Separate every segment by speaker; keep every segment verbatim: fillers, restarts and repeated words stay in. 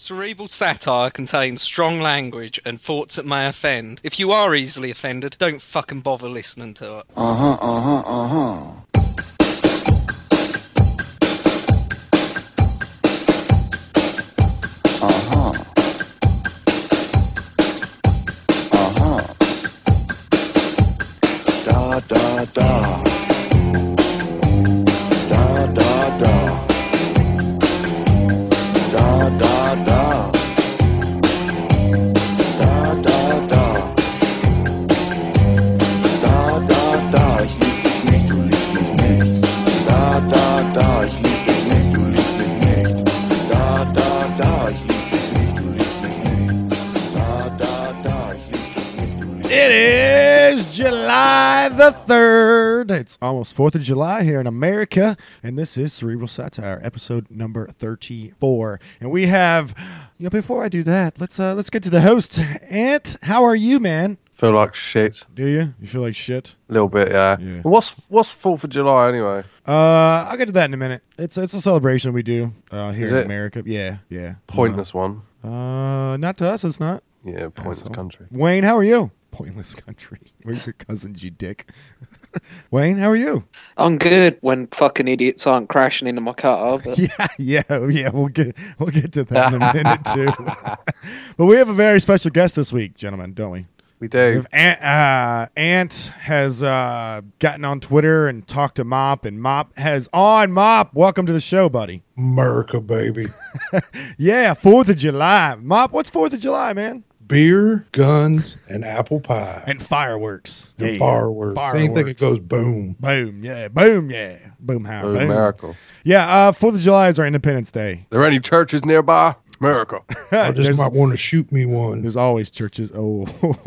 Speaker 1: Cerebral satire contains strong language and thoughts that may offend. If you are easily offended, don't fucking bother listening to it.
Speaker 2: Uh-huh, uh-huh, uh-huh. Da da da da da da da da da da da da da da da ich lieb dich nicht, du liebst mich nicht. Da da da ich lieb dich nicht, du liebst mich nicht. Da da da ich lieb dich nicht, du liebst mich nicht. Da da da ich lieb dich nicht, du liebst mich nicht.
Speaker 3: It is July the third. It's almost fourth of July here in America, and this is Cerebral Satire, episode number thirty-four. And we have, you know, before I do that, let's uh, let's get to the host. Ant, how are you, man?
Speaker 4: Feel like shit.
Speaker 3: Do you? You feel like shit?
Speaker 4: A little bit, yeah.
Speaker 3: Yeah.
Speaker 4: What's what's fourth of July anyway?
Speaker 3: Uh, I'll get to that in a minute. It's it's a celebration we do uh, here
Speaker 4: Is
Speaker 3: in
Speaker 4: it?
Speaker 3: America. Yeah, yeah.
Speaker 4: Pointless one.
Speaker 3: Uh, not to us. It's not.
Speaker 4: Yeah, pointless
Speaker 3: Asshole.
Speaker 4: country.
Speaker 3: Wayne, how are you? Pointless country. We're your cousins, you dick. Wayne, how are you?
Speaker 5: I'm good when fucking idiots aren't crashing into my car. But
Speaker 3: Yeah, yeah, yeah. We'll get we'll get to that in a minute too. But we have a very special guest this week, gentlemen, don't we?
Speaker 4: We
Speaker 3: We
Speaker 4: do.
Speaker 3: have Ant, uh, Ant has uh, gotten on Twitter and talked to Mop, and Mop has on Mop. Welcome to the show, buddy.
Speaker 6: America, baby.
Speaker 3: Yeah, Fourth of July. Mop, what's Fourth of July, man?
Speaker 6: Beer, guns, and apple pie.
Speaker 3: And fireworks.
Speaker 6: And
Speaker 3: Yeah.
Speaker 6: fireworks. Anything that
Speaker 3: Fireworks.
Speaker 6: goes boom.
Speaker 3: Boom, yeah, boom, yeah, boom, how,
Speaker 4: Oh,
Speaker 3: boom.
Speaker 4: miracle.
Speaker 3: Yeah, uh, Fourth of July is our Independence Day.
Speaker 4: There any churches nearby? Miracle.
Speaker 6: I just
Speaker 3: There's-
Speaker 6: might want to shoot me one.
Speaker 3: There's always churches. Oh,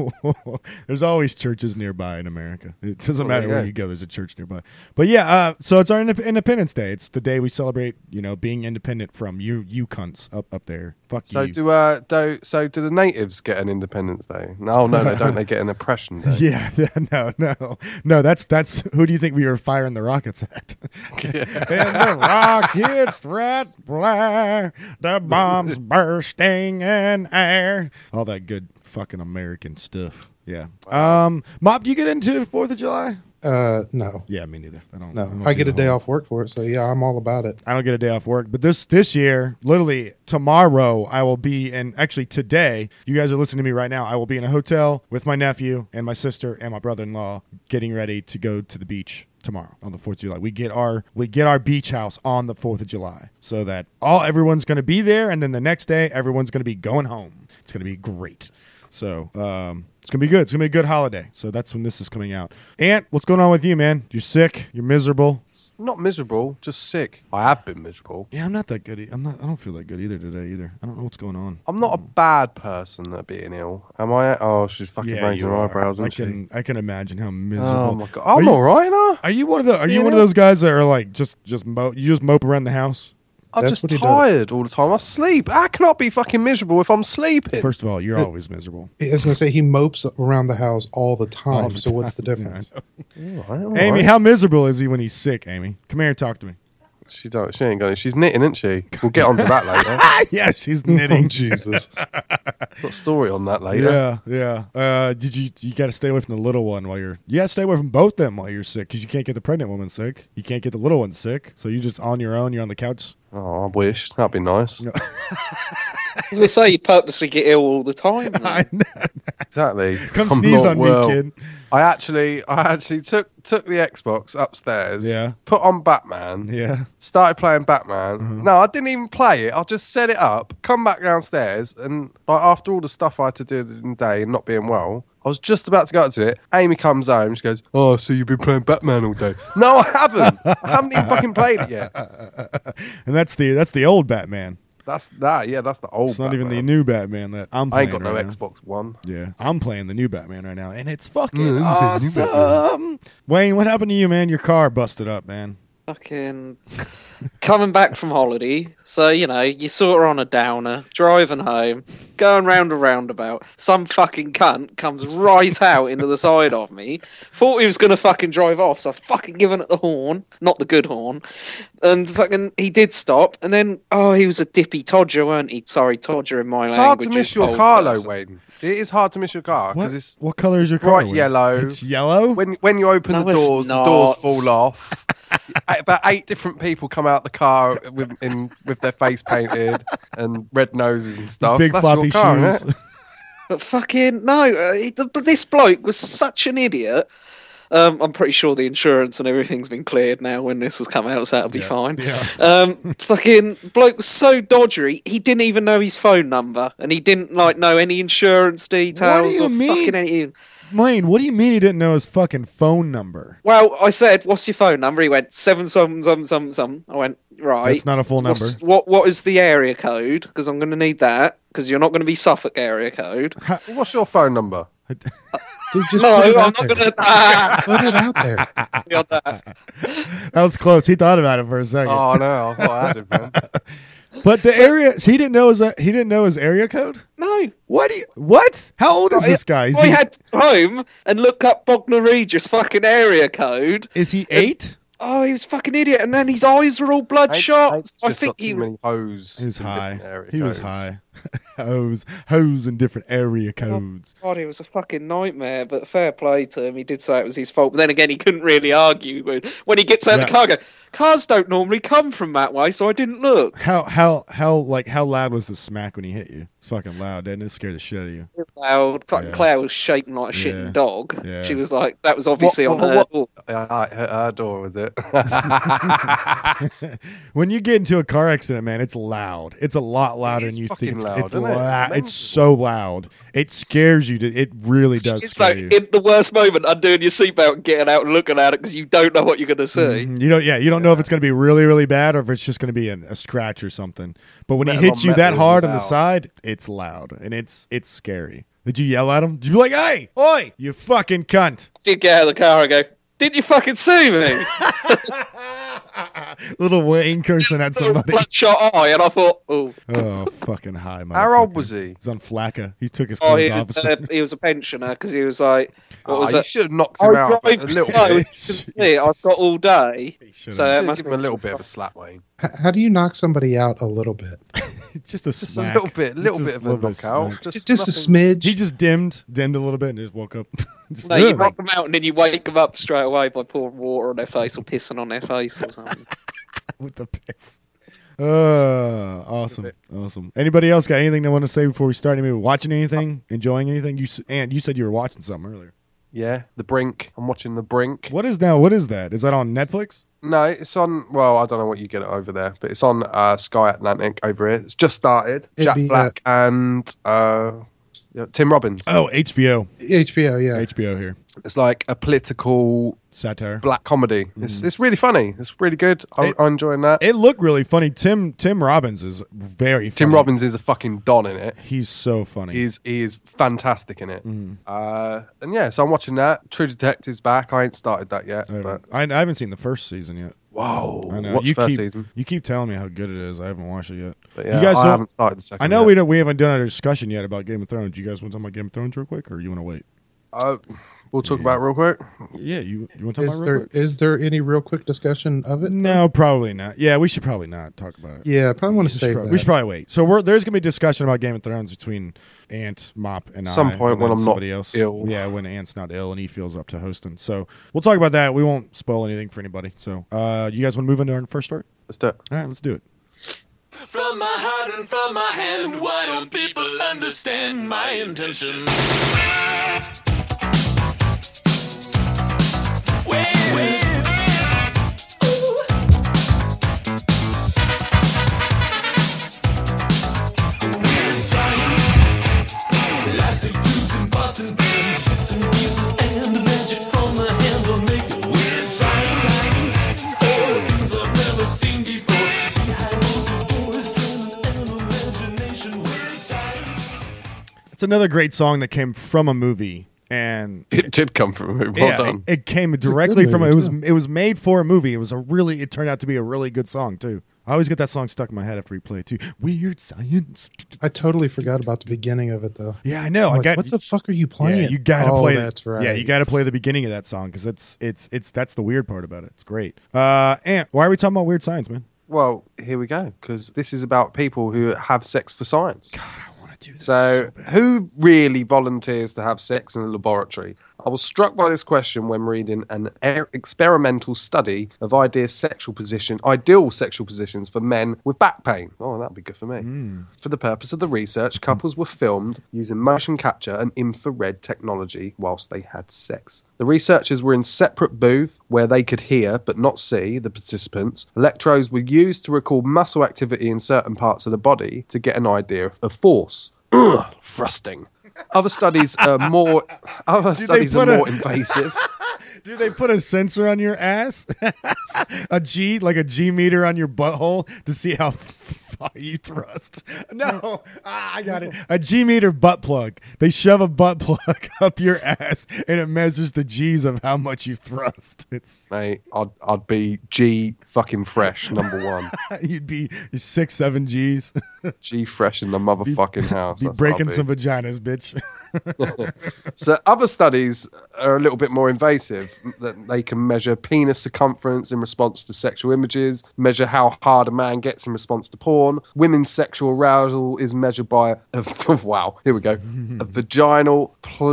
Speaker 3: there's always churches nearby in America. It doesn't
Speaker 4: Oh,
Speaker 3: matter
Speaker 4: there
Speaker 3: where
Speaker 4: you
Speaker 3: you go. There's a church nearby. But yeah, uh, so it's our Indep- Independence Day. It's the day we celebrate, you know, being independent from you, you cunts up up there. Fuck
Speaker 4: So
Speaker 3: you.
Speaker 4: do uh do so do the natives get an Independence Day? No, no, they don't. They get an oppression day.
Speaker 3: Yeah, no, no, no. That's that's who do you think we were firing the rockets at? And the rockets rat fly, the bombs bursting in air. All that good fucking American stuff. Yeah. Um, Mop, do you get into Fourth of July?
Speaker 6: Uh, no.
Speaker 3: Yeah, me neither. I don't.
Speaker 6: No.
Speaker 3: don't
Speaker 6: I
Speaker 3: do
Speaker 6: get
Speaker 3: the
Speaker 6: a day
Speaker 3: whole-
Speaker 6: off work for it, so yeah, I'm all about it.
Speaker 3: I don't get a day off work, but this this year, literally tomorrow, I will be in. Actually, today, you guys are listening to me right now. I will be in a hotel with my nephew and my sister and my brother-in-law, getting ready to go to the beach tomorrow on the Fourth of July. We get our we get our beach house on the Fourth of July, so that all everyone's going to be there, and then the next day, everyone's going to be going home. It's going to be great. So um, it's going to be good. It's going to be a good holiday. So that's when this is coming out. Ant, what's going on with you, man? You're sick. You're miserable.
Speaker 4: I'm not miserable, just sick. I have been miserable.
Speaker 3: Yeah, I'm not that good. e- I'm not. I don't feel that good either today either. I don't know what's going on.
Speaker 4: I'm not a bad person at being ill. Am I? Oh, she's fucking raising
Speaker 3: you
Speaker 4: her
Speaker 3: are.
Speaker 4: eyebrows,
Speaker 3: I
Speaker 4: isn't she?
Speaker 3: can. I can imagine how miserable.
Speaker 4: Oh my god,
Speaker 3: Are
Speaker 4: I'm
Speaker 3: you-
Speaker 4: all right, huh?
Speaker 3: Are you one of the? Are you
Speaker 4: You
Speaker 3: one of
Speaker 4: know?
Speaker 3: those guys that are like just just mo- you just mope around the house?
Speaker 4: I'm
Speaker 6: That's
Speaker 4: just
Speaker 6: what he does.
Speaker 4: tired all the time. I sleep. I cannot be fucking miserable if I'm sleeping.
Speaker 3: First of all, you're always miserable.
Speaker 6: I was going to say he mopes around the house all the time,
Speaker 3: All the
Speaker 6: so what's the
Speaker 3: time,
Speaker 6: difference?
Speaker 4: All right, all
Speaker 3: Amy,
Speaker 4: right.
Speaker 3: how miserable is he when he's sick? Amy, come here and talk to me.
Speaker 4: She don't. She ain't going. She's knitting, isn't she? We'll get onto that later.
Speaker 3: Ah, yeah, she's
Speaker 6: Oh,
Speaker 3: knitting.
Speaker 6: Jesus.
Speaker 4: Got a story on that later.
Speaker 3: Yeah, yeah. Uh, did you? You got to stay away from the little one while you're. You got to stay away from both them while you're sick because you can't get the pregnant woman sick. You can't get the little one sick. So you just on your own. You're on the couch.
Speaker 4: Oh, I wish that'd be nice.
Speaker 5: as I say, you purposely get ill all the time.
Speaker 3: I know.
Speaker 4: Exactly.
Speaker 3: Come
Speaker 4: I'm
Speaker 3: sneeze
Speaker 4: not
Speaker 3: on
Speaker 4: well.
Speaker 3: me, kid.
Speaker 4: I actually, I actually took took the Xbox upstairs.
Speaker 3: Yeah.
Speaker 4: Put on Batman.
Speaker 3: Yeah.
Speaker 4: Started playing Batman. No, I didn't even play it. I just set it up, come back downstairs, and like after all the stuff I had to do in the day and not being well, I was just about to go up to it. Amy comes home. She goes, "Oh, so you've been playing Batman all day?" No, I haven't. I haven't even fucking played it yet.
Speaker 3: And that's the that's the old Batman.
Speaker 4: That's that. Yeah, that's the old.
Speaker 3: It's not even the
Speaker 4: Batman.
Speaker 3: new Batman that I'm
Speaker 4: I
Speaker 3: playing.
Speaker 4: ain't got no
Speaker 3: right now.
Speaker 4: Xbox One.
Speaker 3: Yeah, I'm playing the new Batman right now, and it's fucking
Speaker 4: Mm,
Speaker 3: awesome. Wayne, what happened to you, man? Your car busted up, man.
Speaker 5: Fucking coming back from holiday. So, you know, you sort her on a downer, driving home, going round a roundabout. Some fucking cunt comes right out into the side of me. Thought he was going to fucking drive off, so I was fucking giving it the horn. Not the good horn. And fucking, he did stop. And then, oh, he was a dippy todger, weren't he? Sorry, todger in my
Speaker 4: It's
Speaker 5: language.
Speaker 4: hard to miss
Speaker 5: is
Speaker 4: your
Speaker 5: old
Speaker 4: car, though,
Speaker 5: person.
Speaker 4: Wayne. It is hard to miss your car
Speaker 3: What,
Speaker 4: because it's
Speaker 3: what color is your car?
Speaker 4: bright
Speaker 3: Wayne?
Speaker 4: yellow.
Speaker 3: It's yellow?
Speaker 4: when when you open
Speaker 5: No,
Speaker 4: the
Speaker 5: it's
Speaker 4: doors, the doors
Speaker 5: not.
Speaker 4: fall off. About eight different people come out the car with in with their face painted and red noses and stuff.
Speaker 3: Big
Speaker 4: That's
Speaker 3: floppy
Speaker 4: your car,
Speaker 3: shoes.
Speaker 4: isn't it?
Speaker 5: But fucking, no, uh, he- the- but this bloke was such an idiot. Um, I'm pretty sure the insurance and everything's been cleared now when this has come out, so that'll be fine.
Speaker 3: Yeah.
Speaker 5: Um, fucking bloke was so dodgy, he didn't even know his phone number, and he didn't like know any insurance details
Speaker 3: you
Speaker 5: or
Speaker 3: mean?
Speaker 5: fucking anything.
Speaker 3: Wayne, what do you mean he didn't know his fucking phone number?
Speaker 5: Well, I said, "What's your phone number?" He went seven some some some some. I went right.
Speaker 3: That's not a full number.
Speaker 5: What's- What what is the area code? Because I'm going to need that. Because you're not going to be Suffolk area code.
Speaker 4: What's your phone number?
Speaker 6: Dude, just
Speaker 5: No,
Speaker 6: put it
Speaker 5: I'm
Speaker 6: out
Speaker 5: not
Speaker 6: there.
Speaker 5: going to. Ah,
Speaker 6: Put it out there.
Speaker 5: beyond that.
Speaker 3: That was close. He thought about it for a second.
Speaker 4: Oh no, I thought I had it, man.
Speaker 3: But the area, he didn't know his he didn't know his area code.
Speaker 5: No.
Speaker 3: What do you? What? How old is this guy? Is
Speaker 5: I
Speaker 3: he,
Speaker 5: had to go home and look up Bognor Regis fucking area code.
Speaker 3: is he eight?
Speaker 5: Oh, he was a fucking idiot, and then his eyes were all
Speaker 4: Mate-
Speaker 5: bloodshot.
Speaker 4: mate's
Speaker 5: I
Speaker 4: just
Speaker 5: think
Speaker 4: got too
Speaker 5: he.
Speaker 4: many hoes.
Speaker 3: He was
Speaker 4: in
Speaker 3: high.
Speaker 4: different area
Speaker 3: He was
Speaker 4: codes.
Speaker 3: high. hose, hose, in different area codes.
Speaker 5: God, it was a fucking nightmare. But fair play to him. He did say it was his fault. But then again, he couldn't really argue when, when he gets out of the
Speaker 3: Yeah.
Speaker 5: car. Go, cars don't normally come from that way, so I didn't look.
Speaker 3: How how how like how loud was the smack when he hit you? It's fucking loud, didn't it? It scared the shit out of you.
Speaker 5: Loud. Fucking
Speaker 3: Yeah.
Speaker 5: Claire was shaking like a
Speaker 3: Yeah.
Speaker 5: shitting dog.
Speaker 3: Yeah.
Speaker 5: She was like, that was obviously
Speaker 4: What-
Speaker 5: on her.
Speaker 4: what-
Speaker 5: door.
Speaker 4: Uh, her, her door was it?
Speaker 3: When you get into a car accident, man, it's loud. It's a lot louder
Speaker 4: is
Speaker 3: than you
Speaker 4: fucking
Speaker 3: think. It's,
Speaker 4: loud,
Speaker 3: it's,
Speaker 4: isn't it?
Speaker 3: loud.
Speaker 4: Mental.
Speaker 3: It's so loud. It scares you. To, it really does
Speaker 5: It's
Speaker 3: scare
Speaker 5: like
Speaker 3: you.
Speaker 5: in the worst moment, undoing your seatbelt and getting out and looking at it because you don't know what you're going to see.
Speaker 3: Mhm. You don't. Yeah, you don't know if it's going to be really, really bad or if it's just going to be a, a scratch or something. But when he
Speaker 4: Metal
Speaker 3: hits
Speaker 4: on
Speaker 3: you that
Speaker 4: metal is
Speaker 3: hard on the
Speaker 4: loud.
Speaker 3: side, it's loud and it's it's scary. Did you yell at him? Did you be like, "Hey, oi, you fucking cunt"?
Speaker 5: Did get out of the car and go, didn't you fucking see me?
Speaker 3: Little Wayne cursing at somebody.
Speaker 5: Bloodshot eye, and I thought, oh,
Speaker 3: Oh, fucking high.
Speaker 4: How old
Speaker 3: motherfucker.
Speaker 4: was he?
Speaker 3: He's on Flacca. He took his
Speaker 5: oh,
Speaker 3: clothes
Speaker 5: he
Speaker 3: off.
Speaker 5: was, uh, he was a pensioner because he was like, what
Speaker 4: Oh,
Speaker 5: was
Speaker 4: you
Speaker 5: it?
Speaker 4: should have knocked
Speaker 5: I
Speaker 4: him out a
Speaker 5: drive
Speaker 4: little
Speaker 5: slow,
Speaker 4: bit.
Speaker 5: as you can see, I've got all day.
Speaker 3: Should've.
Speaker 5: So it
Speaker 4: Should
Speaker 5: must
Speaker 4: give
Speaker 5: be
Speaker 4: him a little bit of a slap, Wayne.
Speaker 6: H- How do you knock somebody out a little bit?
Speaker 3: just a
Speaker 4: Just
Speaker 3: smack.
Speaker 4: a little bit, a little
Speaker 3: Just
Speaker 4: bit of a
Speaker 3: little bit
Speaker 4: knockout.
Speaker 3: smack.
Speaker 4: Just,
Speaker 6: Just a
Speaker 4: nothing-
Speaker 6: smidge.
Speaker 3: He just dimmed, dimmed a little bit, and just woke up. just,
Speaker 5: No, you
Speaker 3: Ugh.
Speaker 5: knock them out and then you wake them up straight away by pouring water on their face or pissing on their face or something.
Speaker 3: with the piss. Uh, awesome, awesome. Anybody else got anything they want to say before we start? Anybody watching anything, enjoying anything? You s- and you said you were watching something earlier.
Speaker 4: Yeah, The Brink. I'm watching The Brink.
Speaker 3: What is now? What is that? Is that on Netflix?
Speaker 4: No, it's on. Well, I don't know what you get it over there, but it's on uh, Sky Atlantic over here. It's just started.
Speaker 6: It'd
Speaker 4: Jack
Speaker 6: be,
Speaker 4: Black and uh, yeah, Tim Robbins.
Speaker 3: Oh, H B O.
Speaker 6: H B O, yeah.
Speaker 3: H B O here.
Speaker 4: It's like a political
Speaker 3: Satire.
Speaker 4: black comedy. It's it's really funny. It's really good. I'm,
Speaker 3: It-
Speaker 4: I'm enjoying that.
Speaker 3: It looked really funny. Tim Tim Robbins is very funny.
Speaker 4: Tim Robbins is a fucking don in it.
Speaker 3: He's so funny.
Speaker 4: He's he is fantastic in it.
Speaker 3: Mm-hmm.
Speaker 4: Uh, and yeah, so I'm watching that. True Detective's back. I ain't started that yet,
Speaker 3: I
Speaker 4: but
Speaker 3: haven't, I, I haven't seen the first season yet.
Speaker 4: whoa,
Speaker 3: I know.
Speaker 4: what's
Speaker 3: you
Speaker 4: first
Speaker 3: keep,
Speaker 4: season?
Speaker 3: You keep telling me how good it is. I haven't watched it yet.
Speaker 4: But yeah,
Speaker 3: you guys
Speaker 4: I
Speaker 3: don't-
Speaker 4: haven't started the second.
Speaker 3: I know
Speaker 4: yet.
Speaker 3: we don't. We haven't done a discussion yet about Game of Thrones. Do you guys want to talk about Game of Thrones real quick, or you want to wait?
Speaker 4: Uh, we'll talk about it real quick.
Speaker 3: Yeah, you you want to talk
Speaker 6: Is
Speaker 3: about it real
Speaker 6: there
Speaker 3: quick?
Speaker 6: is there any real quick discussion of it?
Speaker 3: No, probably not. Yeah, we should probably not talk about it.
Speaker 6: Yeah, I probably want
Speaker 3: We
Speaker 6: to
Speaker 3: should
Speaker 6: save
Speaker 3: prob-
Speaker 6: that.
Speaker 3: We should probably wait. So we're, there's gonna be discussion about Game of Thrones between Ant, Mop, and
Speaker 4: Some
Speaker 3: I,
Speaker 4: point
Speaker 3: and
Speaker 4: when
Speaker 3: then
Speaker 4: I'm not
Speaker 3: somebody else.
Speaker 4: ill.
Speaker 3: Yeah, when Ant's not ill and he feels up to hosting. So we'll talk about that. We won't spoil anything for anybody. So uh, you guys want to move into our first story?
Speaker 4: Let's do it.
Speaker 3: All right, let's do it.
Speaker 7: From my heart and from my hand, why don't people understand my intention? Wait, wait. Ooh. Weird science, elastic tubes and parts and pins, bits and pieces, and the magic from the hand will make it weird science. Oh, things I've never seen before. Behind closed doors, and imagination, weird science.
Speaker 3: It's another great song that came from a movie and
Speaker 4: It did come from a movie. Well
Speaker 3: yeah,
Speaker 4: done.
Speaker 3: It, it came
Speaker 6: a
Speaker 3: directly
Speaker 6: good
Speaker 3: from
Speaker 6: movie,
Speaker 3: it was
Speaker 6: too.
Speaker 3: it was made for a movie. It was a really it turned out to be a really good song too. I always get that song stuck in my head after we play it too. Weird Science.
Speaker 6: I totally forgot about the beginning of it though.
Speaker 3: Yeah, I know.
Speaker 6: I'm
Speaker 3: I
Speaker 6: like,
Speaker 3: got
Speaker 6: what the fuck are you playing?
Speaker 3: Yeah, you gotta
Speaker 6: oh,
Speaker 3: play.
Speaker 6: That's right.
Speaker 3: Yeah, you gotta play the beginning of that song because it's it's it's that's the weird part about it. It's great. Uh, Ant, why are we talking about weird science, man?
Speaker 4: Well, here we go, because this is about people who have sex for science.
Speaker 3: I want to do this.
Speaker 4: So,
Speaker 3: bad.
Speaker 4: who really volunteers to have sex in a laboratory? I was struck by this question when reading an e- experimental study of ideal sexual position, ideal sexual positions for men with back pain. Oh, that'd be good for me. For the purpose of the research, couples were filmed using motion capture and infrared technology whilst they had sex. The researchers were in separate booths where they could hear but not see the participants. Electrodes were used to record muscle activity in certain parts of the body to get an idea of force. Ugh, thrusting. Other studies are more. Other
Speaker 3: they
Speaker 4: studies are
Speaker 3: put a-
Speaker 4: more invasive.
Speaker 3: Do they put a sensor on your ass? a G, like a G meter on your butthole to see how far you thrust? No, ah, I got it. A G meter butt plug. They shove a butt plug up your ass and it measures the G's of how much you thrust. It's
Speaker 4: Mate, I'd I'd be G fucking fresh number one.
Speaker 3: you'd be six, seven G's.
Speaker 4: G fresh in the motherfucking house.
Speaker 3: be
Speaker 4: That's what I'd
Speaker 3: breaking
Speaker 4: be.
Speaker 3: some vaginas, bitch.
Speaker 4: So other studies are a little bit more invasive. That they can measure penis circumference in response to sexual images, measure how hard a man gets in response to porn. Women's sexual arousal is measured by a, wow, here we go, a vaginal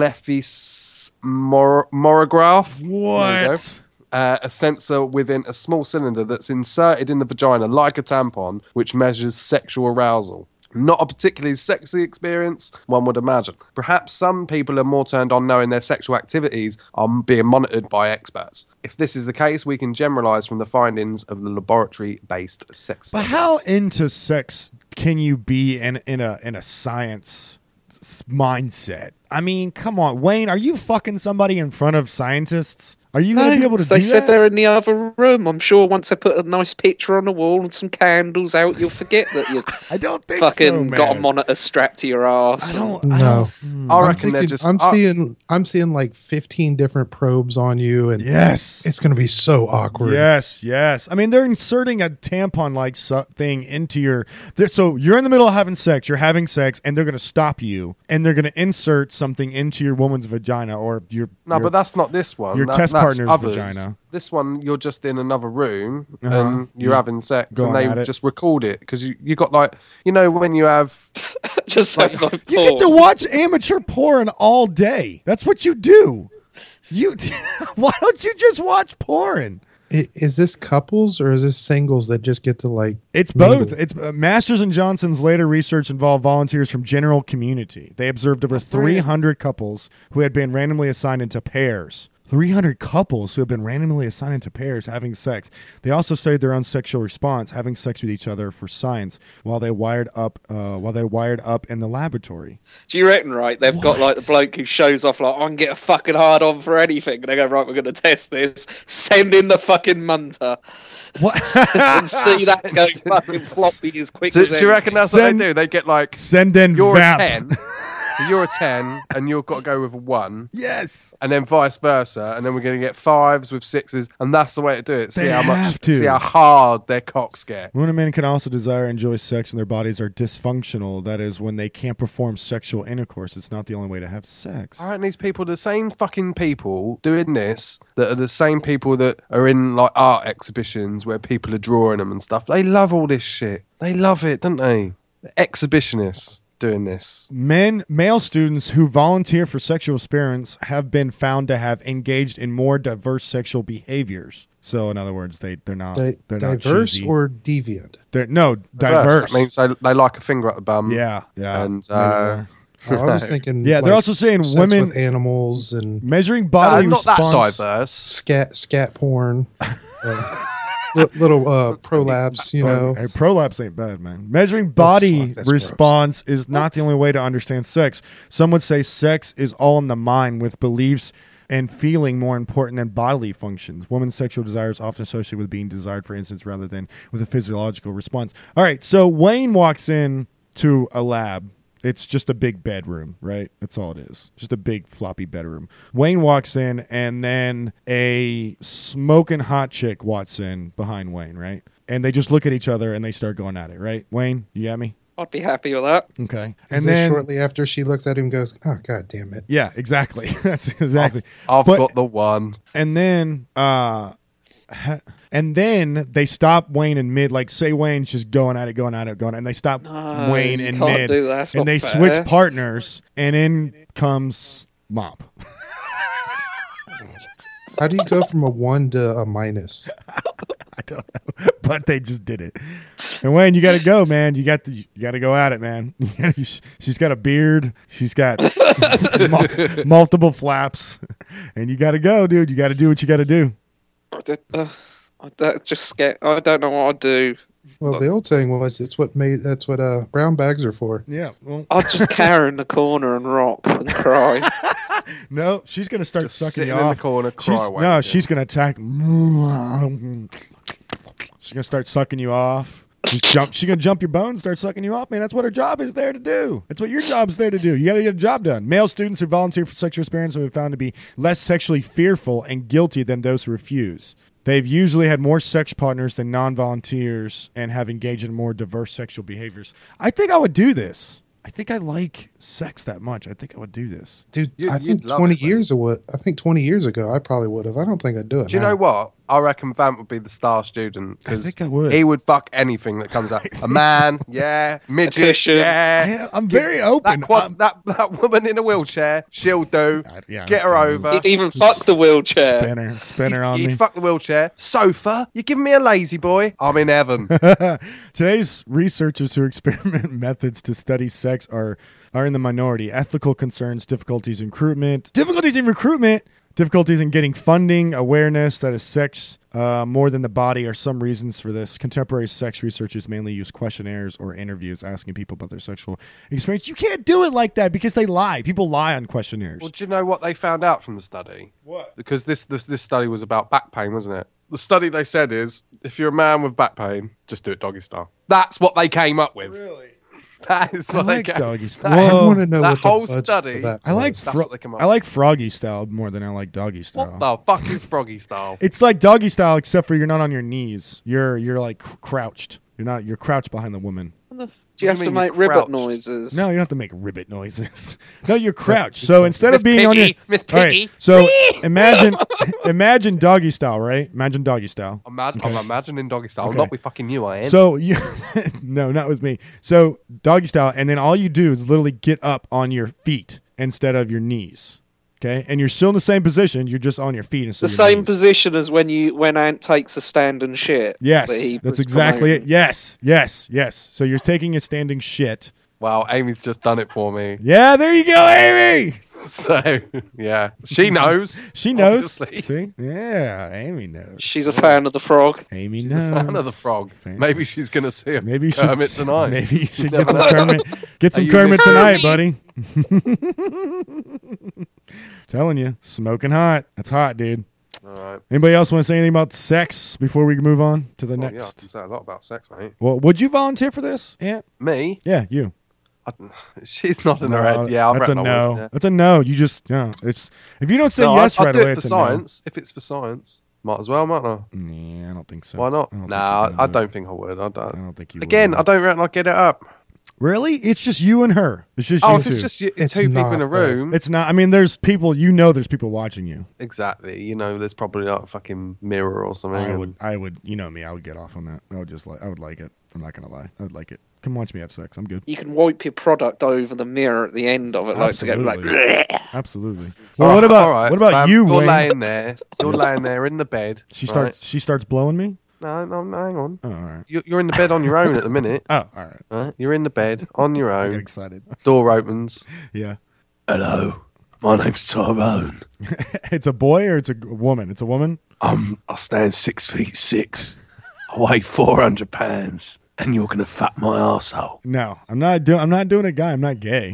Speaker 4: plethysmorograph. There we go.
Speaker 3: What?
Speaker 4: Uh, a sensor within a small cylinder that's inserted in the vagina like a tampon, which measures sexual arousal. Not a particularly sexy experience, one would imagine. Perhaps some people are more turned on knowing their sexual activities are being monitored by experts. If this is the case, we can generalize from the findings of the laboratory-based sex
Speaker 3: But
Speaker 4: studies.
Speaker 3: how into sex can you be in in a in a science s- mindset? I mean, come on, Wayne, are you fucking somebody in front of scientists? Are you going to be able to
Speaker 5: they
Speaker 3: do
Speaker 5: said
Speaker 3: that?
Speaker 5: they're in the other room. I'm sure once I put a nice picture on the wall and some candles out, you'll forget that you
Speaker 3: I don't think
Speaker 5: fucking
Speaker 3: so, man.
Speaker 5: got a monitor strapped to your ass.
Speaker 3: I don't.
Speaker 6: No.
Speaker 3: I don't mm.
Speaker 4: I
Speaker 6: I'm
Speaker 4: reckon they're
Speaker 6: thinking-
Speaker 4: just...
Speaker 6: I'm
Speaker 4: I-
Speaker 6: seeing I'm seeing like fifteen different probes on you, and
Speaker 3: Yes.
Speaker 6: it's going to be so awkward.
Speaker 3: Yes, yes. I mean, they're inserting a tampon-like su- thing into your. they're- So you're in the middle of having sex. You're having sex, and they're going to stop you, and they're going to insert something into your woman's vagina or your.
Speaker 4: No,
Speaker 3: your,
Speaker 4: but that's not this one.
Speaker 3: your
Speaker 4: That-
Speaker 3: test
Speaker 4: that's
Speaker 3: partner's
Speaker 4: others.
Speaker 3: vagina.
Speaker 4: This one, you're just in another room
Speaker 3: Uh-huh.
Speaker 4: and you're
Speaker 3: Just
Speaker 4: having sex,
Speaker 3: going
Speaker 4: and
Speaker 3: at
Speaker 4: they
Speaker 3: it.
Speaker 4: just record it because you you got like you know when you have
Speaker 5: Just sounds like
Speaker 3: You get to
Speaker 5: porn.
Speaker 3: watch amateur porn all day. That's what you do. You. Why don't you just watch porn?
Speaker 6: I- Is this couples or is this singles that just get to like?
Speaker 3: It's
Speaker 6: mingle?
Speaker 3: both. It's uh, Masters and Johnson's later research involved volunteers from general community. They observed over three hundred couples who had been randomly assigned into pairs. three hundred couples who have been randomly assigned into pairs having sex. They also studied their own sexual response, having sex with each other for science, while they wired up, uh, while they wired up in the laboratory.
Speaker 5: Do you reckon, right? They've got like the
Speaker 3: What?
Speaker 5: bloke who shows off, like, I can get a fucking hard on for anything. And they go, right, we're going to test this. Send in the fucking munter
Speaker 3: What?
Speaker 5: and see that go fucking floppy as quick
Speaker 4: So,
Speaker 5: as
Speaker 4: do you reckon that's
Speaker 3: Send-
Speaker 4: what they do? They get like
Speaker 3: Send in
Speaker 4: you're
Speaker 3: V A P.
Speaker 4: a ten, so you're a ten, and you've got to go with a one,
Speaker 3: Yes.
Speaker 4: and then vice versa, and then we're going to get fives with sixes, and that's the way to do it. See
Speaker 3: They
Speaker 4: how much,
Speaker 3: have to.
Speaker 4: see how hard their cocks get.
Speaker 3: Women and men can also desire and enjoy sex and their bodies are dysfunctional. That is, when they can't perform sexual intercourse. It's not the only way to have sex.
Speaker 4: Aren't these people the same fucking people doing this that are the same people that are in like art exhibitions where people are drawing them and stuff? They love all this shit. They love it, don't they? The exhibitionists doing this.
Speaker 3: Men, male students who volunteer for sexual experiments have been found to have engaged in more diverse sexual behaviors. So, in other words, they they're not
Speaker 6: Di-
Speaker 3: they're not
Speaker 6: diverse
Speaker 3: choosy.
Speaker 6: or deviant?
Speaker 3: they're no diverse.
Speaker 4: That means they, they like a finger at the bum.
Speaker 3: yeah, yeah,
Speaker 4: And,
Speaker 3: maybe
Speaker 4: uh,
Speaker 3: more.
Speaker 6: Oh, I was thinking.
Speaker 3: Yeah, they're
Speaker 6: like,
Speaker 3: also saying
Speaker 6: sex
Speaker 3: women-
Speaker 6: with animals and
Speaker 3: measuring
Speaker 4: Uh,
Speaker 3: body
Speaker 4: not that
Speaker 3: response.
Speaker 4: diverse.
Speaker 6: scat scat porn, uh, li- little uh, prolapse. You know,
Speaker 3: Hey, prolapse ain't bad, man. Measuring body
Speaker 6: fuck, that's
Speaker 3: response is not the only way to understand sex. Some would say sex is all in the mind, with beliefs and feeling more important than bodily functions. Women's sexual desire is often associated with being desired, for instance, rather than with a physiological response. All right, so Wayne walks in to a lab It's just a big bedroom, right? That's all it is. Just a big floppy bedroom. Wayne walks in, and then a smoking hot chick walks in behind Wayne, right? And they just look at each other and they start going at it, right? Wayne, you got me?
Speaker 5: I'd be happy with that.
Speaker 3: Okay.
Speaker 6: Is
Speaker 3: And
Speaker 6: this
Speaker 3: then
Speaker 6: shortly after she looks at him and goes, oh, God damn it.
Speaker 3: yeah, exactly. That's exactly.
Speaker 4: I've
Speaker 3: But-
Speaker 4: got the one.
Speaker 3: And then, uh, ha- and then they stop Wayne in mid. Like, say Wayne's just going at it, going at it, going, at it, and they stop
Speaker 5: No,
Speaker 3: Wayne
Speaker 5: you
Speaker 3: in
Speaker 5: can't
Speaker 3: mid,
Speaker 5: do that. That's
Speaker 3: and
Speaker 5: not
Speaker 3: they
Speaker 5: fair.
Speaker 3: switch partners, and in comes Mop.
Speaker 6: How do you go from a one to a minus?
Speaker 3: I don't know, but they just did it. And Wayne, you got to go, man. You got to, you got to go at it, man. She's got a beard. She's got mul- multiple flaps, and you got to go, dude. You got to do what you got to do.
Speaker 5: I did- uh, I don't- just scared. I don't know what I'd do.
Speaker 6: Well, the old saying was, "It's what made. That's what uh, brown bags are for."
Speaker 3: Yeah. Well,
Speaker 5: I'd just cower in the corner and rock and cry.
Speaker 3: no, she's gonna start
Speaker 4: Just
Speaker 3: sucking
Speaker 4: sitting
Speaker 3: you
Speaker 4: in the
Speaker 3: off.
Speaker 4: corner, cry
Speaker 3: She's-
Speaker 4: away.
Speaker 3: no, she's gonna attack. She's gonna start sucking you off. She's jump. She's gonna jump your bones, start sucking you off, man. That's what her job is there to do. That's what your job's there to do. You gotta get a job done. Male students who volunteer for sexual experience have been found to be less sexually fearful and guilty than those who refuse. They've usually had more sex partners than non-volunteers and have engaged in more diverse sexual behaviors. I think I would do this. I think I like sex that much. I think I would do this.
Speaker 6: Dude,
Speaker 4: You'd-
Speaker 6: I
Speaker 4: you'd
Speaker 6: think
Speaker 4: love
Speaker 6: twenty
Speaker 4: it, mate.
Speaker 6: years ago, I think twenty years ago, I probably would have. I don't think I'd do it.
Speaker 4: Do you
Speaker 6: now.
Speaker 4: know what? I reckon Vamp would be the star student
Speaker 3: I
Speaker 4: because
Speaker 3: think I would.
Speaker 4: he would fuck anything that comes out. A man, yeah, midget,
Speaker 5: cushion.
Speaker 4: yeah.
Speaker 3: Yeah, I'm very open.
Speaker 4: That, quad,
Speaker 3: I'm-
Speaker 4: that that woman in a wheelchair, she'll do.
Speaker 3: I- yeah,
Speaker 4: Get her
Speaker 3: I'm-
Speaker 4: over.
Speaker 5: You'd even fuck the wheelchair.
Speaker 3: Spinner, spinner on
Speaker 4: You'd
Speaker 3: me.
Speaker 4: fuck the wheelchair. Sofa. You're giving me a lazy boy. I'm in heaven.
Speaker 3: Today's researchers who experiment methods to study sex are are in the minority. Ethical concerns, difficulties in recruitment, difficulties in recruitment, difficulties in getting funding, awareness that is sex uh, more than the body are some reasons for this. Contemporary sex researchers mainly use questionnaires or interviews asking people about their sexual experience. You can't do it like that because they lie. People lie on questionnaires.
Speaker 4: Well, do you know what they found out from the study?
Speaker 3: What?
Speaker 4: Because this, this this study was about back pain, wasn't it? The study they said is if you're a man with back pain, just do it doggy style. That's what they came up with.
Speaker 3: Really?
Speaker 4: That is
Speaker 3: I
Speaker 4: what
Speaker 3: like
Speaker 4: they came.
Speaker 3: doggy style.
Speaker 4: That-
Speaker 6: I
Speaker 3: Whoa.
Speaker 6: want to know
Speaker 4: that
Speaker 6: what the
Speaker 4: whole
Speaker 6: budget
Speaker 4: study-
Speaker 6: for that
Speaker 3: I like
Speaker 6: was.
Speaker 4: That's
Speaker 3: fro-
Speaker 4: what they come up
Speaker 3: I like froggy style more than I like doggy style.
Speaker 4: What the fuck is froggy style?
Speaker 3: It's like doggy style, except for you're not on your knees. You're you're like cr- crouched. You're not. You're crouched behind the woman.
Speaker 5: Do you
Speaker 4: What
Speaker 5: have
Speaker 4: do
Speaker 5: to
Speaker 4: you mean
Speaker 5: make
Speaker 4: you're
Speaker 5: ribbit
Speaker 4: crouched?
Speaker 5: noises?
Speaker 3: No, you don't have to make ribbit noises. No, you're crouched. So instead of
Speaker 4: Miss
Speaker 3: being on your
Speaker 4: Piggy, Miss
Speaker 3: All right,
Speaker 4: Piggy.
Speaker 3: so imagine imagine doggy style, right? Imagine doggy style.
Speaker 4: Imagine,
Speaker 3: Okay.
Speaker 4: I'm imagining doggy style.
Speaker 3: Okay.
Speaker 4: Not with fucking you, I am.
Speaker 3: So you no, not with me. So doggy style, and then all you do is literally get up on your feet instead of your knees. Okay, and you're still in the same position. You're just on your feet instead.
Speaker 5: The
Speaker 3: of your
Speaker 5: same
Speaker 3: knees.
Speaker 5: position as when you when Ant takes a stand and shit.
Speaker 3: Yes,
Speaker 5: that he
Speaker 3: that's
Speaker 5: was
Speaker 3: exactly it.
Speaker 5: promoting.
Speaker 3: Yes, yes, yes. So you're taking a standing shit.
Speaker 4: Wow, Amy's just done it for me.
Speaker 3: Yeah, there you go, Amy.
Speaker 4: So, yeah. She knows.
Speaker 3: She knows.
Speaker 4: Obviously.
Speaker 3: See? Yeah, Amy knows.
Speaker 5: She's a fan of the frog.
Speaker 3: Amy
Speaker 4: She's
Speaker 3: knows.
Speaker 4: a fan of the frog.
Speaker 3: Fan.
Speaker 4: Maybe she's going to see a
Speaker 3: Maybe you should
Speaker 4: Kermit tonight.
Speaker 3: Maybe you should
Speaker 4: Never
Speaker 3: get some
Speaker 4: know.
Speaker 3: Kermit. Get some
Speaker 4: you
Speaker 3: Kermit
Speaker 4: Miss
Speaker 3: tonight, buddy. Telling you, smoking hot. That's hot, dude.
Speaker 4: All right.
Speaker 3: Anybody else want to say anything about sex before we move on to the
Speaker 4: Well, yeah, I
Speaker 3: next?
Speaker 4: can say a lot about sex, mate.
Speaker 3: Well, would you volunteer for this? Yeah.
Speaker 4: Me?
Speaker 3: Yeah, you.
Speaker 4: I, she's nodding her
Speaker 3: No,
Speaker 4: head. Yeah, I
Speaker 3: that's a
Speaker 4: reckon I
Speaker 3: no.
Speaker 4: would, yeah.
Speaker 3: That's a no. You just no. It's if you don't say
Speaker 4: No,
Speaker 3: yes
Speaker 4: I'd,
Speaker 3: right
Speaker 4: I'd do
Speaker 3: away,
Speaker 4: it for
Speaker 3: it's
Speaker 4: science. If it's for science, might as well, might I?
Speaker 3: a no. Yeah, I don't think so.
Speaker 4: Why not?
Speaker 3: I don't think
Speaker 4: Nah,
Speaker 3: you're gonna
Speaker 4: I
Speaker 3: do it.
Speaker 4: don't think I would. I
Speaker 3: I
Speaker 4: don't.
Speaker 3: don't think you.
Speaker 4: Again,
Speaker 3: would.
Speaker 4: I don't reckon I'd get it up.
Speaker 3: Really? It's just you and her. It's just
Speaker 4: Oh,
Speaker 3: you
Speaker 4: if it's
Speaker 3: two.
Speaker 4: just you,
Speaker 6: It's
Speaker 4: two people in a
Speaker 6: not, though.
Speaker 4: room.
Speaker 3: It's not. I mean, there's people. You know, there's people watching you.
Speaker 4: Exactly. You know, there's probably like a fucking mirror or something.
Speaker 3: I
Speaker 4: and-
Speaker 3: would. I would. You know me. I would get off on that. I would just like. I would like it. I'm not gonna lie. I would like it. Come watch me have sex. I'm good.
Speaker 5: You can wipe your product over the mirror at the end of it, like to go like.
Speaker 3: Absolutely. Absolutely. Well,
Speaker 4: All
Speaker 3: what
Speaker 4: right,
Speaker 3: about
Speaker 4: all right,
Speaker 3: what about
Speaker 4: fam,
Speaker 3: you,
Speaker 4: You're
Speaker 3: Wayne?
Speaker 4: laying there. You're laying there in the bed.
Speaker 3: She
Speaker 4: right?
Speaker 3: starts. She starts blowing me.
Speaker 4: No, no, no, hang on.
Speaker 3: Oh, all right.
Speaker 4: You're, you're in the bed on your own at the minute.
Speaker 3: Oh, all right.
Speaker 4: Right? You're in the bed on your
Speaker 3: I get
Speaker 4: own.
Speaker 3: excited.
Speaker 4: Door opens.
Speaker 3: Yeah.
Speaker 4: Hello, my name's Tyrone.
Speaker 3: It's a boy or it's a g- woman? It's a woman.
Speaker 4: I'm. I stand six feet six. I weigh four hundred pounds, and you're gonna fuck my arsehole.
Speaker 3: No, I'm not doing. I'm not doing a guy. I'm not gay.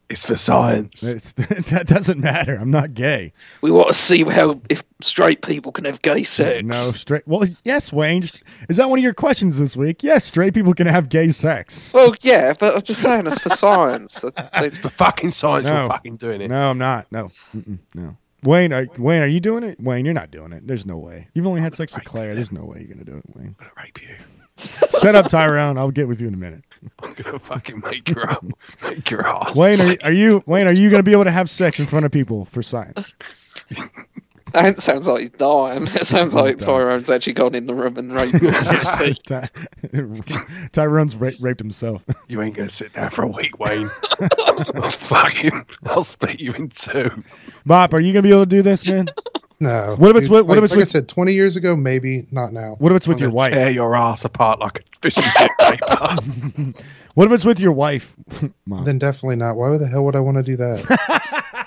Speaker 4: It's for science.
Speaker 3: It's, that doesn't matter. I'm not gay.
Speaker 5: We want to see how if straight people can have gay sex.
Speaker 3: No straight. Well, yes, Wayne. Is that one of your questions this week? Yes, straight people can have gay sex.
Speaker 5: Well, yeah, but I'm just saying it's for science.
Speaker 4: It's for fucking science.
Speaker 3: No.
Speaker 4: You're fucking doing it.
Speaker 3: No, I'm not. No, Mm-mm, no. Wayne, are, Wayne, are you doing it? Wayne, you're not doing it. There's no way. You've only had sex with Claire. There's no way you're gonna do it, Wayne.
Speaker 4: I'm gonna rape you.
Speaker 3: Shut up, Tyrone. I'll get with you in a minute.
Speaker 4: I'm gonna fucking make her up. Make her ass.
Speaker 3: Wayne, are, are you Wayne? Are you gonna be able to have sex in front of people for science?
Speaker 5: That sounds like he's dying. It sounds like
Speaker 3: dying.
Speaker 5: Tyrone's actually gone in the room and raped him as we speak.
Speaker 3: Ty- Tyrone's ra- raped himself.
Speaker 4: You ain't gonna sit down for a week, Wayne. I'll fucking, I'll split you in two.
Speaker 3: Mop, are you gonna be able to do this, man?
Speaker 6: No.
Speaker 3: What if it's
Speaker 6: Dude,
Speaker 3: with- what
Speaker 6: like,
Speaker 3: if it's
Speaker 6: like
Speaker 3: with-
Speaker 6: I said, twenty years ago, maybe not now.
Speaker 3: What if it's with
Speaker 4: I'm
Speaker 3: your
Speaker 4: gonna
Speaker 3: wife?
Speaker 4: Tear your ass apart like a fishing tip paper.
Speaker 3: What if it's with your wife? Mom.
Speaker 6: Then definitely not. Why the hell would I want to do that?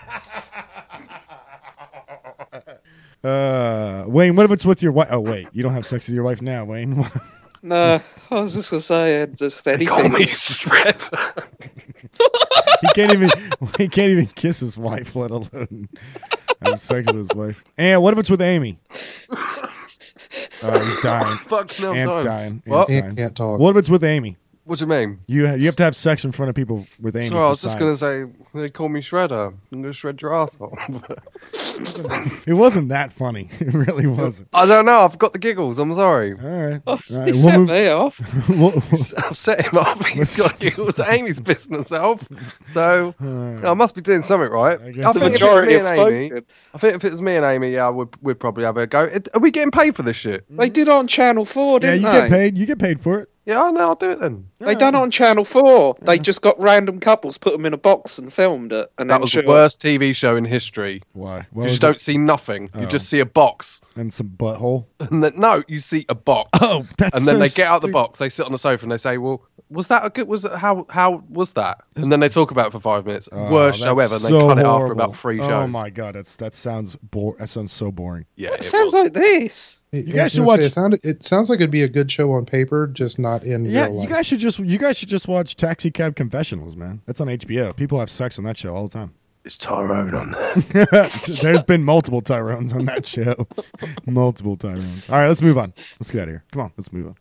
Speaker 3: Uh, Wayne, what if it's with your wife? Oh, wait, you don't have sex with your wife now, Wayne.
Speaker 5: No, I was just gonna say uh, just
Speaker 4: They call me
Speaker 5: anything.
Speaker 4: Shred.
Speaker 3: he can't even. He can't even kiss his wife, let alone have sex with his wife. And what if it's with Amy? Oh, he's dying.
Speaker 4: Fuck no,
Speaker 3: Ant's
Speaker 4: time.
Speaker 3: dying.
Speaker 4: What?
Speaker 3: Ant's
Speaker 6: Ant
Speaker 3: dying.
Speaker 6: can't talk.
Speaker 3: What if it's with Amy?
Speaker 4: What do you mean?
Speaker 3: You you have to have sex in front of people with Amy.
Speaker 4: So I
Speaker 3: for
Speaker 4: was just gonna
Speaker 3: science.
Speaker 4: say they call me Shredder. I'm gonna shred your asshole.
Speaker 3: It wasn't that funny. It really wasn't.
Speaker 4: I don't know. I've got the giggles. I'm sorry.
Speaker 3: All right.
Speaker 5: Oh,
Speaker 3: All right.
Speaker 5: he
Speaker 3: We'll
Speaker 5: set
Speaker 3: move-
Speaker 5: me off.
Speaker 3: we'll-
Speaker 4: I've set him up. He's got giggles. Amy's pissing herself. So I must be doing something right.
Speaker 3: I
Speaker 4: I,
Speaker 3: guess
Speaker 5: The
Speaker 3: so.
Speaker 4: think if it's
Speaker 5: majority
Speaker 4: me
Speaker 5: have
Speaker 4: and Amy,
Speaker 5: spoken.
Speaker 4: I think if it's me and Amy, yeah, we'd, we'd probably have a go. It- Are we getting paid for this shit?
Speaker 5: They did it on Channel Four,
Speaker 3: yeah,
Speaker 5: didn't
Speaker 3: you
Speaker 5: they?
Speaker 3: get paid. You get paid for it.
Speaker 4: Yeah, I know. I'll do it then.
Speaker 5: They done it on Channel Four. They just got random couples, put them in a box, and filmed it. And
Speaker 4: That
Speaker 5: then
Speaker 4: was
Speaker 5: showed-
Speaker 4: the worst T V show in history.
Speaker 3: Why? What
Speaker 4: You
Speaker 3: was
Speaker 4: just don't
Speaker 3: it?
Speaker 4: see nothing. You
Speaker 3: Oh.
Speaker 4: just see a box,
Speaker 3: And some butthole.
Speaker 4: and then no, you see a box.
Speaker 3: Oh, that's
Speaker 4: and then
Speaker 3: so
Speaker 4: they get out the
Speaker 3: stupid.
Speaker 4: box. They sit on the sofa and they say, "Well, was that a good? Was it how? How was that?" And then they talk about it for five minutes.
Speaker 3: Oh,
Speaker 4: Worst show
Speaker 3: that's
Speaker 4: ever. And they
Speaker 3: so
Speaker 4: cut it after
Speaker 3: horrible.
Speaker 4: about three shows.
Speaker 3: Oh my god, that's that sounds bore. That sounds so boring.
Speaker 4: Yeah,
Speaker 5: It
Speaker 4: it
Speaker 5: sounds
Speaker 4: was.
Speaker 5: like this.
Speaker 6: You
Speaker 3: guys should watch-
Speaker 6: It, sounded, it sounds like it'd be a good show on paper, just not in
Speaker 3: Yeah,
Speaker 6: real life.
Speaker 3: you guys should just you guys should just watch Taxi Cab Confessionals, man. That's on H B O. People have sex on that show all the time.
Speaker 4: It's Tyrone on there.
Speaker 3: There's been multiple Tyrones on that show. Multiple Tyrones. All right, let's move on. Let's get out of here. Come on, let's move on.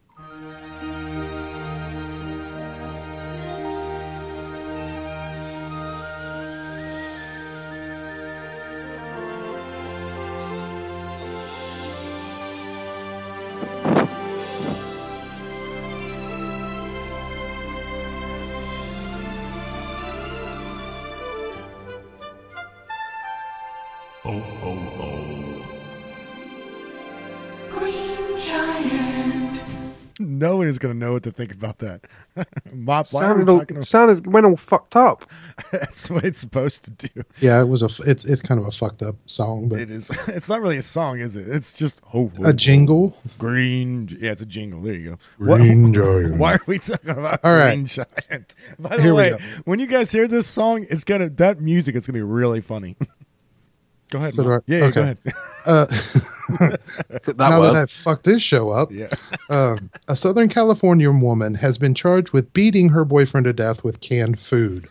Speaker 7: Green Giant.
Speaker 3: No one is gonna know what to think about that. Mop, why are we
Speaker 4: Sounded all,
Speaker 3: talking about
Speaker 4: sounded went all fucked up.
Speaker 3: That's what it's supposed to do.
Speaker 6: Yeah, it was a. f- It's it's kind of a fucked up song, but
Speaker 3: It is. It's not really a song, is it? It's just oh, whoa,
Speaker 6: a jingle.
Speaker 3: green. Yeah, it's a jingle. There you go.
Speaker 6: Green
Speaker 3: What-
Speaker 6: Giant.
Speaker 3: Why are we talking about
Speaker 6: All right.
Speaker 3: Green Giant? By the
Speaker 6: Here we
Speaker 3: way,
Speaker 6: go.
Speaker 3: when you guys hear this song, it's gonna that music. It's gonna be really funny. Go ahead.
Speaker 6: So do
Speaker 3: Mop.
Speaker 6: I-
Speaker 3: Yeah, yeah, go
Speaker 6: okay.
Speaker 3: ahead.
Speaker 6: Uh,
Speaker 4: That
Speaker 6: now
Speaker 4: one.
Speaker 6: that I've fucked this show up,
Speaker 3: Yeah.
Speaker 6: um, a Southern California woman has been charged with beating her boyfriend to death with canned food.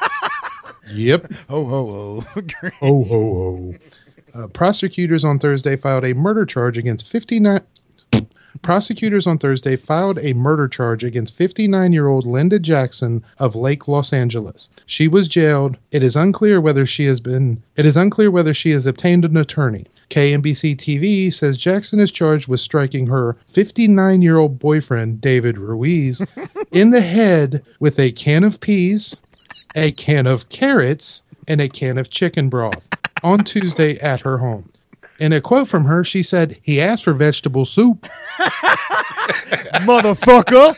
Speaker 6: Yep.
Speaker 3: Ho ho ho. Green.
Speaker 6: Ho, ho, ho. Uh, prosecutors on Thursday filed a murder charge against fifty-nine. Prosecutors on Thursday filed a murder charge against fifty-nine-year-old Linda Jackson of Lake Los Angeles. She was jailed. It is unclear whether she has been. It is unclear whether she has obtained an attorney. K N B C T V says Jackson is charged with striking her fifty-nine-year-old boyfriend David Ruiz in the head with a can of peas, a can of carrots, and a can of chicken broth on Tuesday at her home. In a quote from her, she said, "He asked for vegetable soup."
Speaker 3: Motherfucker.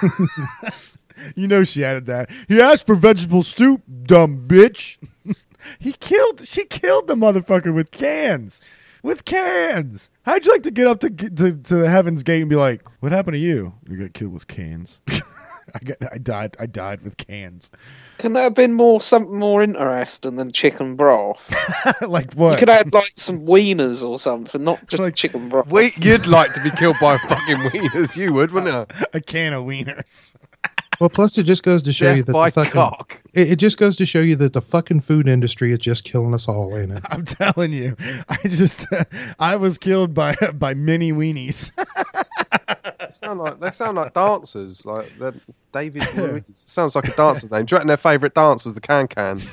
Speaker 3: You know she added that. He asked for vegetable stew, dumb bitch. He killed. She killed the motherfucker with cans. With cans. How'd you like to get up to to, to the heaven's gate and be like, "What happened to you?" You got killed with cans. I got. I died. I died with cans.
Speaker 5: Can that have been more something more interesting than chicken broth?
Speaker 3: Like
Speaker 5: You
Speaker 3: what?
Speaker 5: could add like some wieners or something, not just
Speaker 3: Like-
Speaker 5: chicken broth.
Speaker 4: We, you'd like to be killed by fucking wieners, you would, wouldn't you?
Speaker 3: A can of wieners.
Speaker 6: Well, plus it just goes to show you
Speaker 4: Death
Speaker 6: that
Speaker 4: by
Speaker 6: the fucking
Speaker 4: cock.
Speaker 6: It, it just goes to show you that the fucking food industry is just killing us all, ain't it?
Speaker 3: I'm telling you, I just I was killed by by mini weenies.
Speaker 4: They sound like they sound like dancers, like they're David Luiz. Sounds like a dancer's name. Do you reckon their favourite dance was the Can Can?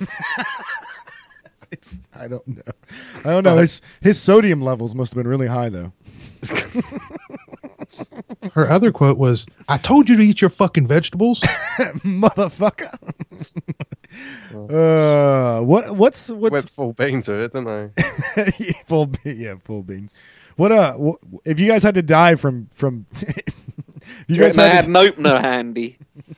Speaker 3: It's, I don't know. I don't know. His his sodium levels must have been really high though.
Speaker 6: Her other quote was, "I told you to eat your fucking vegetables."
Speaker 3: Motherfucker. uh, what what's
Speaker 4: Went
Speaker 3: what's
Speaker 4: full bean to it, didn't they?
Speaker 3: yeah, full be- yeah full beans. What uh wh- if you guys had to die from from you
Speaker 5: You
Speaker 3: guys
Speaker 5: reckon they
Speaker 3: had
Speaker 5: had
Speaker 3: to,
Speaker 5: an opener handy?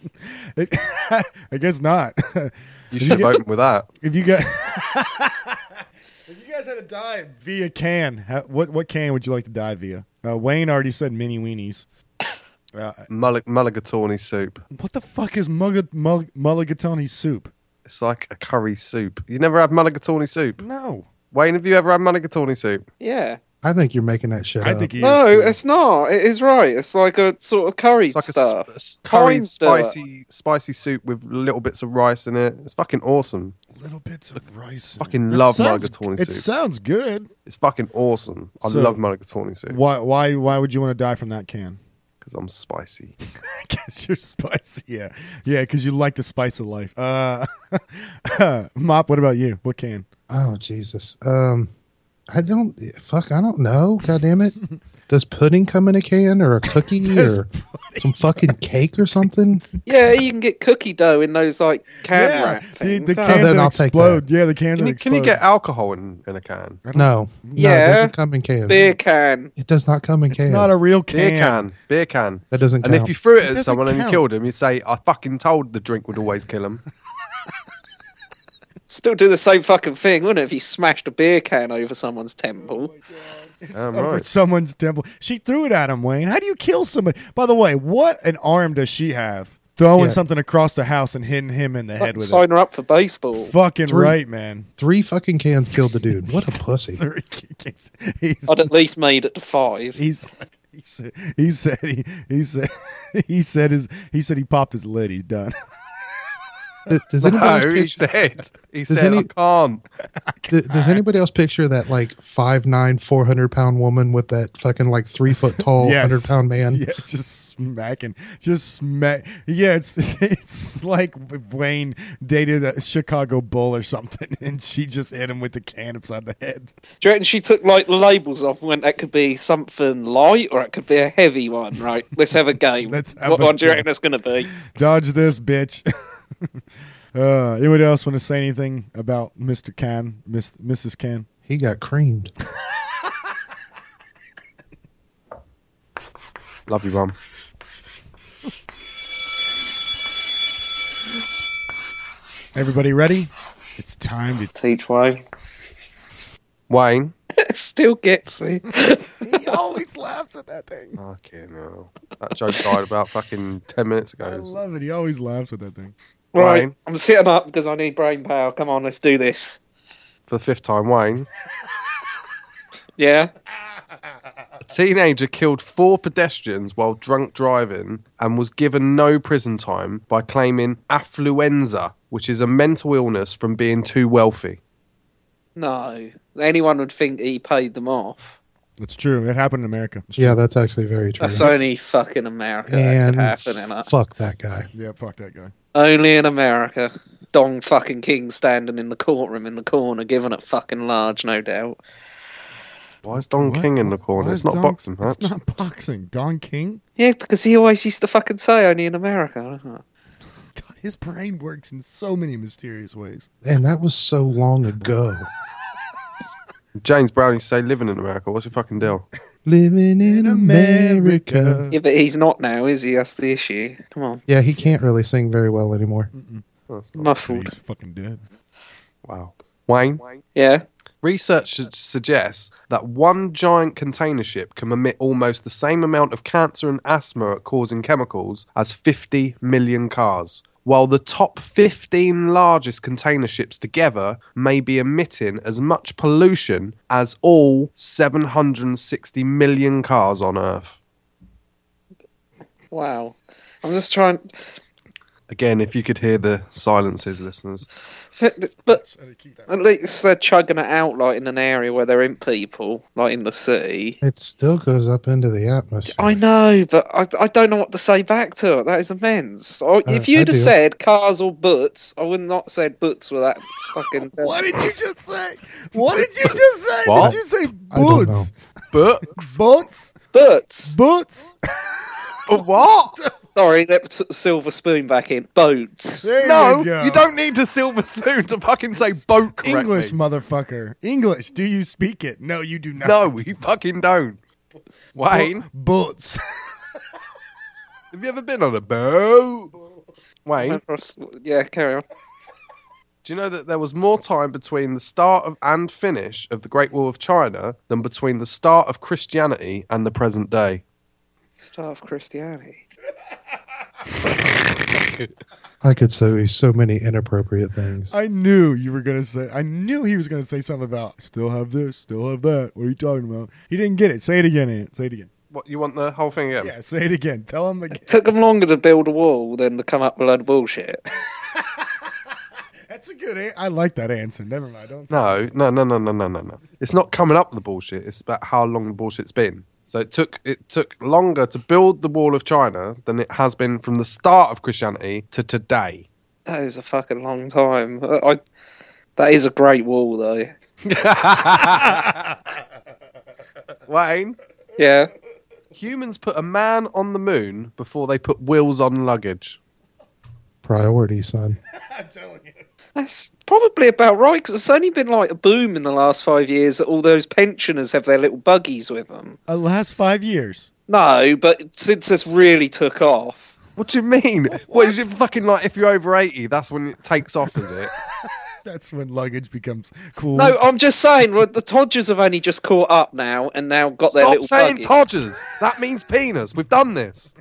Speaker 3: I guess not.
Speaker 4: You should have opened with that.
Speaker 3: If you got if you guys had to die via can, how, what what can would you like to die via? Uh, Wayne already said mini weenies. Uh,
Speaker 4: Mullig- mulligatawny soup.
Speaker 3: what the fuck is mullig- mul- mulligatawny soup?
Speaker 4: It's like a curry soup. You never had mulligatawny soup?
Speaker 3: No,
Speaker 4: Wayne, have you ever had mulligatawny soup?
Speaker 5: Yeah.
Speaker 6: I think you're making that shit
Speaker 3: I
Speaker 6: up.
Speaker 3: think he
Speaker 5: No,
Speaker 3: is. too.
Speaker 5: it's not. It is right. It's like a sort of curry
Speaker 4: It's like
Speaker 5: stuff.
Speaker 4: a sp- curry,
Speaker 5: Pines do it.
Speaker 4: spicy, spicy soup with little bits of rice in it. It's fucking awesome.
Speaker 3: little bits of rice. in
Speaker 4: Fucking
Speaker 3: it. It
Speaker 4: love
Speaker 3: sounds-
Speaker 4: mulligatawny
Speaker 3: It
Speaker 4: soup.
Speaker 3: sounds good.
Speaker 4: It's fucking awesome. I
Speaker 3: So-
Speaker 4: love mulligatawny soup
Speaker 3: Why why why would you want to die from that can?
Speaker 4: because I'm spicy.
Speaker 3: Because you're spicy. Yeah, yeah. Because you like the spice of life. Uh, Mop. What about you? What can?
Speaker 6: Oh Jesus. Um, I don't. Fuck. I don't know. God damn it. Does pudding come in a can or a cookie
Speaker 3: Does
Speaker 6: or some fucking cake or something?
Speaker 5: Yeah, you can get cookie dough in those like can
Speaker 3: yeah,
Speaker 5: wrap
Speaker 3: the,
Speaker 5: things.
Speaker 3: the
Speaker 5: can't
Speaker 3: cans
Speaker 5: you?
Speaker 6: then
Speaker 3: that
Speaker 6: I'll take
Speaker 3: explode. Yeah, the cans
Speaker 4: Can
Speaker 3: that
Speaker 4: you, can you
Speaker 3: explode.
Speaker 4: get alcohol in, in a can?
Speaker 6: No. No,
Speaker 5: Yeah.
Speaker 6: it doesn't come in cans.
Speaker 5: Beer can.
Speaker 6: It does not come in
Speaker 3: It's
Speaker 6: cans.
Speaker 3: not a real can.
Speaker 4: Beer can. Beer can.
Speaker 6: That doesn't
Speaker 4: And
Speaker 6: count.
Speaker 4: if you threw it
Speaker 3: It
Speaker 4: at
Speaker 3: doesn't
Speaker 4: someone and you
Speaker 3: count.
Speaker 4: killed him, you'd say, I fucking told the drink would always kill him.
Speaker 5: Still do the same fucking thing, wouldn't it? If you smashed a beer can over someone's temple.
Speaker 4: Um,
Speaker 3: Over
Speaker 4: right.
Speaker 3: someone's temple. She threw it at him, Wayne. How do you kill somebody? By the way, what an arm does she have? Throwing
Speaker 6: Yeah.
Speaker 3: something across the house and hitting him in the head with
Speaker 5: Sign
Speaker 3: it.
Speaker 5: her up for baseball.
Speaker 3: Fucking
Speaker 6: Three-
Speaker 3: right, man.
Speaker 6: Three fucking cans killed the dude. What a pussy.
Speaker 3: he's,
Speaker 5: I'd at least made it to five.
Speaker 3: he's, he said he said he, he said he said his he said he popped his lid. He's done.
Speaker 6: Th- Does anybody else
Speaker 4: No, he
Speaker 6: picture,
Speaker 4: said. He
Speaker 6: Does
Speaker 4: said,
Speaker 6: any-
Speaker 4: I can't.
Speaker 6: th- does anybody else picture that like five nine, four hundred pound woman with that fucking like three foot tall,
Speaker 3: Yes.
Speaker 6: hundred pound man?
Speaker 3: Yeah, just smacking, just smack. Yeah, it's it's like Wayne dated a Chicago Bull or something, and she just hit him with the can upside the head.
Speaker 5: Do you reckon she took like the labels off and went, that could be something light or it could be a heavy one, right? Let's have a game.
Speaker 3: Let's have
Speaker 5: what
Speaker 3: a
Speaker 5: one do you
Speaker 3: game.
Speaker 5: reckon that's going to be?
Speaker 3: Dodge this, bitch. uh, anybody else want to say anything about Mister Can, Miss Missus Can?
Speaker 6: He got creamed.
Speaker 4: Love you, Mum.
Speaker 3: Everybody ready? It's time to.
Speaker 5: Teach way.
Speaker 4: Wayne.
Speaker 5: It still gets me.
Speaker 3: He always laughs at that thing.
Speaker 4: Okay, no. That joke died about fucking ten minutes
Speaker 3: I
Speaker 4: ago.
Speaker 3: love it. He always laughs at that thing.
Speaker 5: Right,
Speaker 4: Wayne.
Speaker 5: I'm sitting up because I need brain power. Come on, let's do this.
Speaker 4: For the fifth time, Wayne.
Speaker 5: Yeah?
Speaker 4: A teenager killed four pedestrians while drunk driving and was given no prison time by claiming affluenza, which is a mental illness from being too wealthy.
Speaker 5: No. Anyone would think he paid them off.
Speaker 3: It's true. It happened in America. It's
Speaker 6: Yeah,
Speaker 3: true.
Speaker 6: that's actually very true.
Speaker 5: That's only fucking America that
Speaker 6: and
Speaker 5: could happen in it.
Speaker 6: fuck that guy.
Speaker 3: Yeah, fuck that guy.
Speaker 5: Only in America. Dong fucking King standing in the courtroom in the corner, giving it fucking large, no doubt.
Speaker 4: Why is Don
Speaker 3: What?
Speaker 4: King in the corner?
Speaker 3: Why
Speaker 4: It's
Speaker 3: is
Speaker 4: not
Speaker 3: Don-
Speaker 4: boxing match.
Speaker 3: It's not boxing. Don King?
Speaker 5: Yeah, because he always used to fucking say only in America.
Speaker 3: God, his brain works in so many mysterious ways.
Speaker 6: And that was so long ago.
Speaker 4: James Brown used to say living in America. What's your fucking deal?
Speaker 6: Living in America.
Speaker 5: Yeah, but he's not now, is he? That's the issue. Come on.
Speaker 6: Yeah, he can't really sing very well anymore.
Speaker 4: Oh, it's not-
Speaker 5: Muffled.
Speaker 3: He's fucking dead.
Speaker 4: Wow. Wayne,
Speaker 5: Yeah?
Speaker 4: research su- suggests that one giant container ship can emit almost the same amount of cancer and asthma causing chemicals as fifty million cars, while the top fifteen largest container ships together may be emitting as much pollution as all seven hundred sixty million cars on Earth.
Speaker 5: Wow. I'm just trying...
Speaker 4: Again, if you could hear the silences, listeners.
Speaker 5: But at least they're chugging it out like in an area where there ain't people, like in the city.
Speaker 6: It still goes up into the atmosphere.
Speaker 5: I know, but I, I don't know what to say back to it. That is immense. I, if
Speaker 6: I
Speaker 5: you'd have
Speaker 6: do.
Speaker 5: said cars or butts, I would not have said butts with that fucking.
Speaker 3: What did you just say? What did you just say?
Speaker 4: What?
Speaker 3: Did you say
Speaker 6: I don't know.
Speaker 3: boots?
Speaker 4: Books?
Speaker 3: Boots?
Speaker 5: Butts.
Speaker 3: Boots?
Speaker 4: What?
Speaker 5: Sorry, let me put the silver spoon back in. Boats.
Speaker 3: There
Speaker 4: No,
Speaker 3: you, go.
Speaker 4: you don't need a silver spoon to fucking say boat correctly.
Speaker 3: English, motherfucker. English. Do you speak it? No, you do not.
Speaker 4: No, you fucking don't. Wayne,
Speaker 3: Boots.
Speaker 4: have you ever been on a boat? Wayne,
Speaker 5: Yeah, carry on.
Speaker 4: do you know that there was more time between the start of and finish of the Great Wall of China than between the start of Christianity and the present day?
Speaker 5: Start of Christianity.
Speaker 6: I could say so many inappropriate things.
Speaker 3: I knew you were gonna say. I knew he was gonna say something about still have this, still have that. What are you talking about? He didn't get it. Say it again, Ant. Say it again.
Speaker 4: What, you want the whole thing again?
Speaker 3: Yeah, say it again. Tell him again.
Speaker 5: It took them longer to build a wall than to come up with a load of bullshit.
Speaker 3: That's a good. A- I like that answer. Never mind. Don't. Say
Speaker 4: No, no, no, no, no, no, no, no. It's not coming up with the bullshit. It's about how long the bullshit's been. So it took it took longer to build the Wall of China than it has been from the start of Christianity to today.
Speaker 5: That is a fucking long time. I, I that is a great wall, though.
Speaker 4: Wayne,
Speaker 5: Yeah.
Speaker 4: humans put a man on the moon before they put wheels on luggage.
Speaker 6: Priority, son.
Speaker 3: I'm telling you.
Speaker 5: That's probably about right, because it's only been like a boom in the last five years that all those pensioners have their little buggies with them.
Speaker 3: Uh, last five years.
Speaker 5: No, but since this really took off,
Speaker 4: What do you mean? What is it fucking like if you're over eighty, that's when it takes off, is it?
Speaker 3: That's when luggage becomes cool.
Speaker 5: no, I'm just saying, well, the Todgers have only just caught up now and now got their
Speaker 4: Stop
Speaker 5: little
Speaker 4: saying
Speaker 5: buggy.
Speaker 4: Todgers. That means penis. We've done this.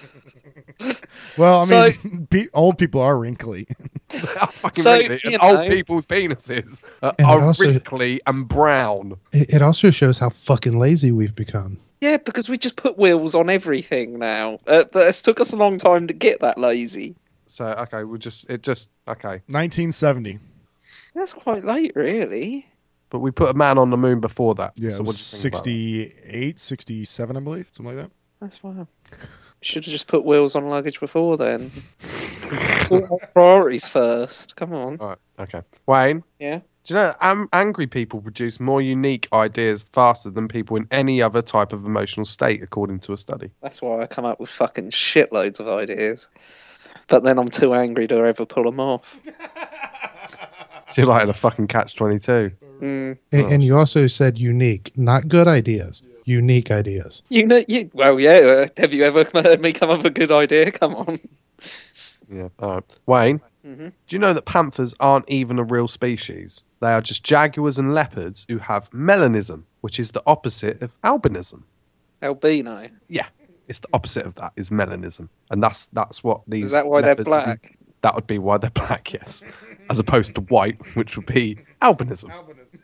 Speaker 3: Well, I
Speaker 5: So-
Speaker 3: mean, pe- old people are wrinkly.
Speaker 4: fucking
Speaker 5: So,
Speaker 4: wrinkly.
Speaker 5: you
Speaker 4: And old
Speaker 5: know-
Speaker 4: people's penises are,
Speaker 6: And
Speaker 4: are
Speaker 6: also-
Speaker 4: wrinkly and brown.
Speaker 6: It, it also shows how fucking lazy we've become.
Speaker 5: Yeah, because we just put wheels on everything now. Uh, but it's took us a long time to get that lazy.
Speaker 4: So okay, we'll just it just okay.
Speaker 3: nineteen seventy.
Speaker 5: That's quite late, really.
Speaker 4: But we put a man on the moon before that.
Speaker 3: Yeah,
Speaker 4: so
Speaker 3: it
Speaker 4: what
Speaker 3: was
Speaker 4: do you think about that?
Speaker 3: sixty-eight, sixty-seven, I believe. Something like that.
Speaker 5: That's fine. Should have just put wheels on luggage before then. Sort out priorities first. Come on.
Speaker 4: All right, okay. Wayne,
Speaker 5: Yeah.
Speaker 4: do you know that am- angry people produce more unique ideas faster than people in any other type of emotional state, according to a study?
Speaker 5: That's why I come up with fucking shitloads of ideas. But then I'm too angry to ever pull them off.
Speaker 4: So you're like in a fucking catch twenty-two.
Speaker 5: Mm.
Speaker 6: And, and you also said unique, not good ideas, unique ideas.
Speaker 5: You know, you, well, yeah. uh, Have you ever heard me come up with a good idea? Come on.
Speaker 4: Yeah. All right. Wayne,
Speaker 5: Mm-hmm.
Speaker 4: do you know that panthers aren't even a real species? They are just jaguars and leopards who have melanism, which is the opposite of albinism.
Speaker 5: Albino.
Speaker 4: Yeah, it's the opposite of that is melanism, and that's that's what these.
Speaker 5: Is that why they're
Speaker 4: leopards and-
Speaker 5: black?
Speaker 4: that would be why they're black, yes, as opposed to white, which would be albinism.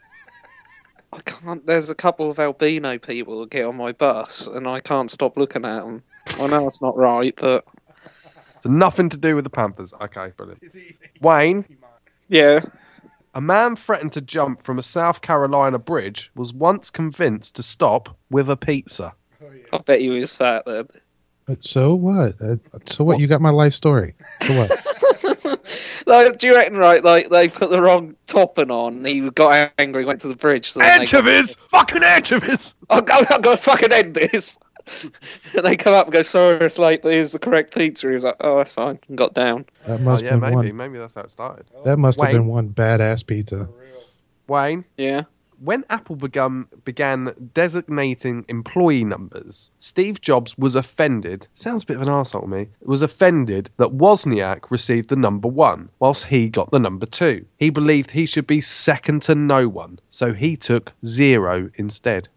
Speaker 5: I can't. There's a couple of albino people that get on my bus, and I can't stop looking at them. I know it's not right, but
Speaker 4: So nothing to do with the panthers. Okay, brilliant. Wayne,
Speaker 5: yeah.
Speaker 4: a man threatened to jump from a South Carolina bridge was once convinced to stop with a pizza.
Speaker 5: I bet he was fat then.
Speaker 6: But so what? Uh, so what? You got my life story. So what?
Speaker 5: Like, do you reckon, right, like, they put the wrong topping on, he got angry, went to the bridge. So then they
Speaker 4: Anchovies! Fucking anchovies!
Speaker 5: I've got, I've got to fucking end this. And they come up and go, sorry, it's late, but here's the correct pizza. He was like, oh, that's fine. And got down.
Speaker 6: That
Speaker 4: Oh
Speaker 6: must
Speaker 4: yeah,
Speaker 6: have
Speaker 4: maybe.
Speaker 6: been one.
Speaker 4: Maybe that's how it started.
Speaker 6: That must have
Speaker 4: Wayne.
Speaker 6: been one badass pizza.
Speaker 4: Wayne,
Speaker 5: Yeah.
Speaker 4: when Apple began began designating employee numbers, Steve Jobs was offended. Sounds a bit of an arsehole to me. Was offended that Wozniak received the number one, whilst he got the number two. He believed he should be second to no one, so he took zero instead.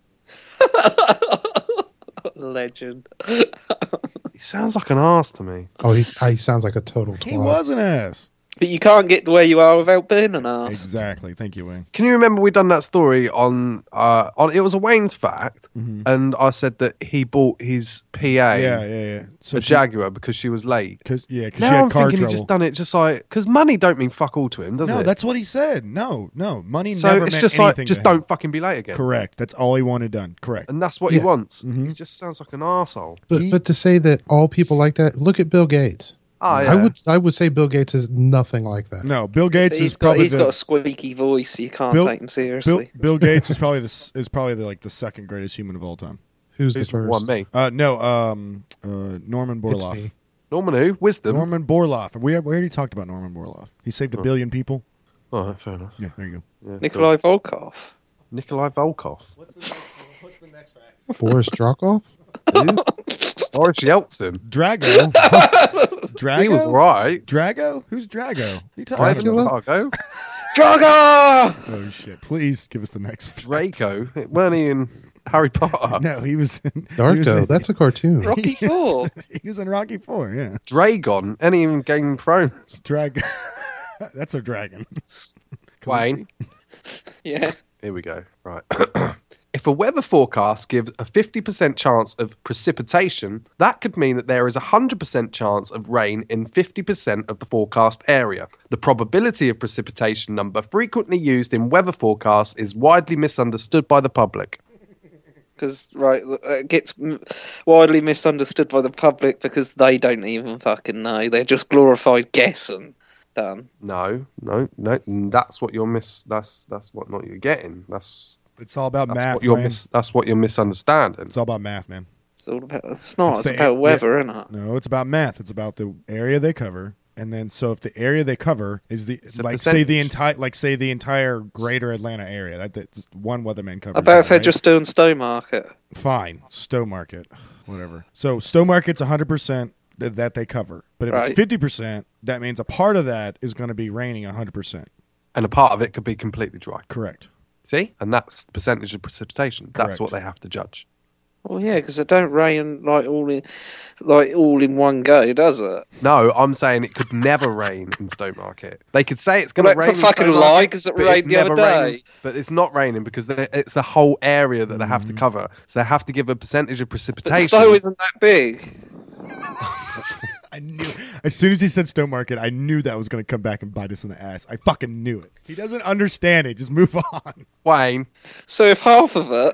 Speaker 5: Legend.
Speaker 4: He sounds like an arse to me.
Speaker 6: Oh, he's, he sounds like a total twat.
Speaker 3: He was an ass.
Speaker 5: But you can't get to where you are without being an arse.
Speaker 3: Exactly. Thank you, Wayne.
Speaker 4: Can you remember we done that story on uh on it was a Wayne's fact, and I said that he bought his P A
Speaker 3: Mm-hmm. Yeah, yeah, yeah. So
Speaker 4: a
Speaker 3: she-
Speaker 4: Jaguar because she was late.
Speaker 3: Cause, yeah, because she
Speaker 4: Now
Speaker 3: had
Speaker 4: I'm
Speaker 3: car
Speaker 4: thinking
Speaker 3: trouble.
Speaker 4: he just done it just like because money don't mean fuck all to him, does
Speaker 3: no,
Speaker 4: it?
Speaker 3: that's what he said. No, no, money
Speaker 4: so
Speaker 3: never
Speaker 4: it's
Speaker 3: meant
Speaker 4: just like
Speaker 3: anything
Speaker 4: just
Speaker 3: to him.
Speaker 4: don't fucking be late again.
Speaker 3: Correct. That's all he wanted done. Correct.
Speaker 4: And that's what
Speaker 6: Yeah.
Speaker 4: he wants.
Speaker 3: Mhm.
Speaker 4: He just sounds like an arsehole.
Speaker 6: But
Speaker 3: He-
Speaker 6: but to say that all people like that, look at Bill Gates.
Speaker 4: Oh, yeah.
Speaker 6: I would I would say Bill Gates is nothing like that.
Speaker 3: No, Bill Gates
Speaker 5: He's
Speaker 3: is
Speaker 5: got
Speaker 3: probably
Speaker 5: he's
Speaker 3: the,
Speaker 5: got a squeaky voice. You can't
Speaker 3: Bill-
Speaker 5: take him
Speaker 3: Bill,
Speaker 5: seriously.
Speaker 3: Bill Gates is probably the s- is probably the, like the second greatest human of all time.
Speaker 6: Who's
Speaker 4: Who's
Speaker 6: the first?
Speaker 4: one me?
Speaker 3: Uh, no, um, uh, Norman
Speaker 6: It's
Speaker 3: Borlaug.
Speaker 6: me.
Speaker 4: Norman who? Wisdom.
Speaker 3: Norman Borlaug. We, we already talked about Norman Borlaug. He saved a billion people.
Speaker 4: Oh, fair enough.
Speaker 3: Yeah, there you go.
Speaker 4: Yeah,
Speaker 5: Nikolai Volkov.
Speaker 4: cool. Nikolai Volkov.
Speaker 3: What's the next? What's the next fact?
Speaker 6: Boris Drokov?
Speaker 4: Who? Boris Yeltsin.
Speaker 3: Drago. Drago.
Speaker 4: He was right.
Speaker 3: Drago. Who's Drago? What are you talking
Speaker 4: Ivan
Speaker 3: about?
Speaker 6: Dracula?
Speaker 4: Drago.
Speaker 5: Drago!
Speaker 3: Oh shit! Please give us the next. fact.
Speaker 4: Draco. Weren't he in Harry Potter?
Speaker 3: No, he was. In, he was
Speaker 6: Darko.
Speaker 3: in-
Speaker 6: That's a cartoon.
Speaker 5: Rocky Four.
Speaker 3: He was in Rocky Four. Yeah.
Speaker 4: Dragon. Any in Game of Thrones?
Speaker 3: Drag. That's a dragon. Can we
Speaker 4: Wayne.
Speaker 3: see?
Speaker 5: Yeah.
Speaker 4: Here we go. Right. If a weather forecast gives a fifty percent chance of precipitation, that could mean that there is a one hundred percent chance of rain in fifty percent of the forecast area. The probability of precipitation number frequently used in weather forecasts is widely misunderstood by the public.
Speaker 5: Because, right, it gets m- widely misunderstood by the public because they don't even fucking know. They're just glorified guessing. Done.
Speaker 4: No, no, no. That's what you're miss. That's that's what not you're getting. That's
Speaker 3: It's all about
Speaker 4: that's
Speaker 3: math.
Speaker 4: what you're
Speaker 3: man.
Speaker 4: mis- That's what you're misunderstanding.
Speaker 3: It's all about math, man.
Speaker 5: It's all about. It's not.
Speaker 3: It's
Speaker 5: It's,
Speaker 3: the-
Speaker 5: about
Speaker 3: yeah.
Speaker 5: weather, isn't it?
Speaker 3: No, it's about math. It's about the area they cover, and then so if the area they cover is the
Speaker 4: a
Speaker 3: like say the
Speaker 4: percentage.
Speaker 3: entire like say the entire greater Atlanta area, that that's one weatherman covers.
Speaker 5: About
Speaker 3: that,
Speaker 5: if they're
Speaker 3: right?
Speaker 5: just doing Stowmarket.
Speaker 3: Fine, Stowe Market, whatever. So Stowe Market's one hundred percent th- that they cover, but if it's
Speaker 5: Right.
Speaker 3: fifty percent, that means a part of that is going to be raining one hundred percent.
Speaker 4: And a part of it could be completely dry.
Speaker 3: Correct.
Speaker 4: See? And that's the percentage of precipitation. That's
Speaker 3: Correct.
Speaker 4: what they have to judge.
Speaker 5: Well, yeah, because it don't rain like all in, like all in one go, does it?
Speaker 4: No, I'm saying it could never rain in Stowmarket. They could say it's going
Speaker 5: Well,
Speaker 4: to
Speaker 5: that's
Speaker 4: rain
Speaker 5: a
Speaker 4: in
Speaker 5: fucking
Speaker 4: Stowmarket,
Speaker 5: lie, 'cause it
Speaker 4: but
Speaker 5: rained the
Speaker 4: never
Speaker 5: other
Speaker 4: rains-
Speaker 5: day.
Speaker 4: But it's not raining because they, it's the whole area that they have
Speaker 3: Mm-hmm.
Speaker 4: to cover. So they have to give a percentage of
Speaker 5: But
Speaker 4: precipitation.
Speaker 5: Stow isn't that big.
Speaker 3: I knew as soon as he said Stowe Market, I knew that was going to come back and bite us in the ass. I fucking knew it. He doesn't understand it. Just move on.
Speaker 4: Wayne,
Speaker 5: So if half of it,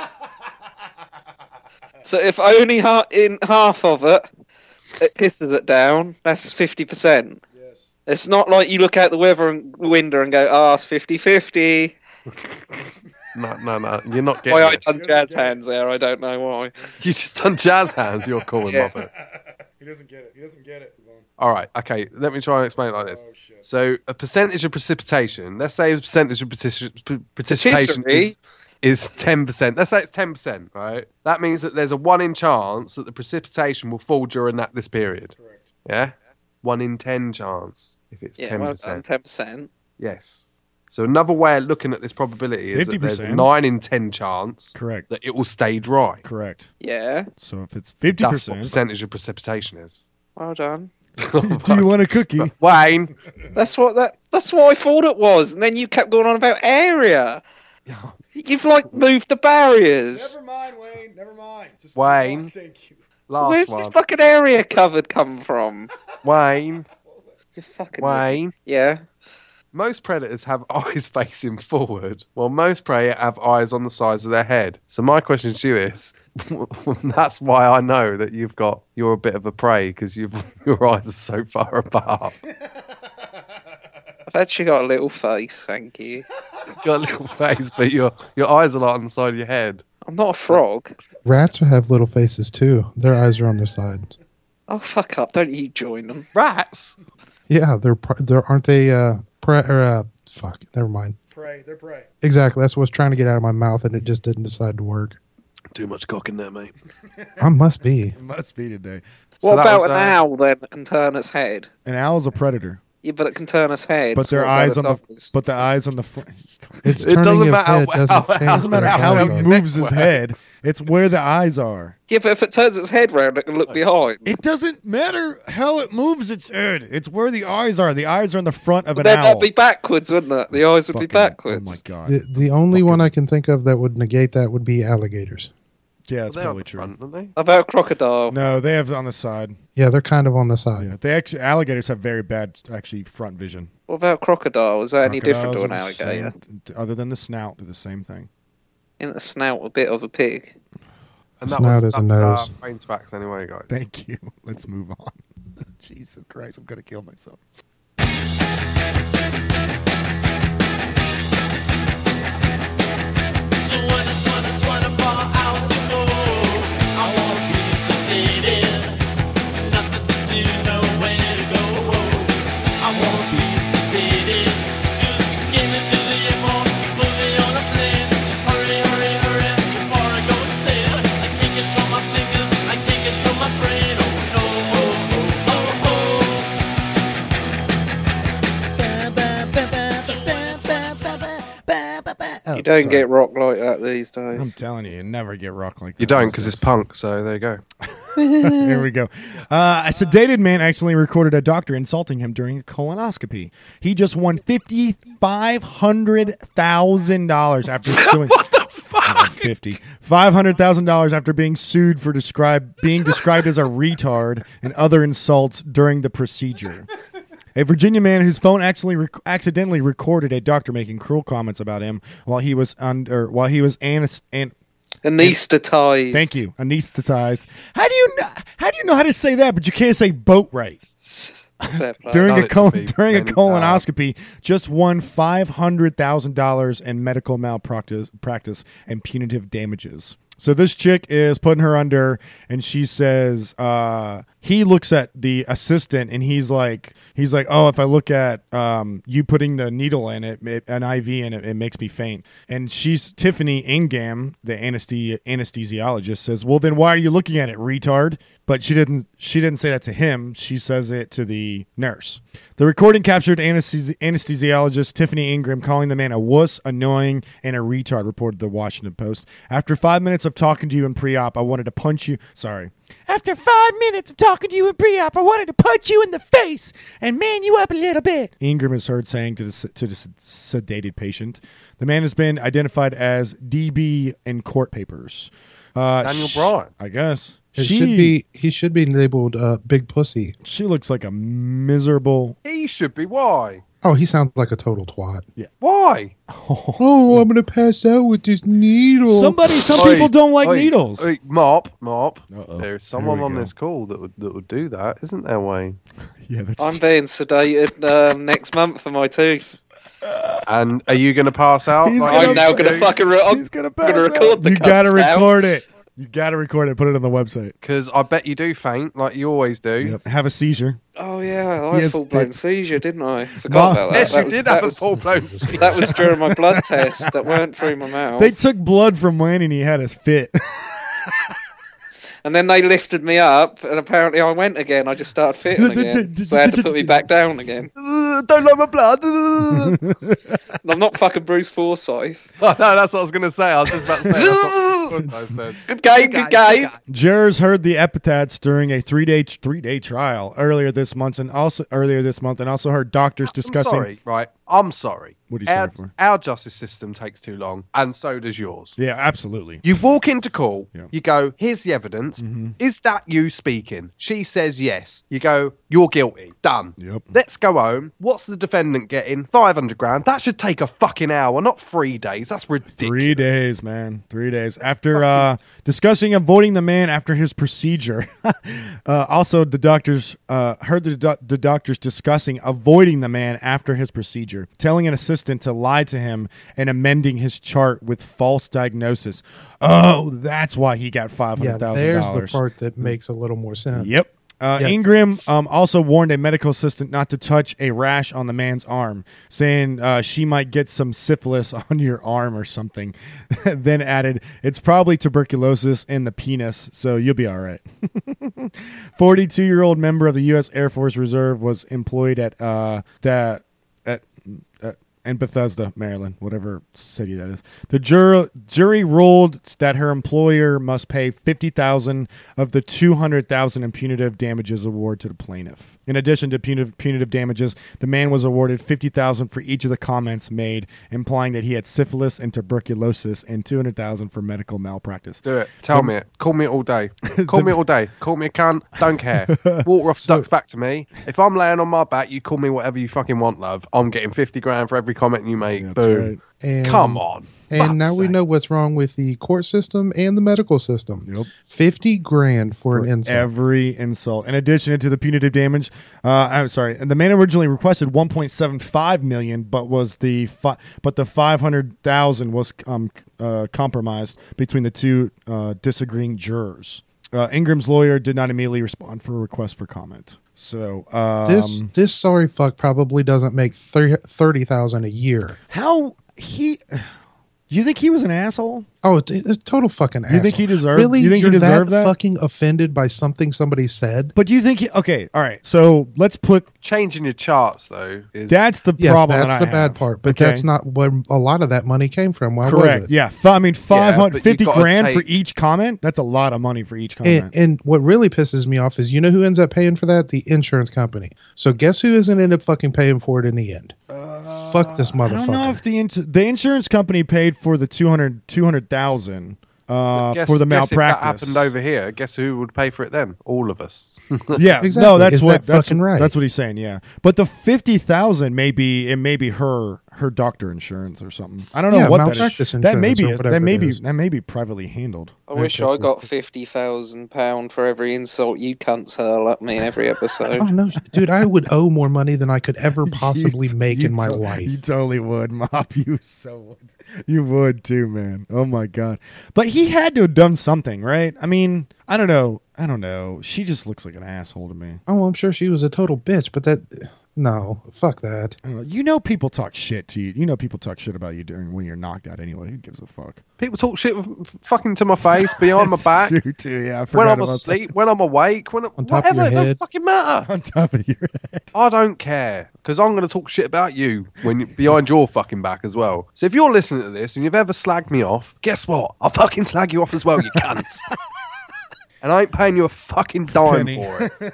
Speaker 5: so if only ha- in half of it, it pisses it down. That's fifty percent.
Speaker 3: Yes.
Speaker 5: It's not like you look out the weather and the window and go, "Ah, it's fifty-fifty."
Speaker 4: no, no, no, you're not getting
Speaker 5: Why I
Speaker 4: it.
Speaker 5: done jazz hands there? I don't know why.
Speaker 4: You just done jazz hands, you're calling
Speaker 5: Yeah.
Speaker 4: Muppet.
Speaker 3: He doesn't get it. He doesn't get it.
Speaker 4: All right, okay, let me try and explain it like this.
Speaker 3: Oh, shit.
Speaker 4: So, a percentage of precipitation, let's say a percentage of partici- p- participation
Speaker 5: Patisserie?
Speaker 4: is, is ten percent. Let's say it's ten percent, right? That means that there's a one in chance that the precipitation will fall during that this period.
Speaker 3: Correct.
Speaker 4: Yeah? one in ten chance if it's
Speaker 5: Yeah,
Speaker 4: ten
Speaker 5: well,
Speaker 4: percent.
Speaker 5: ten percent.
Speaker 4: Yes. So, another way of looking at this probability is that there's a
Speaker 3: fifty percent.
Speaker 4: nine in ten chance
Speaker 3: Correct.
Speaker 4: that it will stay dry.
Speaker 3: Correct.
Speaker 5: Yeah,
Speaker 3: So if it's fifty
Speaker 4: That's what
Speaker 3: percent,
Speaker 4: percentage of precipitation is.
Speaker 5: well done.
Speaker 3: do you want a cookie?
Speaker 4: Wayne.
Speaker 5: That's what that. That's what I thought it was, and then you kept going on about area. You've like moved the barriers.
Speaker 3: mind, Wayne. Never mind. Just
Speaker 4: Wayne.
Speaker 3: Thank you.
Speaker 4: Last
Speaker 5: Where's
Speaker 4: one.
Speaker 5: this fucking area covered come from?
Speaker 4: Wayne.
Speaker 5: You fucking
Speaker 4: Wayne.
Speaker 5: Yeah.
Speaker 4: Most predators have eyes facing forward, while most prey have eyes on the sides of their head. So my question to you is, that's why I know that you've got you're a bit of a prey because you've your eyes are so far apart.
Speaker 5: I've actually got a little face, thank you.
Speaker 4: You've got a little face, but your your eyes are like on the side of your head.
Speaker 5: I'm not a frog.
Speaker 6: Rats have little faces too. Their eyes are on their side.
Speaker 5: Oh, fuck up. Don't you join them.
Speaker 4: Rats.
Speaker 6: Yeah, they're pr- they're aren't they? Uh, pre- or, uh, fuck. Never mind.
Speaker 3: Pray. They're pray.
Speaker 6: Exactly. That's what I was trying to get out of my mouth, and it just didn't decide to work.
Speaker 4: Too much cock in there, mate.
Speaker 6: I must be.
Speaker 3: It must be today.
Speaker 4: So
Speaker 5: What
Speaker 4: that
Speaker 5: about
Speaker 4: was,
Speaker 5: an
Speaker 4: uh,
Speaker 5: owl then that can turn its head?
Speaker 3: An owl's a predator.
Speaker 5: Yeah, but it can turn us heads.
Speaker 3: But their
Speaker 5: What
Speaker 3: eyes on
Speaker 5: about
Speaker 3: the
Speaker 5: us?
Speaker 3: but the eyes on the front.
Speaker 6: It's
Speaker 4: It
Speaker 6: turning
Speaker 4: doesn't
Speaker 6: of
Speaker 4: matter
Speaker 6: head
Speaker 4: how-
Speaker 6: doesn't
Speaker 4: how-
Speaker 6: change.
Speaker 3: Doesn't matter
Speaker 6: their
Speaker 3: how
Speaker 6: eyes
Speaker 3: he
Speaker 6: are.
Speaker 3: moves his
Speaker 4: neck
Speaker 3: head.
Speaker 4: works.
Speaker 3: It's where the eyes are.
Speaker 5: Yeah, but if it turns its head round, it can look behind.
Speaker 3: It doesn't matter how it moves its head. It's where the eyes are. The eyes are in the front of an
Speaker 5: Then
Speaker 3: owl.
Speaker 5: that'd be backwards, wouldn't it? The eyes would
Speaker 3: Fucking-
Speaker 5: be backwards.
Speaker 3: Oh my god.
Speaker 6: The, the only one I can think of that would negate that would be alligators.
Speaker 3: Yeah, that's
Speaker 4: They're on
Speaker 3: probably
Speaker 4: the
Speaker 3: true.
Speaker 4: front, aren't they?
Speaker 5: How about crocodile?
Speaker 3: No, they have it on the side.
Speaker 6: Yeah, they're kind of on the side.
Speaker 3: Yeah, they actually alligators have very bad actually front vision.
Speaker 5: What about crocodile? Is that any different to an
Speaker 3: Crocodiles are the
Speaker 5: alligator?
Speaker 3: same- other than the snout, they're the same thing.
Speaker 5: In the snout, a bit of a pig.
Speaker 4: And
Speaker 6: Snout
Speaker 4: was,
Speaker 6: is a
Speaker 4: that was our
Speaker 6: nose.
Speaker 4: brains facts anyway, guys.
Speaker 3: Thank you. Let's move on. Jesus Christ, I'm gonna kill myself.
Speaker 5: You don't
Speaker 3: sorry.
Speaker 5: get rock like that these
Speaker 3: I'm
Speaker 5: days.
Speaker 3: telling you, you never get rock like that.
Speaker 4: You don't
Speaker 3: these
Speaker 4: because it's
Speaker 3: days.
Speaker 4: punk. So there you go.
Speaker 3: Here we go. Uh, a sedated man accidentally recorded a doctor insulting him during a colonoscopy. He just won fifty five hundred thousand dollars after suing. What the fuck? Fifty five hundred thousand dollars after being sued for describe being described as a retard and other insults during the procedure. A Virginia man whose phone accidentally rec- accidentally recorded a doctor making cruel comments about him while he was under while he was anes- an-
Speaker 5: Anesthetized.
Speaker 3: Thank you. Anesthetized. How do you know, how do you know how to say that, but you can't say boat right?
Speaker 5: Fair play.
Speaker 3: During
Speaker 4: done
Speaker 3: a
Speaker 4: it to
Speaker 3: col-
Speaker 4: me
Speaker 3: during a
Speaker 4: many
Speaker 3: colonoscopy, just won five hundred thousand dollars in medical malpractice practice and punitive damages. So this chick is putting her under, and she says uh, he looks at the assistant, and he's like, he's like, oh, if I look at um, you putting the needle in it, it an I V in it, it makes me faint. And she's Tiffany Ingham, the anesthe- anesthesiologist, says, well, then why are you looking at it, retard? But she didn't. She didn't say that to him. She says it to the nurse. The recording captured anesthesi- anesthesiologist Tiffany Ingram calling the man a wuss, annoying, and a retard, reported the Washington Post. After five minutes of talking to you in pre-op, I wanted to punch you. Sorry. After five minutes of talking to you in pre-op, I wanted to punch you in the face and man you up a little bit. Ingram is heard saying to the, s- to the s- sedated patient. The man has been identified as D B in court papers. Uh,
Speaker 4: Daniel
Speaker 3: sh-
Speaker 4: Bryan.
Speaker 3: I guess.
Speaker 6: It
Speaker 3: she
Speaker 6: should be he should be labeled uh, Big Pussy.
Speaker 3: she looks like a miserable.
Speaker 4: He should be. Why?
Speaker 6: Oh, he sounds like a total twat.
Speaker 4: Why?
Speaker 6: Oh, I'm gonna pass out with this needle.
Speaker 3: Somebody, some
Speaker 4: Oi,
Speaker 3: people don't like
Speaker 4: oi,
Speaker 3: needles.
Speaker 4: oi, mop, mop.
Speaker 3: Uh-oh.
Speaker 4: There's
Speaker 3: Here
Speaker 4: someone
Speaker 3: we
Speaker 4: on
Speaker 3: go.
Speaker 4: this call that would that would do that, isn't there, Wayne?
Speaker 3: Yeah, that's.
Speaker 5: I'm being sedated um, next month for my tooth.
Speaker 4: And are you going to pass out?
Speaker 3: He's
Speaker 4: like
Speaker 3: gonna-
Speaker 5: I'm now going to fucking. Re- I'm
Speaker 3: He's gonna,
Speaker 5: gonna
Speaker 3: pass out.
Speaker 5: record the
Speaker 3: You gotta
Speaker 5: cunts now.
Speaker 3: record it. You gotta record it. Put it on the website.
Speaker 4: Because I bet you do faint, like you always do.
Speaker 3: Yep. Have a seizure.
Speaker 5: Oh yeah, I had
Speaker 3: Yes,
Speaker 5: full blown
Speaker 3: it's-
Speaker 5: seizure, didn't I? Forgot
Speaker 3: Ma-
Speaker 5: about that.
Speaker 4: Yes,
Speaker 5: that
Speaker 4: you
Speaker 5: was,
Speaker 4: did
Speaker 5: that
Speaker 4: have
Speaker 5: was,
Speaker 4: a full blown.
Speaker 5: That was during my blood test. That weren't through my mouth.
Speaker 3: They took blood from Wayne and he had his fit.
Speaker 5: And then they lifted me up, and apparently I went again. I just started fitting again. So they had to put me back down again.
Speaker 4: Don't like my blood. oh,
Speaker 5: And I'm not fucking Bruce Forsyth.
Speaker 4: no, that's what I was going to say. I was just about to say. That's what I said.
Speaker 5: Good game, good game.
Speaker 3: Jurors heard the epithets during a three-day three-day trial earlier this month, and also earlier this month, and also heard doctors
Speaker 4: I'm
Speaker 3: discussing.
Speaker 4: sorry, right? I'm sorry.
Speaker 3: What are you
Speaker 4: our,
Speaker 3: sorry for?
Speaker 4: Our justice system takes too long, and so does yours.
Speaker 3: Yeah, absolutely.
Speaker 4: You walk into court,
Speaker 3: Yeah.
Speaker 4: you go, here's the evidence.
Speaker 3: Mm-hmm.
Speaker 4: Is that you speaking? She says yes. You go, you're guilty. Done.
Speaker 3: Yep.
Speaker 4: Let's go home. What's the defendant getting? five hundred grand. That should take a fucking hour, not three days. That's ridiculous.
Speaker 3: Three days, man. Three days. After uh, discussing avoiding the man after his procedure. uh, also, the doctors uh, heard the, do- the doctors discussing avoiding the man after his procedure, telling an assistant to lie to him and amending his chart with false diagnosis. Oh, that's why he got five
Speaker 6: Yeah,
Speaker 3: hundred thousand
Speaker 6: there's
Speaker 3: dollars.
Speaker 6: the part that makes a little more sense.
Speaker 3: Yep. Uh,
Speaker 6: Yeah.
Speaker 3: Ingram um, also warned a medical assistant not to touch a rash on the man's arm, saying uh, she might get some syphilis on your arm or something. Then added, "It's probably tuberculosis in the penis, so you'll be all right." forty-two-year-old member of the U S Air Force Reserve was employed at uh, the at. Uh, in Bethesda, Maryland, whatever city that is. The jur- jury ruled that her employer must pay fifty thousand dollars of the two hundred thousand dollars in punitive damages award to the plaintiff. In addition to punitive, punitive damages, the man was awarded fifty thousand dollars for each of the comments made, implying that he had syphilis and tuberculosis, and two hundred thousand dollars for medical malpractice.
Speaker 4: Do it. Tell me it. Call me it all day. Call me it all day. Call me a cunt. Don't care. Water off ducks back to me. If I'm laying on my back, you call me whatever you fucking want, love. I'm getting fifty grand for every comment you make.
Speaker 3: That's
Speaker 4: Boom.
Speaker 3: right.
Speaker 6: And,
Speaker 4: Come on.
Speaker 6: And now
Speaker 4: Fuck's
Speaker 6: we
Speaker 4: sake.
Speaker 6: know what's wrong with the court system and the medical system.
Speaker 3: Yep.
Speaker 6: fifty grand for, an insult.
Speaker 3: Every insult. In addition to the punitive damage, uh, I'm sorry, the man originally requested one point seven five million, but was the fi- but the five hundred thousand was um, uh, compromised between the two uh, disagreeing jurors. Uh, Ingram's lawyer did not immediately respond for a request for comment. So um,
Speaker 6: this this sorry fuck probably doesn't make thirty thousand a year.
Speaker 3: how he? You think he was an asshole?
Speaker 6: Oh, it's, it's a total fucking asshole.
Speaker 3: You think he deserved-
Speaker 6: Really?
Speaker 3: you think he
Speaker 6: You're
Speaker 3: deserved that?
Speaker 6: fucking offended by something somebody said?
Speaker 3: But do you think? He, okay, all right. So let's put.
Speaker 4: Changing your charts, though, is.
Speaker 3: That's the
Speaker 6: Yes,
Speaker 3: problem.
Speaker 6: that's
Speaker 3: that
Speaker 6: the
Speaker 3: I
Speaker 6: bad
Speaker 3: have.
Speaker 6: part. But
Speaker 3: Okay?
Speaker 6: that's not where a lot of that money came from. Why
Speaker 3: correct.
Speaker 6: was it?
Speaker 3: Yeah, F- I mean, five hundred
Speaker 4: but you
Speaker 3: fifty
Speaker 4: gotta
Speaker 3: grand for
Speaker 4: take-
Speaker 3: each comment. That's a lot of money for each comment.
Speaker 6: And, and what really pisses me off is, you know who ends up paying for that? The insurance company. So guess who isn't end up fucking paying for it in the end? Fuck this motherfucker.
Speaker 3: I don't know if the ins- the insurance company paid for the two hundred two hundred thousand uh,
Speaker 4: Guess-
Speaker 3: for the
Speaker 4: guess
Speaker 3: malpractice.
Speaker 4: If that happened over here, guess who would pay for it then? All of us.
Speaker 3: Yeah,
Speaker 6: Exactly.
Speaker 3: no, that's
Speaker 6: Is
Speaker 3: what
Speaker 6: that
Speaker 3: that's
Speaker 6: fucking right?
Speaker 3: That's what he's saying. Yeah, but the fifty thousand may be it may be her her doctor insurance or something. I don't know
Speaker 6: Yeah,
Speaker 3: what that
Speaker 6: malpractice
Speaker 3: is. That may
Speaker 6: insurance
Speaker 3: be
Speaker 6: or
Speaker 3: that
Speaker 6: whatever
Speaker 3: may
Speaker 6: it
Speaker 3: be
Speaker 6: is.
Speaker 3: that may be privately handled.
Speaker 5: I wish I got fifty thousand pound for every insult you cunts hurl at me every episode.
Speaker 6: Oh no, dude! I would owe more money than I could ever possibly
Speaker 3: You-
Speaker 6: make
Speaker 3: you
Speaker 6: in my
Speaker 3: to-
Speaker 6: life.
Speaker 3: You totally would, Mop. You so would. You would too, man. Oh my god. But he had to have done something, right? I mean, I don't know. I don't know. She just looks like an asshole to me.
Speaker 6: Oh, I'm sure she was a total bitch, but that, no, fuck that.
Speaker 3: I don't know. You know, people talk shit to you. You know, people talk shit about you during when you're knocked out anyway. Who gives a fuck?
Speaker 4: People talk shit fucking to my face, behind my
Speaker 3: That's
Speaker 4: back,
Speaker 3: true, too. Yeah, I
Speaker 4: when
Speaker 3: forgot
Speaker 4: I'm
Speaker 3: about
Speaker 4: asleep, when I'm awake, when
Speaker 6: On top of
Speaker 4: whatever.
Speaker 6: your
Speaker 4: It don't
Speaker 6: head.
Speaker 4: fucking matter.
Speaker 3: that. On top of your head.
Speaker 4: I don't care because I'm going to talk shit about you when behind your fucking back as well. So if you're listening to this and you've ever slagged me off, guess what? I'll fucking slag you off as well, you cunts. And I ain't paying you a fucking dime
Speaker 3: Penny.
Speaker 4: for it.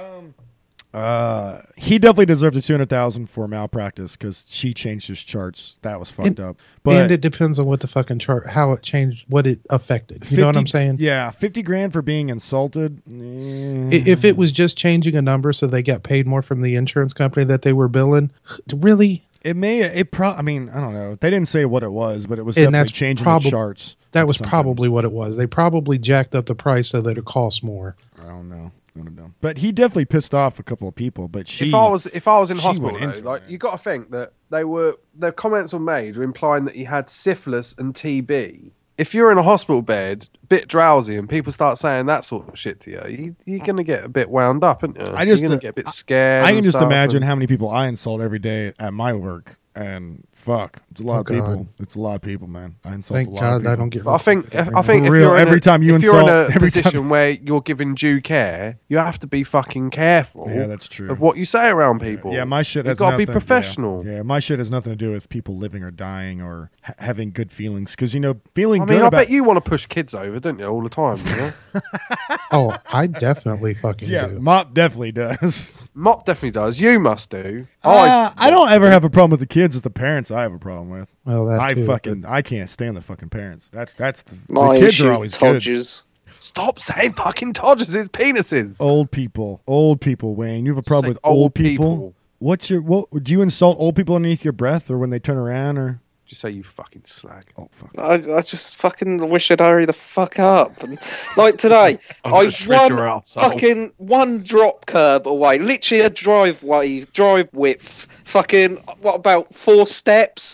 Speaker 3: Uh, he definitely deserved the two hundred thousand for malpractice because she changed his charts. That was fucked
Speaker 6: And-
Speaker 3: up. But
Speaker 6: and it depends on what the fucking chart, how it changed, what it affected. You know what I'm
Speaker 3: fifty
Speaker 6: saying?
Speaker 3: Yeah, fifty grand for being insulted. eh.
Speaker 6: I- If it was just changing a number so they got paid more from the insurance company that they were billing, really?
Speaker 3: It may. It pro. I mean, I don't know. They didn't say what it was, but it was
Speaker 6: And
Speaker 3: definitely
Speaker 6: that's
Speaker 3: changing
Speaker 6: probab-
Speaker 3: the charts.
Speaker 6: That
Speaker 3: or
Speaker 6: was
Speaker 3: something.
Speaker 6: probably what it was. They probably jacked up the price so that it cost more.
Speaker 3: I don't know. I don't know. But he definitely pissed off a couple of people. But she.
Speaker 4: if I was if I was in
Speaker 3: she
Speaker 4: hospital,
Speaker 3: went into
Speaker 4: though, like
Speaker 3: it.
Speaker 4: you got to think that they were their comments were made were implying that he had syphilis and T B. If you're in a hospital bed, a bit drowsy, and people start saying that sort of shit to you, you you're gonna get a bit wound up, aren't you?
Speaker 3: I just,
Speaker 4: you're gonna
Speaker 3: uh,
Speaker 4: get a bit scared.
Speaker 3: I can
Speaker 4: and
Speaker 3: just
Speaker 4: stuff,
Speaker 3: imagine
Speaker 4: and-
Speaker 3: how many people I insult every day at my work, and fuck, it's a lot
Speaker 6: Oh,
Speaker 3: of people.
Speaker 6: God.
Speaker 3: It's a lot of people, man. I insult
Speaker 6: Thank
Speaker 3: a lot
Speaker 6: God
Speaker 3: of people.
Speaker 6: I don't get.
Speaker 4: But I think if, I think
Speaker 3: For
Speaker 4: if
Speaker 3: real,
Speaker 4: you're in
Speaker 3: every
Speaker 4: a,
Speaker 3: time you
Speaker 4: if you're in
Speaker 3: insult-
Speaker 4: a
Speaker 3: every
Speaker 4: position
Speaker 3: time-
Speaker 4: where you're giving due care, you have to be fucking careful.
Speaker 3: Yeah, that's true.
Speaker 4: Of what you say around people.
Speaker 3: Yeah, my shit
Speaker 4: You've
Speaker 3: has
Speaker 4: got to be
Speaker 3: nothing-
Speaker 4: professional.
Speaker 3: Yeah, yeah, my shit has nothing to do with people living or dying or ha- having good feelings. Because you know, feeling
Speaker 4: I mean,
Speaker 3: good
Speaker 4: I
Speaker 3: about
Speaker 4: bet you want to push kids over, don't you, all the time? You know?
Speaker 6: Oh, I definitely fucking
Speaker 3: yeah,
Speaker 6: do.
Speaker 3: Mop definitely does.
Speaker 4: Mop definitely does. You must do.
Speaker 3: Uh, I don't ever have a problem with the kids. It's the parents I have a problem with.
Speaker 6: Well, that
Speaker 3: I
Speaker 6: too,
Speaker 3: fucking I can't stand the fucking parents. That's that's the,
Speaker 5: My
Speaker 3: the kids
Speaker 5: issue
Speaker 3: are
Speaker 5: with
Speaker 3: always good.
Speaker 5: Todgers.
Speaker 4: Stop saying fucking Todgers. It's penises.
Speaker 3: Old people, old people. Wayne, you have a problem
Speaker 4: Say
Speaker 3: with old
Speaker 4: old
Speaker 3: people?
Speaker 4: people.
Speaker 3: What's your what? Do you insult old people underneath your breath or when they turn around or?
Speaker 4: Just say you fucking slag.
Speaker 3: Oh fuck.
Speaker 5: I, I just fucking wish I'd hurry the fuck up. And, like today,
Speaker 4: I'm
Speaker 5: I
Speaker 4: gonna shred
Speaker 5: one
Speaker 4: your arsehole.
Speaker 5: fucking one drop curb away, literally a driveway, drive width. Fucking what about four steps?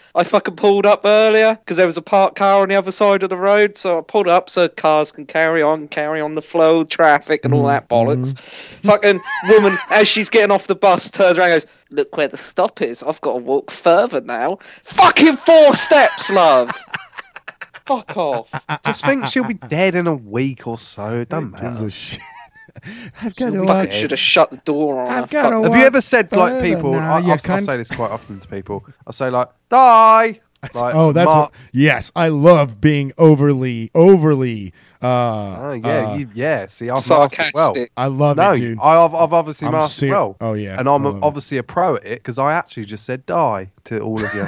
Speaker 5: I fucking pulled up earlier because there was a parked car on the other side of the road. So I pulled up so cars can carry on, carry on the flow of traffic and all that bollocks. Fucking woman, as she's getting off the bus, turns around and goes, "Look where the stop is. I've got to walk further now." Fucking four steps, love. Fuck off.
Speaker 4: Just think she'll be dead in a week or so. It doesn't
Speaker 3: Who gives
Speaker 4: matter.
Speaker 3: a shit? I've got to
Speaker 5: Fucking
Speaker 3: walk.
Speaker 5: should have shut the door on her.
Speaker 3: I've got to
Speaker 4: Have you ever said like
Speaker 3: further
Speaker 4: people?
Speaker 3: now,
Speaker 4: I,
Speaker 3: you
Speaker 4: I, I
Speaker 3: cunt.
Speaker 4: say this quite often to people. I say like, "Die." Like,
Speaker 3: Oh, that's
Speaker 4: Mar-
Speaker 3: what, yes. I love being overly, overly. Uh,
Speaker 4: Oh yeah,
Speaker 3: uh,
Speaker 4: you, yeah. See, I've mastered it well.
Speaker 5: Sarcastic.
Speaker 3: I love
Speaker 4: No,
Speaker 3: it, dude.
Speaker 4: I've, I've obviously
Speaker 3: I'm
Speaker 4: mastered
Speaker 3: ser-
Speaker 4: it well.
Speaker 3: Oh, yeah.
Speaker 4: and I'm
Speaker 3: I love it.
Speaker 4: obviously a pro at it because I actually just said "die" to all of you.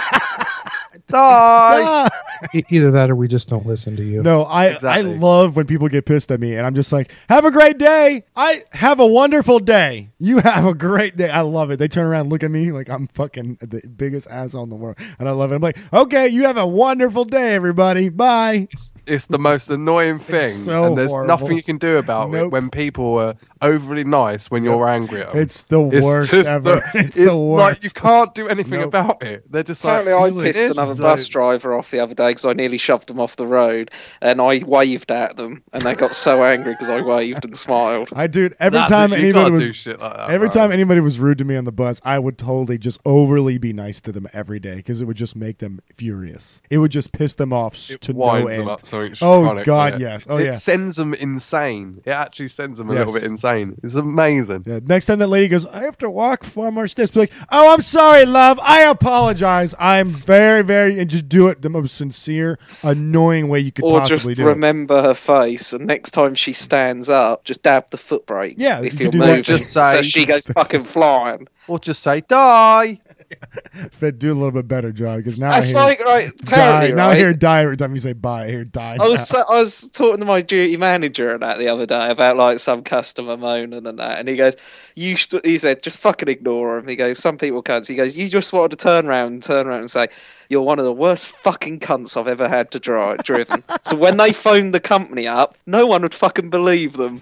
Speaker 4: Die.
Speaker 3: Ah!
Speaker 6: E- Either that or we just don't listen to you.
Speaker 3: No, I
Speaker 4: Exactly.
Speaker 3: I love when people get pissed at me, and I'm just like, "Have a great day." I have a wonderful day. You have a great day. I love it. They turn around, and look at me like I'm fucking the biggest asshole in the world, and I love it. I'm like, "Okay, you have a wonderful day, everybody. Bye."
Speaker 4: It's, it's the most annoying thing,
Speaker 3: so
Speaker 4: and there's
Speaker 3: horrible.
Speaker 4: nothing you can do about
Speaker 3: Nope.
Speaker 4: it when people are overly nice when you're angry at them.
Speaker 3: It's the worst
Speaker 4: just
Speaker 3: ever.
Speaker 4: the-
Speaker 3: it's
Speaker 4: it's
Speaker 3: the worst.
Speaker 4: like you can't do anything
Speaker 3: Nope.
Speaker 4: about it. They're just like,
Speaker 5: Apparently, I
Speaker 4: "It's
Speaker 5: pissed another
Speaker 4: like-
Speaker 5: bus driver off the other day because I nearly shoved them off the road, and I waved at them, and they got so angry because I waved and smiled.
Speaker 3: I dude. Every
Speaker 4: That's
Speaker 3: time
Speaker 4: it, you
Speaker 3: anybody
Speaker 4: can't
Speaker 3: was
Speaker 4: do shit like that,
Speaker 3: every
Speaker 4: man.
Speaker 3: time anybody was rude to me on the bus, I would totally just overly be nice to them every day because it would just make them furious. It would just piss them off s-
Speaker 4: It
Speaker 3: to no
Speaker 4: winds
Speaker 3: end.
Speaker 4: them up so it's
Speaker 3: Oh,
Speaker 4: chronic,
Speaker 3: God,
Speaker 4: yeah.
Speaker 3: yes. Oh,
Speaker 4: it
Speaker 3: yeah.
Speaker 4: sends them insane. It actually sends them a
Speaker 3: Yes.
Speaker 4: little bit insane. It's amazing.
Speaker 3: Yeah, next time that lady goes, "I have to walk four more steps," be like, "Oh, I'm sorry, love. I apologize. I'm very, very," and just do it the most sincere, annoying way you could
Speaker 5: Or
Speaker 3: possibly
Speaker 5: just
Speaker 3: do it.
Speaker 5: remember her face, and next time she stands up, just dab the foot brake.
Speaker 3: Yeah,
Speaker 5: if
Speaker 3: you
Speaker 5: you're
Speaker 3: could do that.
Speaker 5: moving,
Speaker 4: Just
Speaker 5: so
Speaker 4: say-
Speaker 5: she goes fucking flying.
Speaker 4: Or just say die.
Speaker 3: But do a little bit better, John, because now
Speaker 5: That's
Speaker 3: I hear
Speaker 5: like right.
Speaker 3: die.
Speaker 5: Apparently,
Speaker 3: Now I
Speaker 5: right?
Speaker 3: hear die every time you say bye. I hear die.
Speaker 5: I was I was talking to my duty manager and that the other day about like some customer moaning and that, and he goes, "You," st-, he said, "just fucking ignore him." He goes, "Some people can't." He goes, "You just wanted to turn around and turn around and say, you're one of the worst fucking cunts I've ever had to drive driven." So when they phoned the company up, no one would fucking believe them.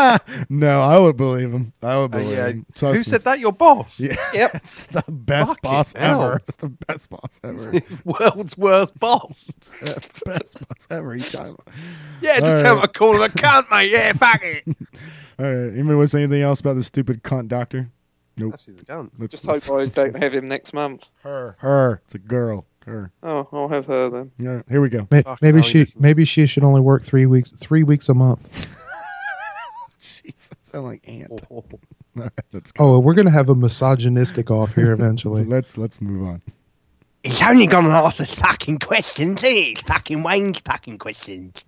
Speaker 3: No, I would believe him. I would
Speaker 4: Uh,
Speaker 3: believe
Speaker 4: yeah.
Speaker 3: him.
Speaker 4: Who
Speaker 3: Trust me.
Speaker 4: said that? Your boss.
Speaker 3: Yeah,
Speaker 5: Yep.
Speaker 3: it's the best
Speaker 4: Fucking
Speaker 3: boss
Speaker 4: hell.
Speaker 3: ever. The best boss ever.
Speaker 4: World's worst boss.
Speaker 3: The best boss ever. Each time.
Speaker 4: Yeah, just
Speaker 3: All
Speaker 4: tell
Speaker 3: right.
Speaker 4: him I call him a cunt, mate. Yeah, fuck it.
Speaker 3: All right. Anybody want to say anything else about this stupid cunt doctor? Nope.
Speaker 4: She's a cunt.
Speaker 3: Let's,
Speaker 5: Just hope I don't have him next month.
Speaker 3: her. Her. It's a girl. Her.
Speaker 5: Oh, I'll have her then.
Speaker 3: Yeah. Here we go.
Speaker 6: May-
Speaker 4: Fucking
Speaker 6: Maybe
Speaker 4: hell, he
Speaker 6: she
Speaker 4: listens.
Speaker 6: maybe she should only work three weeks three weeks a month.
Speaker 3: Jesus, I sound like ant.
Speaker 4: Oh.
Speaker 3: All right, let's go.
Speaker 6: Oh, we're gonna have a misogynistic off here eventually.
Speaker 3: Let's let's move on.
Speaker 8: He's only gonna ask us fucking questions, isn't it? It's fucking Wayne's fucking questions.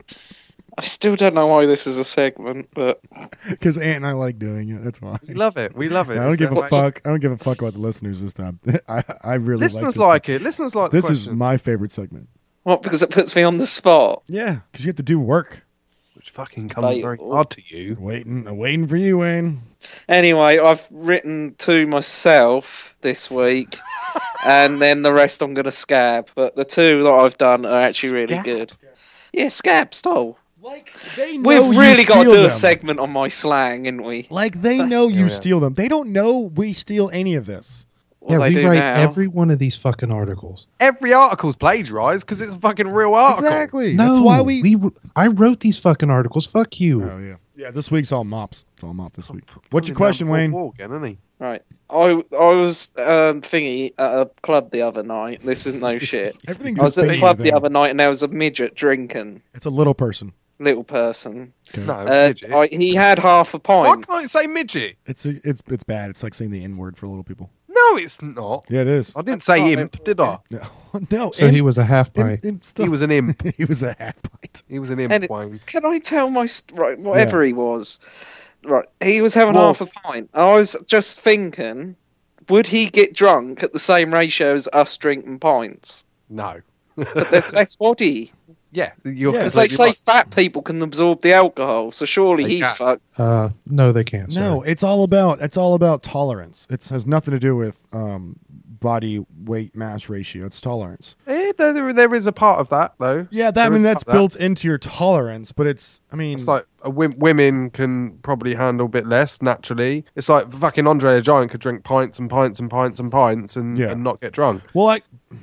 Speaker 5: I still don't know why this is a segment, but
Speaker 3: Because Ant and I like doing it. That's why.
Speaker 4: We love it. We love it.
Speaker 3: I don't
Speaker 4: It's
Speaker 3: give a
Speaker 4: amazing.
Speaker 3: fuck. I don't give a fuck about the listeners this time. I I really
Speaker 4: Listeners
Speaker 3: like,
Speaker 4: like it. Listeners like
Speaker 3: this.
Speaker 4: the
Speaker 3: This is
Speaker 4: question.
Speaker 3: my favorite segment.
Speaker 5: what? Because it puts me on the spot.
Speaker 3: Yeah, because you have to do work.
Speaker 4: Which fucking comes very
Speaker 5: Debatable.
Speaker 4: hard to you.
Speaker 3: Waiting, waiting for you, Wayne.
Speaker 5: Anyway, I've written to myself this week, and then the rest I'm going to scab. But the two that I've done are actually really
Speaker 4: Scab?
Speaker 5: good. Yeah, scab, stole.
Speaker 3: Like they know
Speaker 5: We've
Speaker 3: you
Speaker 5: really got to
Speaker 3: steal
Speaker 5: do
Speaker 3: them.
Speaker 5: a segment on my slang, ain't we?
Speaker 3: Like they know you
Speaker 4: Yeah.
Speaker 3: steal them. They don't know we steal any of this.
Speaker 5: Well,
Speaker 6: yeah,
Speaker 5: they
Speaker 6: we
Speaker 5: do
Speaker 6: write
Speaker 5: now.
Speaker 6: every one of these fucking articles.
Speaker 4: Every article's plagiarized because it's a fucking real article.
Speaker 3: Exactly.
Speaker 6: No,
Speaker 3: That's why we.
Speaker 6: I wrote these fucking articles. Fuck you.
Speaker 3: Oh yeah. Yeah. This week's all mops. It's all mop this week.
Speaker 4: Pulling
Speaker 3: What's your
Speaker 4: down
Speaker 3: question,
Speaker 4: Paul
Speaker 3: Wayne?
Speaker 4: Wall again, isn't he?
Speaker 5: Right. I I was um, thingy at a club the other night. This is no shit.
Speaker 3: Everything's
Speaker 5: I was
Speaker 3: a
Speaker 5: at the
Speaker 3: thing
Speaker 5: club
Speaker 3: with
Speaker 5: the
Speaker 3: them.
Speaker 5: other night, and there was a midget drinking.
Speaker 3: It's a little person.
Speaker 5: Little person.
Speaker 3: Okay.
Speaker 4: No,
Speaker 5: Uh,
Speaker 4: midget.
Speaker 5: I, he had half a
Speaker 4: Why
Speaker 5: pint.
Speaker 4: can't it say midget?
Speaker 3: It's a, it's it's bad. It's like saying the N word for little people.
Speaker 4: No, it's not.
Speaker 3: Yeah, it is.
Speaker 4: I didn't say
Speaker 5: not
Speaker 4: imp, did I?
Speaker 3: No, no.
Speaker 6: So
Speaker 3: imp-
Speaker 6: he was a half
Speaker 3: imp-
Speaker 6: pint.
Speaker 3: imp stuff.
Speaker 4: He was an imp.
Speaker 3: he was a half pint.
Speaker 4: He was an imp,
Speaker 5: And it-
Speaker 4: Wayne.
Speaker 5: Can I tell my st- right? Whatever he was, right? He was having
Speaker 4: Wolf.
Speaker 5: half a pint. I was just thinking, would he get drunk at the same ratio as us drinking pints?
Speaker 4: No.
Speaker 5: But there's less body.
Speaker 4: Yeah, you're
Speaker 3: Yeah.
Speaker 5: Because they
Speaker 4: completely
Speaker 5: say
Speaker 4: right.
Speaker 5: fat people can absorb the alcohol, so surely
Speaker 4: They
Speaker 5: he's
Speaker 4: can't.
Speaker 5: fucked.
Speaker 6: Uh, no, they can't.
Speaker 3: No,
Speaker 6: Sorry.
Speaker 3: it's all about it's all about tolerance. It has nothing to do with um, body weight mass ratio. It's tolerance.
Speaker 4: Eh, there, there- there is a part of that, though.
Speaker 3: Yeah, that I
Speaker 4: There
Speaker 3: mean
Speaker 4: is
Speaker 3: that's
Speaker 4: part of that.
Speaker 3: built into your tolerance, but it's I mean
Speaker 4: It's like uh, wom- women can probably handle a bit less naturally. It's like fucking Andre the Giant could drink pints and pints and pints and pints and,
Speaker 3: Yeah.
Speaker 4: and not get drunk.
Speaker 3: well, like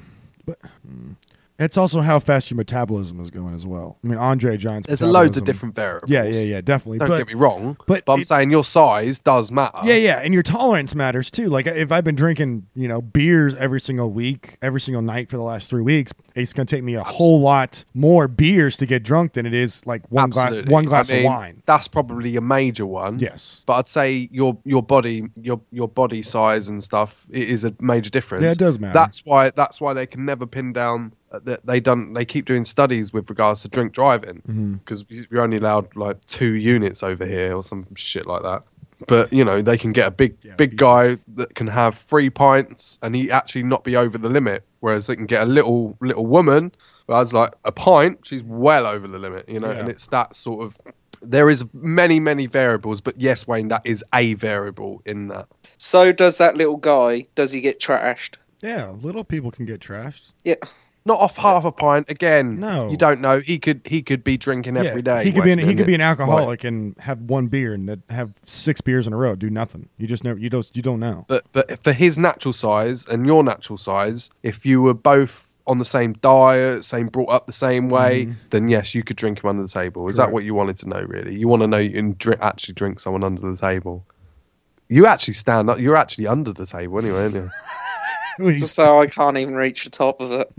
Speaker 3: But mm, it's also how fast your metabolism is going as well. I mean, Andre Giant's
Speaker 4: There's a loads of
Speaker 3: metabolism-
Speaker 4: different variables.
Speaker 3: Yeah, yeah, yeah, definitely.
Speaker 4: Don't
Speaker 3: but,
Speaker 4: get me wrong,
Speaker 3: but
Speaker 4: but, I'm
Speaker 3: it's-
Speaker 4: saying your size does matter.
Speaker 3: Yeah, yeah, and your tolerance matters too. Like if I've been drinking, you know, beers every single week, every single night for the last three weeks, it's going to take me a whole lot more beers to get drunk than it is like one
Speaker 4: Absolutely.
Speaker 3: glass, one glass
Speaker 4: I mean,
Speaker 3: of wine.
Speaker 4: That's probably a major one.
Speaker 3: Yes.
Speaker 4: But I'd say your your body your your body size and stuff it is a major difference.
Speaker 3: Yeah, it does matter.
Speaker 4: That's why that's why they can never pin down. uh, That they done they keep doing studies with regards to drink driving
Speaker 3: Mm-hmm.
Speaker 4: because you're only allowed like two units over here or some shit like that. But you know they can get a big
Speaker 3: Yeah,
Speaker 4: big
Speaker 3: be
Speaker 4: guy that can have three pints and he actually not be over the limit, whereas they can get a little little woman who has like a pint, she's well over the limit, you know.
Speaker 3: Yeah.
Speaker 4: And it's that sort of. There is many many variables, but yes, Wayne, that is a variable in that.
Speaker 5: So does that little guy? Does he get trashed?
Speaker 3: Yeah, little people can get trashed.
Speaker 5: Yeah.
Speaker 4: Not off half a pint. Again,
Speaker 3: No.
Speaker 4: you don't know. He could he could be drinking every
Speaker 3: yeah,
Speaker 4: day.
Speaker 3: he could be an,
Speaker 4: Wayne,
Speaker 3: he could be an
Speaker 4: innit?
Speaker 3: alcoholic and have one beer and then have six beers in a row, do nothing. You just never you don't you don't know.
Speaker 4: But but for his natural size and your natural size, if you were both on the same diet, same brought up the same way, then yes, you could drink him under the table. Is that
Speaker 3: Correct.
Speaker 4: what you wanted to know? Really, you want to know you can drink, actually drink someone under the table. You actually stand up. You're actually under the table anyway, aren't you?
Speaker 3: When he's-
Speaker 5: Just so I can't even reach the top of it.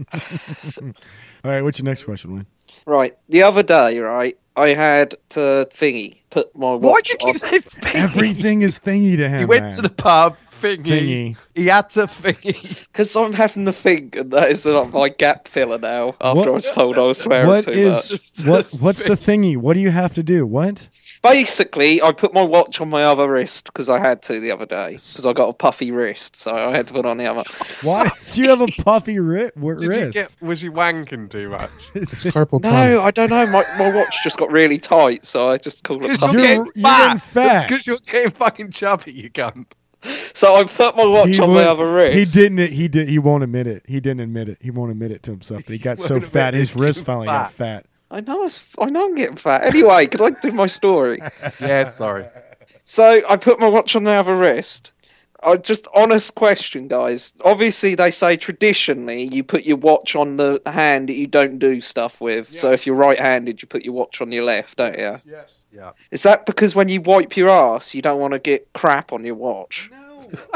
Speaker 3: All right, what's your next question, Wayne?
Speaker 5: Right. The other day, right, I had to thingy put my watch
Speaker 4: Why'd you keep
Speaker 5: on.
Speaker 4: saying thingy?
Speaker 3: Everything is thingy to him.
Speaker 4: He went
Speaker 3: man.
Speaker 4: to the pub. Thingy.
Speaker 3: Thingy.
Speaker 4: He had to thingy.
Speaker 5: Because I'm having to think, and that is like my gap filler now. After
Speaker 3: What-
Speaker 5: I was told I was swearing
Speaker 3: What
Speaker 5: too
Speaker 3: is
Speaker 5: much.
Speaker 3: what? What's the thingy? What do you have to do? What?
Speaker 5: Basically, I put my watch on my other wrist because I had to the other day because I got a puffy wrist, so I had to put it on the other.
Speaker 3: Why do you have a puffy ri- w-
Speaker 4: Did
Speaker 3: wrist?
Speaker 4: you get? Was you wanking too much?
Speaker 6: It's carpal tunnel.
Speaker 5: No, I don't know. My my watch just got really tight, so I just called it
Speaker 4: Because
Speaker 5: puffy.
Speaker 4: you're,
Speaker 3: You're-
Speaker 4: getting
Speaker 3: you're getting
Speaker 4: fat.
Speaker 3: fat.
Speaker 4: It's because you're getting fucking chubby, you cunt.
Speaker 5: So I put my watch
Speaker 3: He
Speaker 5: on my
Speaker 3: would-
Speaker 5: other wrist.
Speaker 3: He didn't. He did. He won't admit it. He didn't admit it. He won't admit it to himself. But he got so
Speaker 4: won't
Speaker 3: fat,
Speaker 4: admit
Speaker 3: his
Speaker 4: he's
Speaker 3: wrist
Speaker 4: getting
Speaker 3: finally got
Speaker 4: fat.
Speaker 3: fat.
Speaker 5: I know. It's, I know. I'm getting fat. Anyway, can I do my story?
Speaker 4: Yeah, sorry.
Speaker 5: So I put my watch on the other wrist. I just honest question, guys. Obviously, they say traditionally you put your watch on the hand that you don't do stuff with. So if you're right-handed, you put your watch on your left, don't you?
Speaker 3: Yes.
Speaker 4: Yeah.
Speaker 5: Is that because when you wipe your ass, you don't want to get crap on your watch?
Speaker 3: No.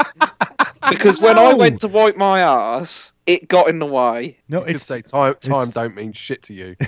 Speaker 5: Because when I
Speaker 3: No.
Speaker 5: went to wipe my ass, it got in the way.
Speaker 3: No.
Speaker 4: You could
Speaker 3: It's
Speaker 4: say time. Time
Speaker 3: it's-
Speaker 4: don't mean shit to you.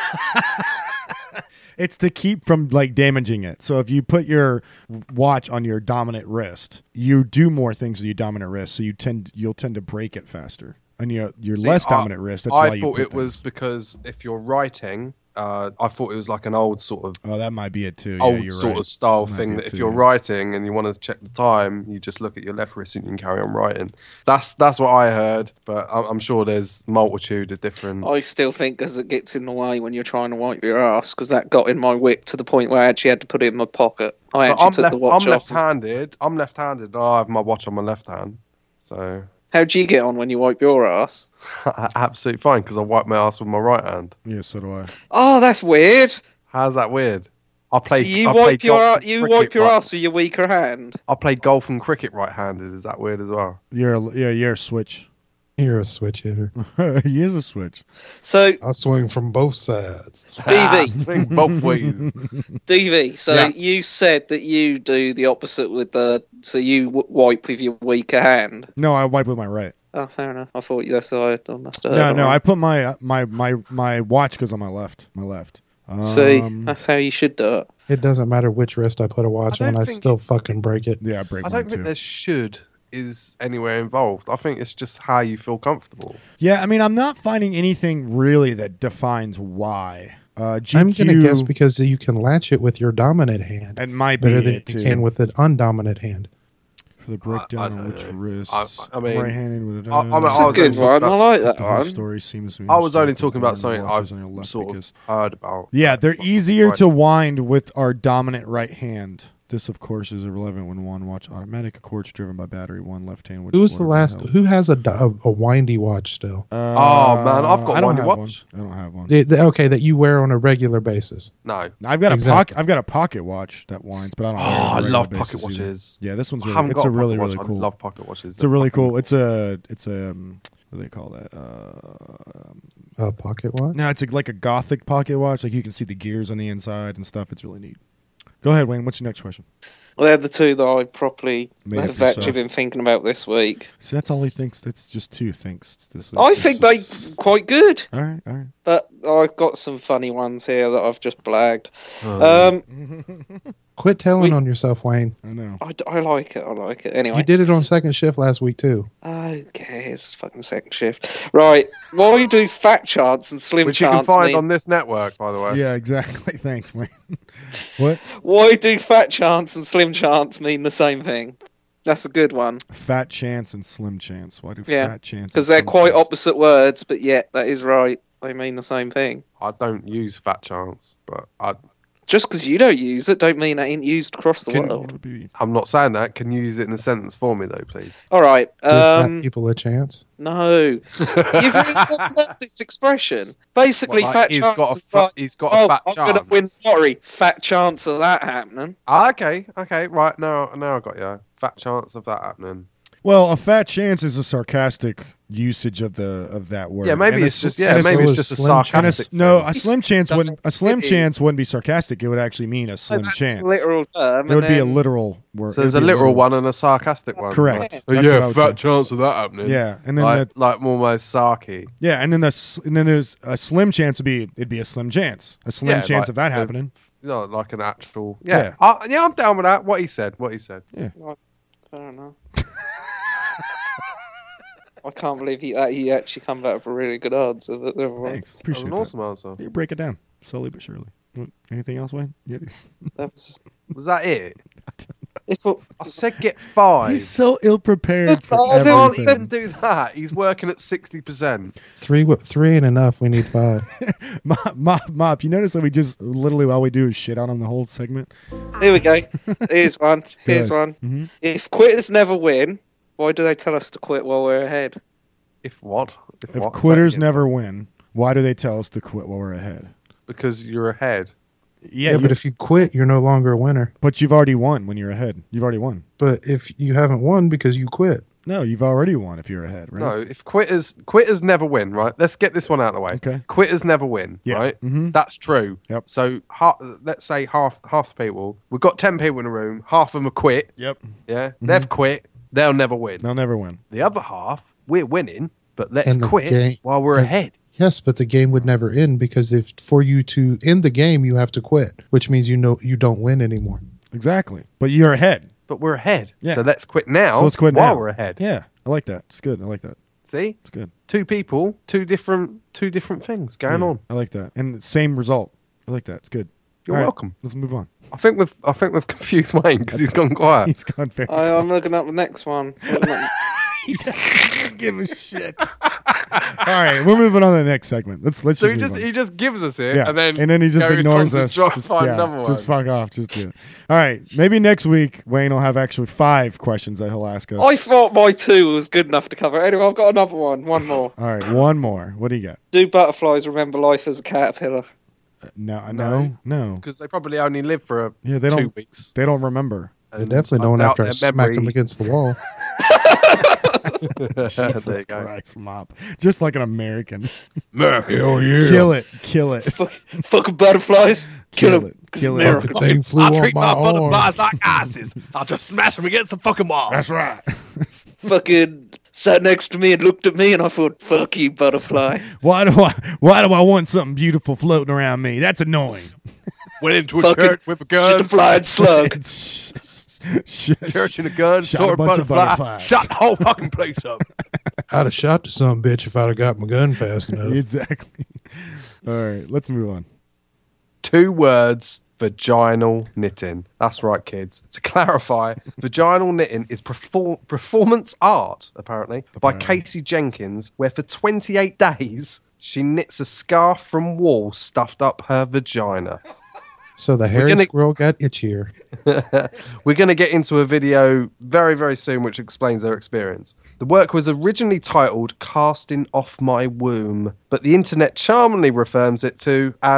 Speaker 3: it's to keep from like damaging it. So if you put your watch on your dominant wrist, you do more things with your dominant wrist. So you tend you'll tend to break it faster. And your your
Speaker 4: See,
Speaker 3: less
Speaker 4: I-
Speaker 3: dominant wrist. That's
Speaker 4: I
Speaker 3: why you
Speaker 4: thought
Speaker 3: put
Speaker 4: it was
Speaker 3: things.
Speaker 4: because if you're writing, uh, I thought it was like an old sort of
Speaker 3: Oh, that might be it too. Yeah,
Speaker 4: old
Speaker 3: you're
Speaker 4: sort
Speaker 3: right.
Speaker 4: of style
Speaker 3: Might
Speaker 4: thing
Speaker 3: be
Speaker 4: that
Speaker 3: it
Speaker 4: if
Speaker 3: too,
Speaker 4: you're
Speaker 3: yeah.
Speaker 4: writing and you want to check the time, you just look at your left wrist and you can carry on writing. That's that's what I heard, but I'm, I'm sure there's multitude of different.
Speaker 5: I still think because it gets in the way when you're trying to wipe your ass, because that got in my whip to the point where I actually had to put it in my pocket. I
Speaker 4: But
Speaker 5: actually
Speaker 4: I'm
Speaker 5: took
Speaker 4: left.
Speaker 5: the watch
Speaker 4: I'm
Speaker 5: off.
Speaker 4: left-handed. I'm left-handed. And I have my watch on my left hand, so
Speaker 5: How do you get on when you wipe your ass?
Speaker 4: absolutely fine because I wipe my ass with my right hand.
Speaker 3: Yeah, so do I.
Speaker 5: Oh, that's weird.
Speaker 4: How's that weird? I play.
Speaker 5: so you
Speaker 4: I play
Speaker 5: wipe your
Speaker 4: golf and
Speaker 5: you
Speaker 4: cricket
Speaker 5: wipe your
Speaker 4: right-
Speaker 5: ass with your weaker hand.
Speaker 4: I play golf and cricket right-handed. Is that weird as well?
Speaker 3: You're a, yeah, you're a switch.
Speaker 6: You're a switch hitter.
Speaker 3: he is a switch.
Speaker 5: So
Speaker 6: I swing from both sides.
Speaker 5: D V.
Speaker 4: Swing both ways.
Speaker 5: D V. So
Speaker 4: Yeah.
Speaker 5: you said that you do the opposite with the. So you w- wipe with your weaker hand.
Speaker 3: No, I wipe with my right.
Speaker 5: Oh, fair enough. I thought you. That's I I must have. heard
Speaker 3: No,
Speaker 5: it
Speaker 3: no,
Speaker 5: wrong.
Speaker 3: I put my my my my watch goes on my left. My left. Um,
Speaker 5: See, that's how you should do it.
Speaker 6: It doesn't matter which wrist I put a watch
Speaker 4: I
Speaker 6: on,
Speaker 4: don't
Speaker 6: I
Speaker 4: think-
Speaker 6: still fucking break it.
Speaker 3: yeah, I break
Speaker 4: I
Speaker 3: mine
Speaker 4: don't think
Speaker 3: too.
Speaker 4: there should is anywhere involved. I think it's just how you feel comfortable.
Speaker 3: Yeah, I mean, I'm not finding anything really that defines why. Uh, G Q,
Speaker 6: I'm gonna guess because you can latch it with your dominant hand
Speaker 3: it might be
Speaker 6: better than
Speaker 3: it
Speaker 6: you
Speaker 3: too.
Speaker 6: can with an undominant hand.
Speaker 3: For the breakdown
Speaker 4: I
Speaker 3: on
Speaker 4: don't
Speaker 3: which
Speaker 4: know.
Speaker 3: wrist.
Speaker 4: I- I mean,
Speaker 3: right-handed with a
Speaker 4: I- I mean,
Speaker 5: That's
Speaker 4: I
Speaker 5: a
Speaker 4: was
Speaker 5: good
Speaker 4: only talking
Speaker 5: one. I
Speaker 4: about-
Speaker 5: like that
Speaker 3: the whole
Speaker 5: one.
Speaker 3: story seems to be
Speaker 4: I was only
Speaker 3: started
Speaker 4: talking about
Speaker 3: with
Speaker 4: something
Speaker 3: watches
Speaker 4: I've
Speaker 3: on your left
Speaker 4: sort
Speaker 3: because-
Speaker 4: of heard about.
Speaker 3: Yeah, they're easier
Speaker 4: Right.
Speaker 3: to wind with our dominant right hand. This, of course, is irrelevant when one watch automatic, of course, driven by battery, one left hand. Which
Speaker 6: Who was the
Speaker 3: water
Speaker 6: last?
Speaker 3: held.
Speaker 6: Who has a, di- a, a windy watch still?
Speaker 3: Uh,
Speaker 4: Oh, man, I've got
Speaker 3: I don't
Speaker 4: windy
Speaker 3: have
Speaker 4: watch.
Speaker 3: One. I don't have one.
Speaker 6: The- the- okay, that you wear on a regular basis.
Speaker 4: No.
Speaker 3: I've got a
Speaker 6: Exactly.
Speaker 3: pocket. I've got a pocket watch that winds, but I don't.
Speaker 4: Oh,
Speaker 3: wear it on a
Speaker 4: I
Speaker 3: regular
Speaker 4: love
Speaker 3: basis
Speaker 4: pocket
Speaker 3: either.
Speaker 4: watches.
Speaker 3: Yeah, this one's
Speaker 4: I
Speaker 3: really.
Speaker 4: haven't
Speaker 3: It's
Speaker 4: got
Speaker 3: a really
Speaker 4: pocket
Speaker 3: really
Speaker 4: watch.
Speaker 3: cool.
Speaker 4: I love pocket watches.
Speaker 3: It's a really cool. It's a. It's a. Um, what do they call that? Uh,
Speaker 6: Uh, pocket watch.
Speaker 3: no, it's a, like a gothic pocket watch. Like you can see the gears on the inside and stuff. It's really neat. Go ahead, Wayne. What's your next question?
Speaker 5: Well, they're the two that I properly
Speaker 3: Made up
Speaker 5: have
Speaker 3: yourself.
Speaker 5: actually been thinking about this week.
Speaker 3: See, that's all he thinks. That's just two thinks. This,
Speaker 5: I
Speaker 3: this
Speaker 5: think
Speaker 3: is-
Speaker 5: they quite good,
Speaker 3: All right, all right.
Speaker 5: but I've got some funny ones here that I've just blagged.
Speaker 4: Oh.
Speaker 5: Um,
Speaker 6: Quit telling
Speaker 5: We-
Speaker 6: on yourself, Wayne.
Speaker 3: I know.
Speaker 5: I, I like it. I like it. Anyway,
Speaker 6: You did it on second shift last week too.
Speaker 5: who cares? Fucking second shift. Right. Why do fat chance and slim
Speaker 4: Which you
Speaker 5: chance
Speaker 4: can find
Speaker 5: mean?
Speaker 4: on this network, by the way.
Speaker 3: Yeah, exactly. Thanks, Wayne. What?
Speaker 5: Why do fat chance and slim chance mean the same thing? That's a good one
Speaker 3: Fat chance and slim chance. Why do
Speaker 5: Yeah,
Speaker 3: fat chance?
Speaker 5: because
Speaker 3: and
Speaker 5: they're
Speaker 3: slim
Speaker 5: quite
Speaker 3: chance?
Speaker 5: opposite words, but yet that is right. They mean the same thing.
Speaker 4: I don't use fat chance, but I,
Speaker 5: Just because you don't use it, don't mean it ain't used across the
Speaker 4: Can-
Speaker 5: world.
Speaker 3: Would be-
Speaker 4: I'm not saying that. Can you use it in a sentence for me, though, please?
Speaker 5: All right.
Speaker 6: Give fat
Speaker 5: Um,
Speaker 6: people a chance.
Speaker 5: no, you've really not heard this expression. Basically,
Speaker 4: What, like,
Speaker 5: fat
Speaker 4: he's
Speaker 5: chance.
Speaker 4: got a
Speaker 5: is
Speaker 4: fat,
Speaker 5: like,
Speaker 4: he's got
Speaker 5: oh,
Speaker 4: a fat
Speaker 5: I'm
Speaker 4: chance.
Speaker 5: gonna win lottery. Fat chance of that happening.
Speaker 4: Ah, okay, okay, right now, now I got you. Fat chance of that happening.
Speaker 3: Well, a fat chance is a sarcastic usage of the of that word.
Speaker 4: Yeah, maybe
Speaker 3: And a
Speaker 4: it's
Speaker 3: s-
Speaker 4: just
Speaker 3: and
Speaker 4: yeah,
Speaker 3: a s-
Speaker 4: maybe
Speaker 6: so
Speaker 4: it's
Speaker 6: is
Speaker 4: just a
Speaker 6: slim chance.
Speaker 3: and a
Speaker 4: sarcastic.
Speaker 3: s- no,
Speaker 4: thing.
Speaker 3: a slim chance wouldn't a slim
Speaker 5: It is.
Speaker 3: chance wouldn't be sarcastic. It would actually mean a slim
Speaker 5: That's
Speaker 3: chance.
Speaker 5: a literal term.
Speaker 3: It would
Speaker 5: and
Speaker 3: be a
Speaker 5: then-
Speaker 3: literal word.
Speaker 4: So there's
Speaker 3: It
Speaker 4: a
Speaker 3: would be
Speaker 4: literal one and a sarcastic one.
Speaker 3: Correct.
Speaker 5: Yeah.
Speaker 4: Oh,
Speaker 3: That's
Speaker 4: yeah,
Speaker 3: what I would
Speaker 4: fat
Speaker 3: say.
Speaker 4: chance of that happening.
Speaker 3: Yeah, and then
Speaker 4: like,
Speaker 3: the,
Speaker 4: like almost sarky.
Speaker 3: yeah, and then the s- and then there's a slim chance would be it'd be a slim chance, a slim
Speaker 4: Yeah,
Speaker 3: chance
Speaker 4: like
Speaker 3: of that
Speaker 4: the-
Speaker 3: happening.
Speaker 4: You know, like an actual. Yeah,
Speaker 3: Yeah.
Speaker 4: I, yeah, I'm down with that. What he said. What he said.
Speaker 5: Fair enough. I can't believe he uh, he actually come back with a really good answer. But never mind.
Speaker 3: Thanks,
Speaker 4: That was
Speaker 3: appreciate
Speaker 4: an
Speaker 3: that.
Speaker 4: awesome answer.
Speaker 3: You break it down slowly but surely. What- Anything else, Wayne? Yeah.
Speaker 5: That was,
Speaker 4: Was that it?
Speaker 5: if it,
Speaker 4: I said get five.
Speaker 3: He's so ill prepared for
Speaker 5: I don't-
Speaker 4: Can't
Speaker 3: everything.
Speaker 4: even do that. He's working at sixty percent.
Speaker 6: Three, w- three ain't enough. We need five.
Speaker 3: Mop, mop, mop. You notice that we just literally all we do is shit on him the whole segment.
Speaker 5: here we go. Here's one. Here's
Speaker 3: Go
Speaker 5: one.
Speaker 3: Mhm.
Speaker 5: If quitters never win, why do they tell us to quit while we're ahead?
Speaker 4: If what?
Speaker 3: If
Speaker 4: what?
Speaker 3: quitters
Speaker 4: Say again.
Speaker 3: never win, why do they tell us to quit while we're ahead?
Speaker 4: Because you're ahead.
Speaker 3: Yeah,
Speaker 6: Yeah, but if you quit, you're no longer a winner.
Speaker 3: but you've already won when you're ahead. You've already won.
Speaker 6: But if you haven't won because you quit,
Speaker 3: No, you've already won if you're ahead, right?
Speaker 4: No, if quitters quitters never win, right? Let's get this one out of the way.
Speaker 3: Okay.
Speaker 4: Quitters never win,
Speaker 3: Yeah.
Speaker 4: right?
Speaker 3: Mhm.
Speaker 4: That's true.
Speaker 3: Yep.
Speaker 4: So ha- let's say half half the people. We've got ten people in a room. Half of them are quit.
Speaker 3: Yep.
Speaker 4: Yeah,
Speaker 3: Mm-hmm.
Speaker 4: they've quit. They'll never win.
Speaker 3: They'll never win.
Speaker 4: The other half, we're winning, but let's
Speaker 6: And the
Speaker 4: quit
Speaker 6: game-
Speaker 4: while we're
Speaker 6: and-
Speaker 4: ahead.
Speaker 6: yes, but the game would never end because if for you to end the game, you have to quit, which means you know you don't win anymore.
Speaker 3: Exactly. But you're ahead.
Speaker 4: But we're ahead.
Speaker 3: Yeah.
Speaker 4: So let's quit now.
Speaker 3: So let's quit
Speaker 4: while
Speaker 3: now.
Speaker 4: we're ahead.
Speaker 3: Yeah, I like that. It's good. I like that.
Speaker 4: See,
Speaker 3: It's good.
Speaker 4: two people, two different, two different things going
Speaker 3: Yeah,
Speaker 4: on.
Speaker 3: I like that. And same result. I like that. It's good.
Speaker 4: You're
Speaker 3: All right,
Speaker 4: welcome.
Speaker 3: Let's move on.
Speaker 4: I think we've, I think we've confused Wayne because he's gone quiet.
Speaker 3: He's gone very.
Speaker 5: I, I'm looking up the next one. Looking up-
Speaker 3: He doesn't give a shit. All right, we're moving on to the next segment. Let's let's
Speaker 4: So
Speaker 3: just
Speaker 4: he
Speaker 3: move
Speaker 4: just
Speaker 3: on.
Speaker 4: he just gives us it,
Speaker 3: yeah,
Speaker 4: and then
Speaker 3: he just
Speaker 4: goes
Speaker 3: ignores
Speaker 4: on to
Speaker 3: us.
Speaker 4: try
Speaker 3: Just,
Speaker 4: find
Speaker 3: yeah,
Speaker 4: another
Speaker 3: just
Speaker 4: one.
Speaker 3: fuck off. Just do it. All right, maybe next week Wayne will have actually five questions that he'll ask us.
Speaker 5: I thought my two was good enough to cover. Anyway, I've got another one. One more.
Speaker 3: All right, one more. What do you got?
Speaker 5: Do butterflies remember life as a caterpillar?
Speaker 3: No, no, no.
Speaker 4: because they probably only live for a,
Speaker 3: Yeah, they
Speaker 4: two
Speaker 3: don't.
Speaker 4: weeks.
Speaker 3: They don't remember.
Speaker 6: They
Speaker 4: And
Speaker 6: definitely
Speaker 4: I
Speaker 6: don't
Speaker 4: doubt
Speaker 6: after I
Speaker 4: their
Speaker 6: smacked
Speaker 4: memory-
Speaker 6: them against the wall.
Speaker 3: Jesus
Speaker 4: there you go.
Speaker 3: Christ, mop. Just like an American.
Speaker 4: Hell yeah!
Speaker 3: Kill it. Kill it.
Speaker 5: Fuck, fucking butterflies. Kill,
Speaker 3: Kill
Speaker 5: them.
Speaker 3: it. Kill
Speaker 6: The
Speaker 3: it.
Speaker 6: thing flew
Speaker 8: I'll
Speaker 6: on
Speaker 8: treat
Speaker 6: my
Speaker 8: my
Speaker 6: arm.
Speaker 8: butterflies like ices. I'll just smash them against the fucking wall.
Speaker 3: That's right.
Speaker 5: Fucking sat next to me and looked at me, and I thought, "Fuck you, butterfly."
Speaker 3: Why do I? Why do I want something beautiful floating around me? That's annoying.
Speaker 8: Went into a
Speaker 5: Fucking
Speaker 8: church with a
Speaker 5: just a
Speaker 8: gun.
Speaker 5: flying slug.
Speaker 3: Shh, shh, shh.
Speaker 8: Church and a gun,
Speaker 3: Shot
Speaker 8: saw
Speaker 3: a
Speaker 8: a
Speaker 3: bunch of
Speaker 8: butterfly,
Speaker 3: butterflies.
Speaker 8: shot the whole fucking place up.
Speaker 6: I'd have shot the son bitch if I'd have got my gun fast enough.
Speaker 3: Exactly. All right, let's move on.
Speaker 4: Two words: vaginal knitting. That's right, kids. To clarify, vaginal knitting is perform- performance art, apparently, by
Speaker 3: Apparently.
Speaker 4: Casey Jenkins, where for twenty-eight days she knits a scarf from wool stuffed up her vagina.
Speaker 6: So the hairy
Speaker 4: gonna-
Speaker 6: squirrel got itchier.
Speaker 4: We're going to get into a video very, very soon which explains their experience. The work was originally titled Casting Off My Womb, but the internet charmingly refers it to as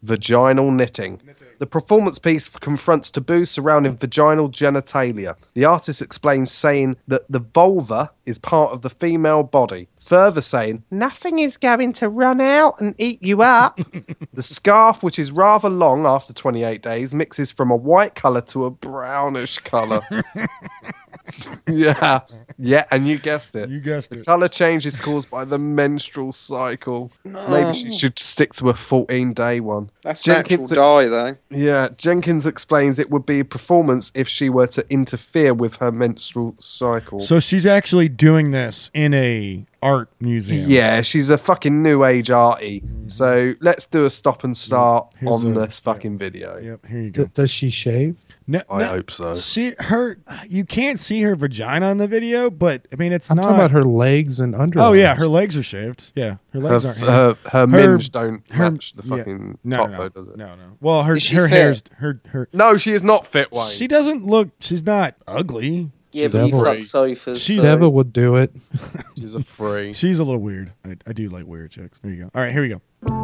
Speaker 4: vaginal knitting. The performance piece confronts taboos surrounding vaginal genitalia. The artist explains, saying that the vulva is part of the female body. Further saying, nothing is going to run out and eat you up. The scarf, which is rather long after twenty-eight days, mixes from a white colour to a brownish colour. yeah, yeah, and you guessed it.
Speaker 3: You guessed
Speaker 4: The
Speaker 3: it.
Speaker 4: colour change is caused by the menstrual cycle. Maybe she should stick to a fourteen-day one.
Speaker 5: That's
Speaker 4: Jenkins
Speaker 5: natural
Speaker 4: ex-
Speaker 5: dye, though.
Speaker 4: Yeah, Jenkins explains it would be a performance if she were to interfere with her menstrual cycle.
Speaker 3: So she's actually doing this in a art museum.
Speaker 4: Yeah, she's a fucking new age arty. So let's do a stop and start
Speaker 3: Here's
Speaker 4: on
Speaker 3: a-
Speaker 4: this fucking video.
Speaker 3: Yep. Here you go.
Speaker 6: D- does she shave?
Speaker 3: No,
Speaker 4: I
Speaker 3: no,
Speaker 4: hope so.
Speaker 3: She, her, you can't see her vagina in the video, but I mean, it's
Speaker 6: I'm
Speaker 3: not.
Speaker 6: talking about her legs and underarms.
Speaker 3: Oh yeah, her legs are shaved. Yeah, her
Speaker 4: Her,
Speaker 3: legs aren't.
Speaker 4: her, her, minge don't
Speaker 3: her-
Speaker 4: match the
Speaker 3: yeah.
Speaker 4: fucking
Speaker 3: no,
Speaker 4: top
Speaker 3: no,
Speaker 4: though,
Speaker 3: no,
Speaker 4: does it?
Speaker 3: no, no. Well, her
Speaker 5: Is she
Speaker 3: her
Speaker 5: fit?
Speaker 3: hair's her her.
Speaker 4: No, she is not fit, Wayne.
Speaker 3: She doesn't look. She's not ugly.
Speaker 5: Yeah,
Speaker 6: She's
Speaker 5: but you
Speaker 6: devil.
Speaker 5: fuck sofas.
Speaker 3: She's
Speaker 5: so-
Speaker 6: Deva would do it.
Speaker 4: She's a free.
Speaker 3: She's a little weird. I, I do like weird chicks. There you go. All right, here we go.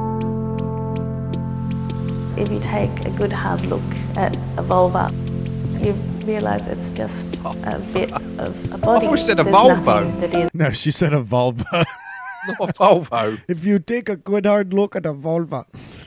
Speaker 9: If you take a good hard look at a vulva, you realise it's just a bit of a body.
Speaker 4: thought you said a
Speaker 9: There's
Speaker 4: vulvo.
Speaker 9: nothing That is
Speaker 3: No, she said a vulva.
Speaker 4: Not a Volvo.
Speaker 3: If you take a good hard look at a vulva.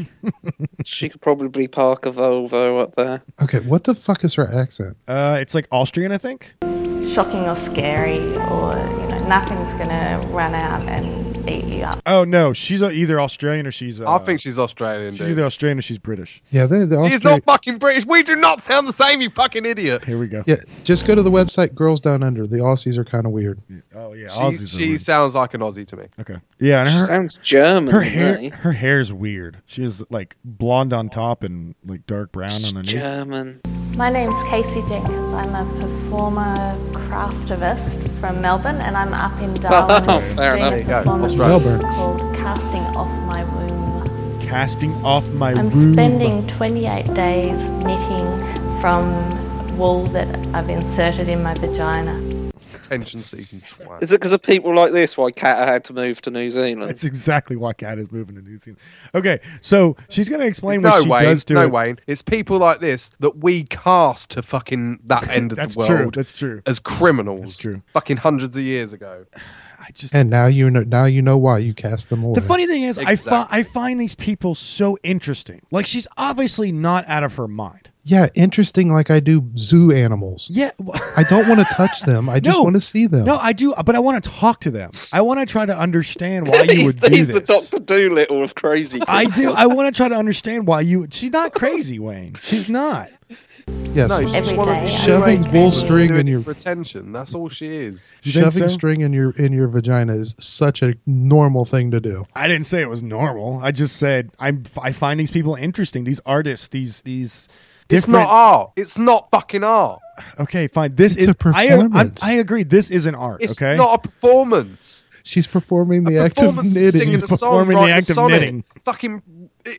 Speaker 5: She could probably park a Volvo up there.
Speaker 6: Okay, what the fuck is her accent?
Speaker 3: Uh, it's like Austrian, I think.
Speaker 9: shocking or scary, or you know, nothing's gonna run out and eat you up.
Speaker 3: Oh no, she's uh, either Australian or she's. Uh,
Speaker 4: I think she's Australian,
Speaker 3: she's
Speaker 4: dude.
Speaker 3: either Australian or she's British.
Speaker 6: Yeah, the, the
Speaker 4: She's
Speaker 6: Austria-
Speaker 4: not fucking British. We do not sound the same, you fucking idiot.
Speaker 3: Here we go.
Speaker 6: Yeah, just go to the website Girls Down Under. The Aussies are kind of weird.
Speaker 3: Oh yeah,
Speaker 4: She,
Speaker 3: Aussies are
Speaker 4: she
Speaker 3: weird.
Speaker 4: sounds like an Aussie to me.
Speaker 3: Okay. Yeah, and
Speaker 5: She
Speaker 3: her
Speaker 5: sounds German.
Speaker 3: her
Speaker 5: to
Speaker 3: hair
Speaker 5: me.
Speaker 3: her hair's weird. She has like blonde on top and like dark brown underneath.
Speaker 5: German.
Speaker 9: My name's Casey Jenkins. I'm a performer craftivist from Melbourne, and I'm up in Darwin
Speaker 5: Oh, fair enough.
Speaker 9: doing
Speaker 4: There
Speaker 9: a
Speaker 4: you go,
Speaker 9: performance
Speaker 6: Australia.
Speaker 9: called Casting Off My Womb.
Speaker 3: Casting off my
Speaker 9: I'm
Speaker 3: womb.
Speaker 9: spending twenty-eight days knitting from wool that I've inserted in my vagina.
Speaker 4: Attention seeking twat.
Speaker 5: Is it because of people like this why Kat had to move to New Zealand?
Speaker 3: That's exactly why Kat is moving to New Zealand. Okay, so she's gonna explain
Speaker 4: No,
Speaker 3: what she
Speaker 4: Wayne.
Speaker 3: does to
Speaker 4: No,
Speaker 3: it.
Speaker 4: Wayne. It's people like this that we cast to fucking that end of
Speaker 3: That's
Speaker 4: the
Speaker 3: true.
Speaker 4: world
Speaker 3: That's true.
Speaker 4: as criminals.
Speaker 3: That's true.
Speaker 4: Fucking hundreds of years ago.
Speaker 3: I just
Speaker 6: And now you know. Now you know why you cast them away.
Speaker 3: the funny thing is, I, fi-
Speaker 4: Exactly.
Speaker 3: I find these people so interesting. Like she's obviously not out of her mind.
Speaker 6: Yeah, interesting. Like I do zoo animals.
Speaker 3: Yeah. w-
Speaker 6: I don't want to touch them. I just
Speaker 3: No.
Speaker 6: want to see them.
Speaker 3: No, I do, but I want to talk to them. I want to try to understand why you
Speaker 5: he's
Speaker 3: would do
Speaker 5: he's
Speaker 3: this.
Speaker 5: the Doctor Doolittle of crazy.
Speaker 3: I do. I want to try to understand why you. She's not crazy, Wayne. She's not.
Speaker 6: Yes,
Speaker 4: No, she's
Speaker 9: Every
Speaker 4: one of
Speaker 9: day
Speaker 4: the
Speaker 9: I'm
Speaker 6: shoving
Speaker 9: like-
Speaker 6: wool string
Speaker 4: doing
Speaker 6: in
Speaker 4: it
Speaker 6: your
Speaker 4: for attention. That's all she is.
Speaker 3: You think
Speaker 6: shoving
Speaker 3: so?
Speaker 6: string in your in your vagina is such a normal thing to do.
Speaker 3: I didn't say it was normal. I just said I'm. I find these people interesting. These artists. These these.
Speaker 4: It's
Speaker 3: Different.
Speaker 4: not art. It's not fucking art.
Speaker 3: Okay, fine. This
Speaker 6: It's
Speaker 3: is
Speaker 6: a
Speaker 3: I, I,
Speaker 6: performance.
Speaker 3: I agree. This is an art.
Speaker 4: It's
Speaker 3: okay.
Speaker 4: not a performance.
Speaker 6: She's performing the
Speaker 4: a
Speaker 6: act of
Speaker 4: performance is
Speaker 6: knitting.
Speaker 4: singing
Speaker 3: She's
Speaker 4: a song,
Speaker 3: performing the
Speaker 4: writing
Speaker 3: act
Speaker 4: a
Speaker 3: of
Speaker 4: sonnet.
Speaker 3: knitting.
Speaker 4: Fucking it,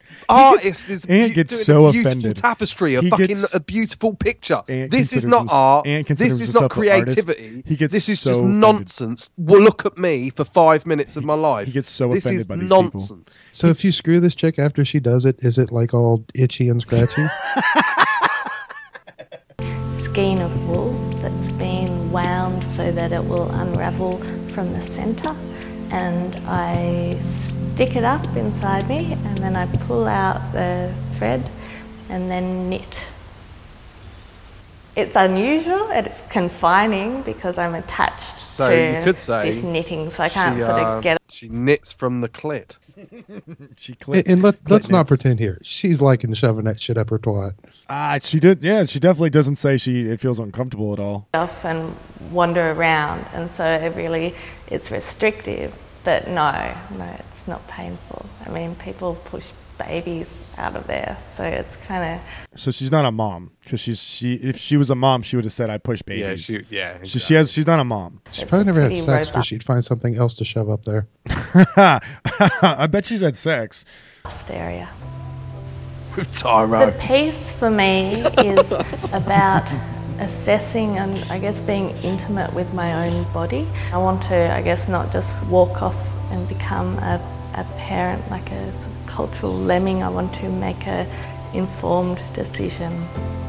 Speaker 4: artist is
Speaker 3: Ant
Speaker 4: bu-
Speaker 3: gets
Speaker 4: doing
Speaker 3: so
Speaker 4: a beautiful
Speaker 3: offended.
Speaker 4: tapestry, a
Speaker 3: He
Speaker 4: fucking
Speaker 3: gets-
Speaker 4: a beautiful picture.
Speaker 3: Ant
Speaker 4: This is
Speaker 3: considers
Speaker 4: not
Speaker 3: hims-
Speaker 4: art.
Speaker 3: Ant considers
Speaker 4: This is not
Speaker 3: himself an artist.
Speaker 4: creativity.
Speaker 3: He gets
Speaker 4: this is
Speaker 3: so
Speaker 4: just
Speaker 3: offended.
Speaker 4: nonsense. Well, look at me for five minutes of my life.
Speaker 3: he gets so
Speaker 4: this
Speaker 3: offended
Speaker 4: is
Speaker 3: by these people.
Speaker 4: nonsense.
Speaker 6: So if you screw this chick after she does it, is it like all itchy and scratchy?
Speaker 9: Skein of wool that's been wound so that it will unravel from the centre, and I stick it up inside me, and then I pull out the thread and then knit. It's unusual and it's confining because I'm attached
Speaker 4: So
Speaker 9: to
Speaker 4: you could say
Speaker 9: this knitting, so I can't
Speaker 4: she,
Speaker 9: sort
Speaker 4: uh,
Speaker 9: of get it.
Speaker 4: She knits from the clit.
Speaker 3: She
Speaker 6: and
Speaker 3: clicked.
Speaker 6: and let's let's not
Speaker 3: knits.
Speaker 6: pretend here. She's liking shoving that shit up her twat.
Speaker 3: Ah, she did. Yeah, she definitely doesn't say she. It feels uncomfortable at all.
Speaker 9: Off and wander around, and so it really it's restrictive, but no no it's not painful. I mean, people push babies out of there, so it's kind of
Speaker 3: So she's not a mom because she's she. If she was a mom, she would have said, "I push
Speaker 4: Yeah,
Speaker 3: babies."
Speaker 4: she, yeah.
Speaker 3: She, she has. She's not a mom.
Speaker 6: She
Speaker 9: It's
Speaker 6: probably never had
Speaker 9: pretty
Speaker 6: sex because
Speaker 9: robust.
Speaker 6: she'd find something else to shove up there.
Speaker 3: I bet she's had sex.
Speaker 9: area.
Speaker 4: with
Speaker 9: The
Speaker 4: Tyro.
Speaker 9: piece for me is about assessing and I guess being intimate with my own body. I want to, I guess, not just walk off and become a a parent, like a sort of cultural lemming. I want to make a informed decision.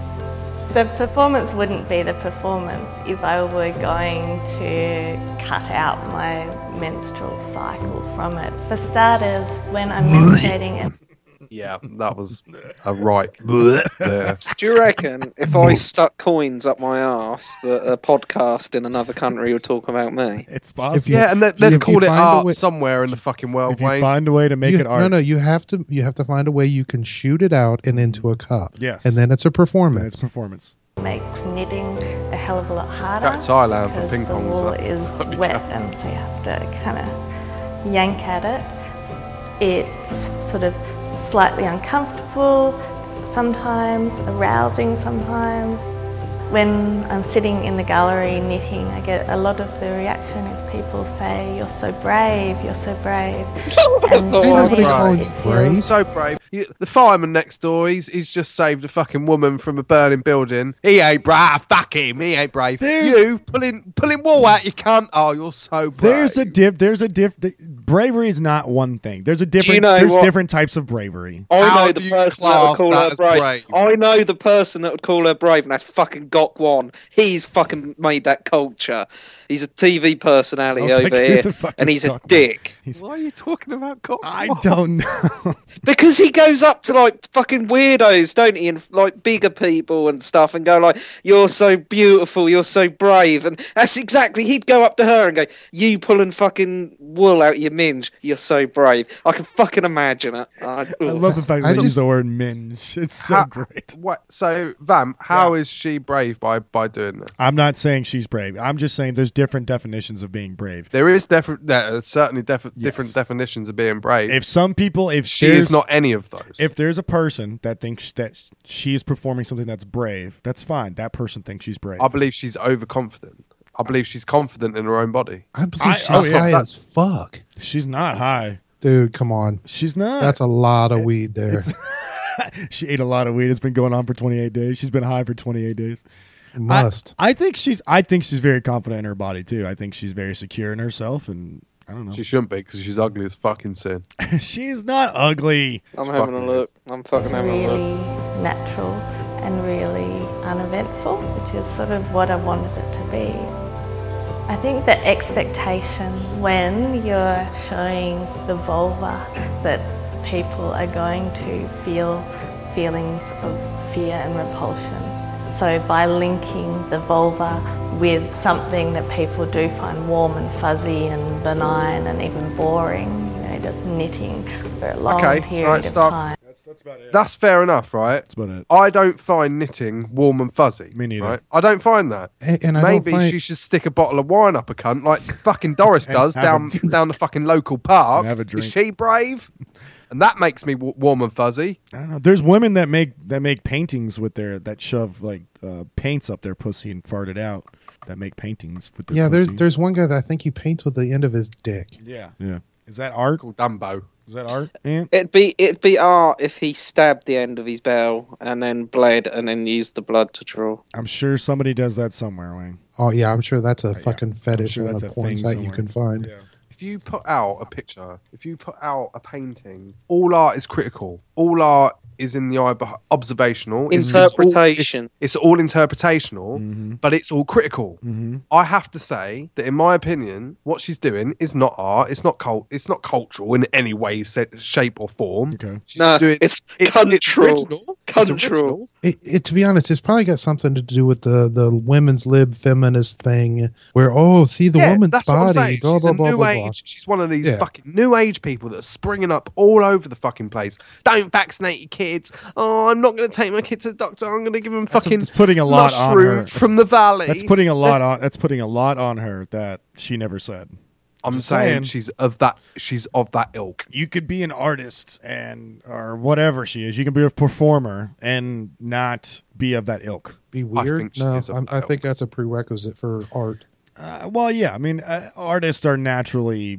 Speaker 9: The performance wouldn't be the performance if I were going to cut out my menstrual cycle from it. For starters, when I'm menstruating, it
Speaker 4: Yeah, that was a right there.
Speaker 5: Do you reckon if I stuck coins up my arse that a podcast in another country would talk about me?
Speaker 3: It's possible.
Speaker 4: Yeah, and they,
Speaker 6: If
Speaker 4: they'd
Speaker 6: you
Speaker 4: call it
Speaker 6: find a
Speaker 4: art
Speaker 6: way-
Speaker 4: somewhere in the fucking world,
Speaker 3: if you
Speaker 4: Wayne.
Speaker 3: find a way to make
Speaker 6: You-
Speaker 3: it art,
Speaker 6: No, no, you have to. You have to find a way you can shoot it out and into a cup.
Speaker 3: Yes.
Speaker 6: and then it's a
Speaker 3: then it's
Speaker 6: performance.
Speaker 3: performance.
Speaker 9: makes knitting a hell of a lot harder.
Speaker 4: Go to Thailand for
Speaker 9: because
Speaker 4: ping
Speaker 9: the
Speaker 4: pong,
Speaker 9: wool
Speaker 4: so-
Speaker 9: is wet, and so you have to kind of yank at it. It's sort of slightly uncomfortable, sometimes arousing sometimes. When I'm sitting in the gallery knitting, I get a lot of the reaction is people say, "You're so brave, you're so brave."
Speaker 5: That's
Speaker 9: And
Speaker 5: not
Speaker 9: for
Speaker 5: what
Speaker 9: me,
Speaker 5: I'm
Speaker 6: calling
Speaker 9: it
Speaker 6: you
Speaker 9: feels-
Speaker 6: brave.
Speaker 4: So brave. You- The fireman next door, he's he's just saved a fucking woman from a burning building. He ain't brave. Fuck him. He ain't brave.
Speaker 3: There's-
Speaker 4: You pulling pulling wool out, you cunt. Oh, you're so brave.
Speaker 3: There's a diff. There's a diff. The, bravery is not one thing. There's a different.
Speaker 5: know
Speaker 3: there's
Speaker 5: what?
Speaker 3: different types of bravery.
Speaker 5: I
Speaker 4: How
Speaker 5: know
Speaker 4: do
Speaker 5: the
Speaker 4: you
Speaker 5: person that would
Speaker 4: class
Speaker 5: call
Speaker 4: that
Speaker 5: her
Speaker 4: as
Speaker 5: brave.
Speaker 4: brave?
Speaker 5: I know the person that would call her brave, and that's fucking Gok Wan. He's fucking made that culture. He's a T V personality
Speaker 3: I was
Speaker 5: over
Speaker 3: like, who
Speaker 5: here,
Speaker 3: the fuck
Speaker 5: and
Speaker 3: is
Speaker 5: he's a
Speaker 3: Gok Wan?
Speaker 5: dick.
Speaker 3: He's-
Speaker 4: Why are you talking about cock?
Speaker 3: I don't know.
Speaker 5: Because he goes up to like fucking weirdos, don't he, and like bigger people and stuff, and go like, "You're so beautiful, you're so brave," and that's exactly. He'd go up to her and go, "You pulling fucking wool out your minge, you're so brave." I can fucking imagine it. I,
Speaker 3: I love the fact
Speaker 6: I
Speaker 3: that they use
Speaker 6: just-
Speaker 3: the word minge. It's so
Speaker 4: How-
Speaker 3: great.
Speaker 4: What? So, Vam, how is she brave by by doing this?
Speaker 3: I'm not saying she's brave. I'm just saying there's different definitions of being brave.
Speaker 4: There is defi- there are certainly defi-
Speaker 3: Yes.
Speaker 4: different definitions of being brave.
Speaker 3: If some people, if
Speaker 4: she
Speaker 3: there's-
Speaker 4: is not any of those.
Speaker 3: If there's a person that thinks that she is performing something that's brave, that's fine. That person thinks she's brave.
Speaker 4: I believe she's overconfident. I believe she's confident in her own body.
Speaker 6: I believe
Speaker 3: I-
Speaker 6: she's
Speaker 3: oh, yeah.
Speaker 6: high
Speaker 4: That-
Speaker 6: as fuck,
Speaker 3: She's not high.
Speaker 6: dude. Come on,
Speaker 3: She's not.
Speaker 6: that's a lot of weed there.
Speaker 3: She ate a lot of weed. It's been going on for twenty-eight days. She's been high for twenty-eight days.
Speaker 6: Must.
Speaker 3: I, I think she's. I think she's very confident in her body too. I think she's very secure in herself, and I don't know.
Speaker 4: She shouldn't be because she's ugly as fucking sin.
Speaker 3: She's not ugly.
Speaker 5: I'm having a
Speaker 4: fucking
Speaker 5: look.
Speaker 4: is.
Speaker 5: I'm
Speaker 9: It's
Speaker 5: fucking having a look.
Speaker 9: really natural and really uneventful, which is sort of what I wanted it to be. I think the expectation when you're showing the vulva that people are going to feel feelings of fear and repulsion. So by linking the vulva with something that people do find warm and fuzzy and benign and even boring, you know, just knitting for a long
Speaker 4: Okay,
Speaker 9: period
Speaker 4: right,
Speaker 9: of
Speaker 4: stop.
Speaker 9: time.
Speaker 3: That's that's about it.
Speaker 4: That's fair enough, right?
Speaker 3: That's about it.
Speaker 4: I don't find knitting warm and fuzzy.
Speaker 3: Me neither.
Speaker 4: Right? I don't find that.
Speaker 6: A- and I
Speaker 4: Maybe
Speaker 6: don't find,
Speaker 4: she should stick a bottle of wine up a cunt like fucking Doris
Speaker 3: And
Speaker 4: does
Speaker 3: have a
Speaker 4: down
Speaker 3: drink.
Speaker 4: down the fucking local park.
Speaker 3: And have a drink.
Speaker 4: Is she brave? And that makes me w- warm and fuzzy.
Speaker 3: I don't know. There's women that make that make paintings with their that shove like uh, paints up their pussy and fart it out. That make paintings with their
Speaker 6: yeah, there's
Speaker 3: pussy.
Speaker 6: there's one guy that I think he paints with the end of his dick.
Speaker 3: yeah yeah. Is that art?
Speaker 4: Called Dumbo.
Speaker 3: Is that art? Ant?
Speaker 5: It'd be it'd be art if he stabbed the end of his bell and then bled and then used the blood to draw.
Speaker 3: I'm sure somebody does that somewhere, Wayne.
Speaker 6: Oh yeah, I'm sure that's a
Speaker 3: yeah.
Speaker 6: fucking fetish
Speaker 3: sure
Speaker 6: on
Speaker 3: that's
Speaker 6: a
Speaker 3: a
Speaker 6: porn
Speaker 3: thing
Speaker 6: site you
Speaker 3: somewhere.
Speaker 6: can find.
Speaker 4: If you put out a picture, if you put out a painting, all art is critical. All art is in the eye beh- observational. It's- it's all-
Speaker 5: Interpretation.
Speaker 4: It's, it's all interpretational,
Speaker 3: Mm-hmm.
Speaker 4: but it's all critical.
Speaker 3: Mhm.
Speaker 4: I have to say that, in my opinion, what she's doing is not art. It's not cult. It's not cultural in any way, se- shape, or form.
Speaker 3: Okay.
Speaker 4: She's
Speaker 5: No,
Speaker 4: doing
Speaker 5: it's
Speaker 4: it's
Speaker 5: cultural.
Speaker 4: original. It's
Speaker 5: Cultural.
Speaker 4: original.
Speaker 6: It, it, to be honest, it's probably got something to do with the, the women's lib feminist thing, where oh, see the
Speaker 4: Yeah,
Speaker 6: woman's
Speaker 4: that's what I'm
Speaker 6: body,
Speaker 4: saying.
Speaker 6: blah
Speaker 4: She's
Speaker 6: blah
Speaker 4: a
Speaker 6: blah
Speaker 4: new
Speaker 6: blah
Speaker 4: age.
Speaker 6: blah.
Speaker 4: She's one of these
Speaker 6: Yeah.
Speaker 4: fucking new age people that are springing up all over the fucking place. Don't vaccinate your kids. Oh, I'm not going to take my kids to the doctor. I'm going to give them
Speaker 3: That's,
Speaker 4: fucking
Speaker 3: that's putting a lot on
Speaker 4: mushroom
Speaker 3: her.
Speaker 4: from the valley.
Speaker 3: That's putting a lot on. That's putting a lot on her that she never said.
Speaker 4: I'm
Speaker 3: Just
Speaker 4: saying,
Speaker 3: saying.
Speaker 4: she's of that. She's of that ilk.
Speaker 3: You could be an artist and or whatever she is. You can be a performer and not be of that ilk.
Speaker 6: Be
Speaker 4: I
Speaker 6: weird?
Speaker 4: think she
Speaker 6: no,
Speaker 4: is a
Speaker 6: I'm, I think that's a prerequisite for art.
Speaker 3: Uh, well, yeah. I mean, uh, artists are naturally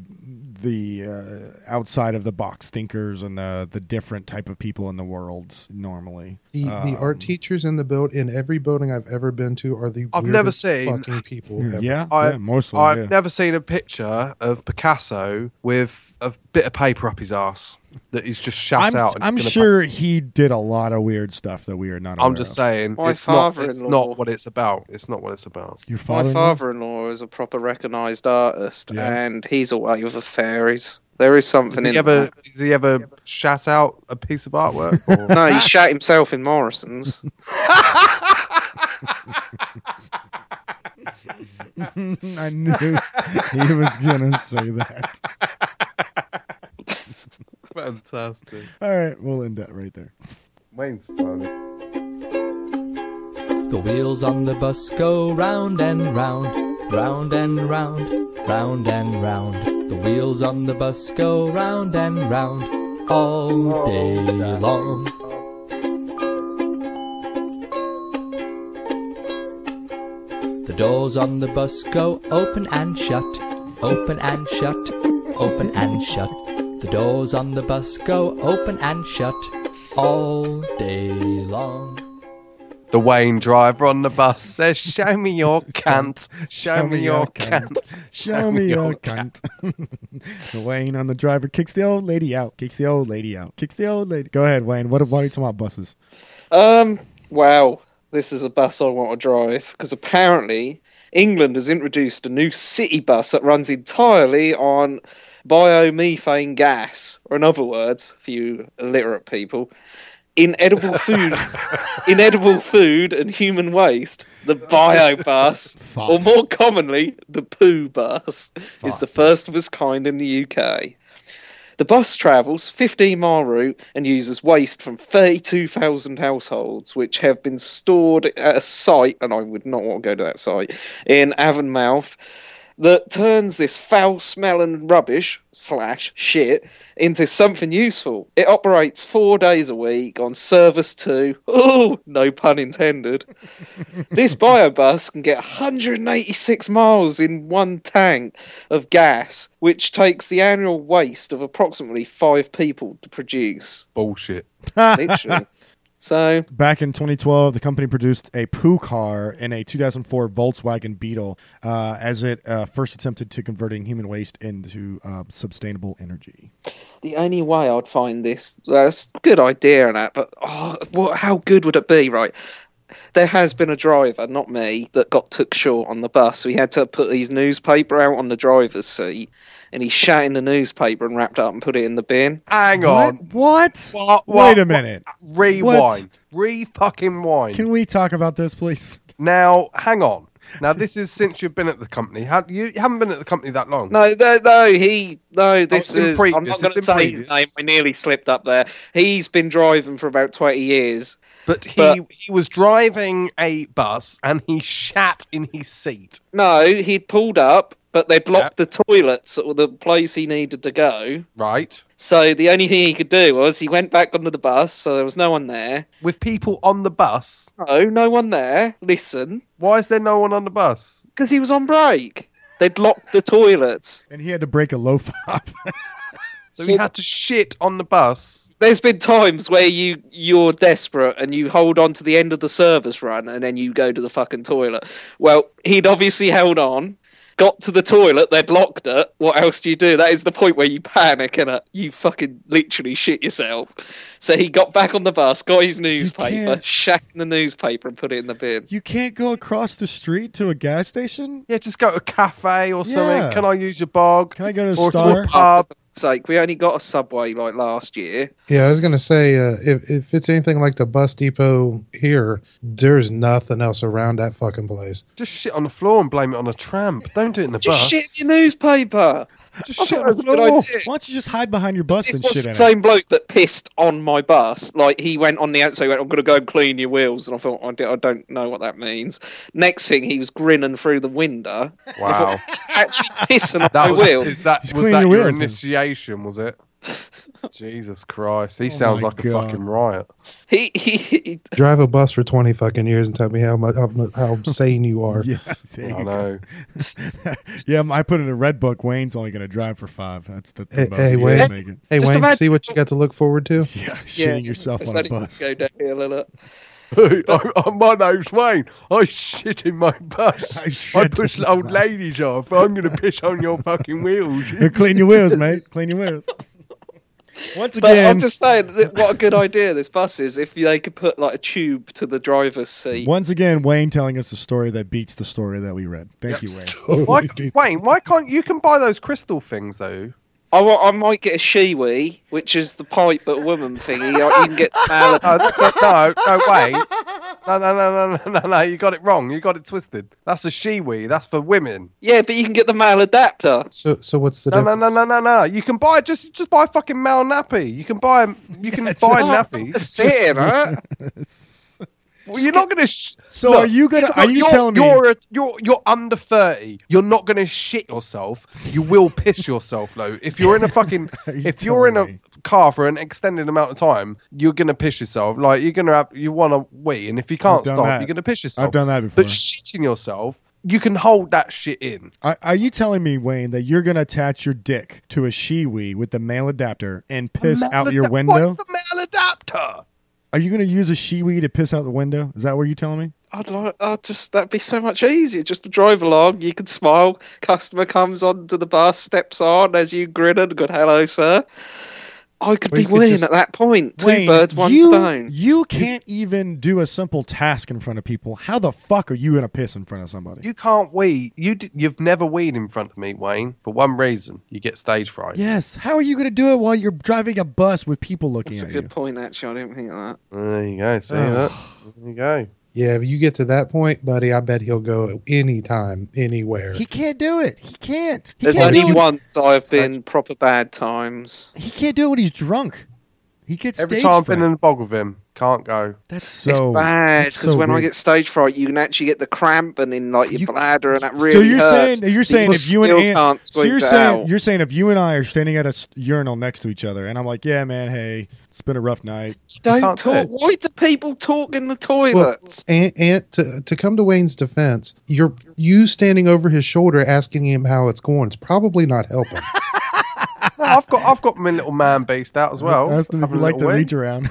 Speaker 3: the uh, outside of the box thinkers and the the different type of people in the world normally.
Speaker 6: The the art teachers in the build in every building I've ever been to are the
Speaker 4: I've
Speaker 6: weirdest
Speaker 4: never seen-
Speaker 6: fucking people. Ever.
Speaker 3: Yeah,
Speaker 4: I-
Speaker 3: yeah, mostly.
Speaker 4: I've
Speaker 3: yeah.
Speaker 4: never seen a picture of Picasso with a bit of paper up his ass that he's just shut
Speaker 3: I'm,
Speaker 4: out. and
Speaker 3: I'm
Speaker 4: gonna
Speaker 3: sure he did a lot of weird stuff that we are not.
Speaker 4: I'm
Speaker 3: aware
Speaker 4: just
Speaker 3: of.
Speaker 4: saying,
Speaker 5: My
Speaker 4: it's not. It's
Speaker 5: father-in-law-
Speaker 4: not what it's about. It's not what it's about.
Speaker 3: Your
Speaker 5: My
Speaker 3: father.
Speaker 5: father-in-law is a proper recognised artist,
Speaker 3: Yeah.
Speaker 5: and he's away with the fairies. There is something
Speaker 4: Has he
Speaker 5: in
Speaker 4: ever?
Speaker 5: that.
Speaker 4: Has he ever shat out a piece of artwork? Or?
Speaker 5: No, he shat himself in Morrison's.
Speaker 3: I knew he was gonna say that.
Speaker 4: Fantastic.
Speaker 3: All right, we'll end that right there.
Speaker 4: Wayne's funny.
Speaker 7: The wheels on the bus go round and round, round and round, round and round. The wheels on the bus go round and round all day long. The doors on the bus go open and shut, open and shut, open and shut. The doors on the bus go open and shut all day long.
Speaker 4: The Wayne driver on the bus says, "Show me your cunt. Show me your cunt.
Speaker 3: Show me your cunt." The Wayne on the driver kicks the old lady out. Kicks the old lady out. Kicks the old lady. Go ahead, Wayne. What, what are you talking about buses?
Speaker 5: Um, wow, this is a bus I want to drive, because apparently England has introduced a new city bus that runs entirely on biomethane gas, or in other words, for you illiterate people, inedible food, inedible food and human waste. The biobus, or more commonly, the poo bus, is the first of its kind in the U K. The bus travels fifteen mile route and uses waste from thirty-two thousand households, which have been stored at a site, and I would not want to go to that site, in Avonmouth, that turns this foul-smelling rubbish, slash shit, into something useful. It operates four days a week on service two. Oh, no pun intended. This biobus can get one hundred eighty-six miles in one tank of gas, which takes the annual waste of approximately five people to produce.
Speaker 4: Bullshit.
Speaker 5: Literally. So,
Speaker 3: Back in twenty twelve, the company produced a poo car in a two thousand four Volkswagen Beetle uh, as it uh, first attempted to converting human waste into uh, sustainable energy.
Speaker 5: the only way I'd find this, that's a good idea and that, but oh, what, how good would it be, right? There has been a driver, not me, that got took short on the bus. So he had to put his newspaper out on the driver's seat, and he shat in the newspaper and wrapped it up and put it in the bin.
Speaker 4: Hang on.
Speaker 3: What?
Speaker 4: What?
Speaker 3: Wait
Speaker 4: What?
Speaker 3: a minute.
Speaker 4: Rewind. Re-fucking wind.
Speaker 3: Can we talk about this, please?
Speaker 4: Now, hang on. Now, this is since you've been at the company. How, you, you haven't been at the company that long.
Speaker 5: No, no, no, he, no, this
Speaker 4: it's in
Speaker 5: is,
Speaker 4: previous,
Speaker 5: I'm not
Speaker 4: it's
Speaker 5: going to
Speaker 4: in
Speaker 5: say
Speaker 4: previous.
Speaker 5: his name, I nearly slipped up there. He's been driving for about twenty years.
Speaker 4: But he,
Speaker 5: But-
Speaker 4: he was driving a bus and he shat in his seat.
Speaker 5: No, he'd pulled up, but they'd locked the toilets at the place he needed to go.
Speaker 4: Right.
Speaker 5: So the only thing he could do was he went back onto the bus, so there was no one there.
Speaker 4: With people on the bus?
Speaker 5: No, no one there. Listen.
Speaker 4: Why is there no one on the bus?
Speaker 5: Because he was on break. They'd locked the toilets.
Speaker 3: And he had to break a loaf up.
Speaker 4: So he had to shit on the bus.
Speaker 5: There's been times where you, you're desperate and you hold on to the end of the service run and then you go to the fucking toilet. Well, he'd obviously held on, got to the toilet, they'd locked it. What else do you do? That is the point where you panic, innit? You fucking literally shit yourself. So he got back on the bus, got his newspaper,
Speaker 3: can't-
Speaker 5: shat in the newspaper and put it in the bin.
Speaker 3: You can't go across the street to a gas station?
Speaker 4: Yeah, just go to a cafe or something.
Speaker 3: Yeah.
Speaker 4: Can I use your bog?
Speaker 3: Can I go to
Speaker 4: or
Speaker 3: Star?
Speaker 4: to a pub?
Speaker 5: Sake, we only got a Subway like last year.
Speaker 6: Yeah, I was gonna say uh, if if it's anything like the bus depot here, there's nothing else around that fucking place.
Speaker 4: Just shit on the floor and blame it on a tramp. Don't do it in the
Speaker 5: Just
Speaker 4: bus.
Speaker 5: shit in your newspaper.
Speaker 4: Just
Speaker 5: I
Speaker 4: shit
Speaker 5: thought
Speaker 4: on
Speaker 5: it
Speaker 4: the
Speaker 5: was a good
Speaker 4: floor.
Speaker 5: idea.
Speaker 3: Why don't you just hide behind your bus
Speaker 5: This
Speaker 3: and
Speaker 5: was
Speaker 3: shit
Speaker 5: the
Speaker 3: in it?
Speaker 5: same bloke that pissed on my bus. Like, he went on the outside, he went, I'm going to go and clean your wheels. And I thought, I d- I don't know what that means. Next thing, he was grinning through the window.
Speaker 4: Wow.
Speaker 5: He's actually pissing on
Speaker 4: That
Speaker 5: my
Speaker 4: was,
Speaker 5: wheels.
Speaker 4: is that,
Speaker 3: Just
Speaker 4: was
Speaker 3: clean
Speaker 4: that
Speaker 3: your
Speaker 4: your
Speaker 3: wheels, man.
Speaker 4: initiation, was it? Jesus Christ, he
Speaker 3: Oh
Speaker 4: sounds
Speaker 3: my
Speaker 4: like
Speaker 3: God.
Speaker 4: a fucking riot.
Speaker 5: He, he, he
Speaker 6: Drive a bus for twenty fucking years and tell me how much how, how sane you are.
Speaker 3: Yeah, there
Speaker 4: I
Speaker 3: you
Speaker 4: know.
Speaker 3: go. Yeah, I put in a red book. Wayne's only going to drive for five. That's the, the
Speaker 6: Hey,
Speaker 3: most
Speaker 6: hey,
Speaker 3: he
Speaker 6: Wayne.
Speaker 3: can make it.
Speaker 6: Hey
Speaker 5: Just
Speaker 6: Wayne,
Speaker 5: imagine-
Speaker 6: see what you got to look forward to.
Speaker 3: Yeah, shitting yourself
Speaker 5: it's
Speaker 3: on a
Speaker 5: only
Speaker 3: bus.
Speaker 5: Go downhill a lot.
Speaker 4: I, I, my name's Wayne. I shit in my bus.
Speaker 3: I
Speaker 4: I,
Speaker 3: shit
Speaker 4: push
Speaker 3: in
Speaker 4: old
Speaker 3: my-
Speaker 4: ladies off. I'm going to piss on your fucking wheels.
Speaker 3: Here, clean your wheels, mate. Clean your wheels. Once
Speaker 5: But
Speaker 3: again,
Speaker 5: I'm just saying, that what a good idea this bus is if they could put like a tube to the driver's seat.
Speaker 3: once again, Wayne telling us a story that beats the story that we read. Thank you, Wayne.
Speaker 4: Why, Wayne, why can't you can buy those crystal things though?
Speaker 5: I, wa- I might get a shiwi, which is the pipe but woman thingy. You can get mal-
Speaker 4: No, that's a, no, no, wait. No, no, no, no, no, no, no. You got it wrong. You got it twisted. That's a shiwi. That's for women.
Speaker 5: Yeah, but you can get the male adapter.
Speaker 6: So so what's the
Speaker 4: No, no,
Speaker 6: difference?
Speaker 4: no, no, no, no. You can buy just just buy a fucking male nappy. You can buy you can buy nappies.
Speaker 5: Sitting, huh?
Speaker 4: Well, you're not gonna. Sh-
Speaker 3: So
Speaker 4: Look,
Speaker 3: are you gonna?
Speaker 4: look,
Speaker 3: Are you
Speaker 4: you're,
Speaker 3: telling me?
Speaker 4: you're a, you're you're under thirty? You're not gonna shit yourself. You will piss yourself though. If you're in a fucking,
Speaker 3: Are you
Speaker 4: if you're in a
Speaker 3: telling me?
Speaker 4: car for an extended amount of time, you're gonna piss yourself. Like you're gonna have you want to wee, and if you can't
Speaker 3: done
Speaker 4: stop,
Speaker 3: that.
Speaker 4: you're gonna piss yourself.
Speaker 3: I've done that before.
Speaker 4: But shitting yourself, you can hold that shit in.
Speaker 3: Are, are you telling me, Wayne, that you're gonna attach your dick to a shiwi with the male adapter and piss
Speaker 4: Male
Speaker 3: out your
Speaker 4: adap-
Speaker 3: window?
Speaker 4: What's the male adapter?
Speaker 3: Are you gonna use a shiwi to piss out the window? Is that what you're telling me?
Speaker 5: I'd like, I'd just that'd be so much easier. Just to drive along, you can smile. Customer comes onto the bus, steps on as you grin and good hello, sir. I could
Speaker 6: Or
Speaker 5: be
Speaker 6: you could
Speaker 5: winning
Speaker 6: just-
Speaker 5: at that point. Two
Speaker 3: Wayne,
Speaker 5: birds, one
Speaker 3: you,
Speaker 5: stone.
Speaker 3: You can't even do a simple task in front of people. How the fuck are you gonna piss in front of somebody?
Speaker 4: You can't wee. You d- you've never weed in front of me, Wayne. For one reason, you get stage fright.
Speaker 3: Yes. How are you gonna do it while you're driving a bus with people looking
Speaker 5: That's a
Speaker 3: at
Speaker 5: good
Speaker 3: you?
Speaker 5: point, actually. I didn't think of that.
Speaker 4: There you go. See
Speaker 3: Oh.
Speaker 4: that? There you go.
Speaker 6: Yeah, if you get to that point, buddy, I bet he'll go anytime, anywhere.
Speaker 3: He can't do it. He can't. He
Speaker 5: There's
Speaker 3: can't
Speaker 5: only
Speaker 3: do it.
Speaker 5: once I've been proper bad times.
Speaker 3: He can't do it when he's drunk. He gets
Speaker 4: Every
Speaker 3: stage
Speaker 4: time I've
Speaker 3: fright.
Speaker 4: been in the bog with him, can't go.
Speaker 3: That's so
Speaker 5: it's bad
Speaker 3: that's
Speaker 5: because
Speaker 3: so
Speaker 5: when I
Speaker 3: weird.
Speaker 5: get stage fright, you can actually get the cramp and in like your
Speaker 3: You-
Speaker 5: bladder, and that really
Speaker 3: so you're
Speaker 5: hurts.
Speaker 3: saying you're saying
Speaker 5: People
Speaker 3: if you and
Speaker 5: still
Speaker 3: Ant,
Speaker 5: can't
Speaker 3: so you're
Speaker 5: squeeze it
Speaker 3: saying
Speaker 5: out.
Speaker 3: you're saying if you and I are standing at a s- urinal next to each other, and I'm like, yeah, man, hey, it's been a rough night.
Speaker 5: Don't
Speaker 4: can't do
Speaker 5: talk.
Speaker 4: it.
Speaker 5: Why do people talk in the
Speaker 6: Well,
Speaker 5: toilets?
Speaker 6: and, and to to come to Wayne's defense, you're you standing over his shoulder asking him how it's going. It's probably not helping.
Speaker 4: No, I've got I've got my little man beast out as well.
Speaker 3: Ask them if
Speaker 4: Having
Speaker 3: you
Speaker 4: a
Speaker 3: like to
Speaker 4: little wee.
Speaker 3: reach around.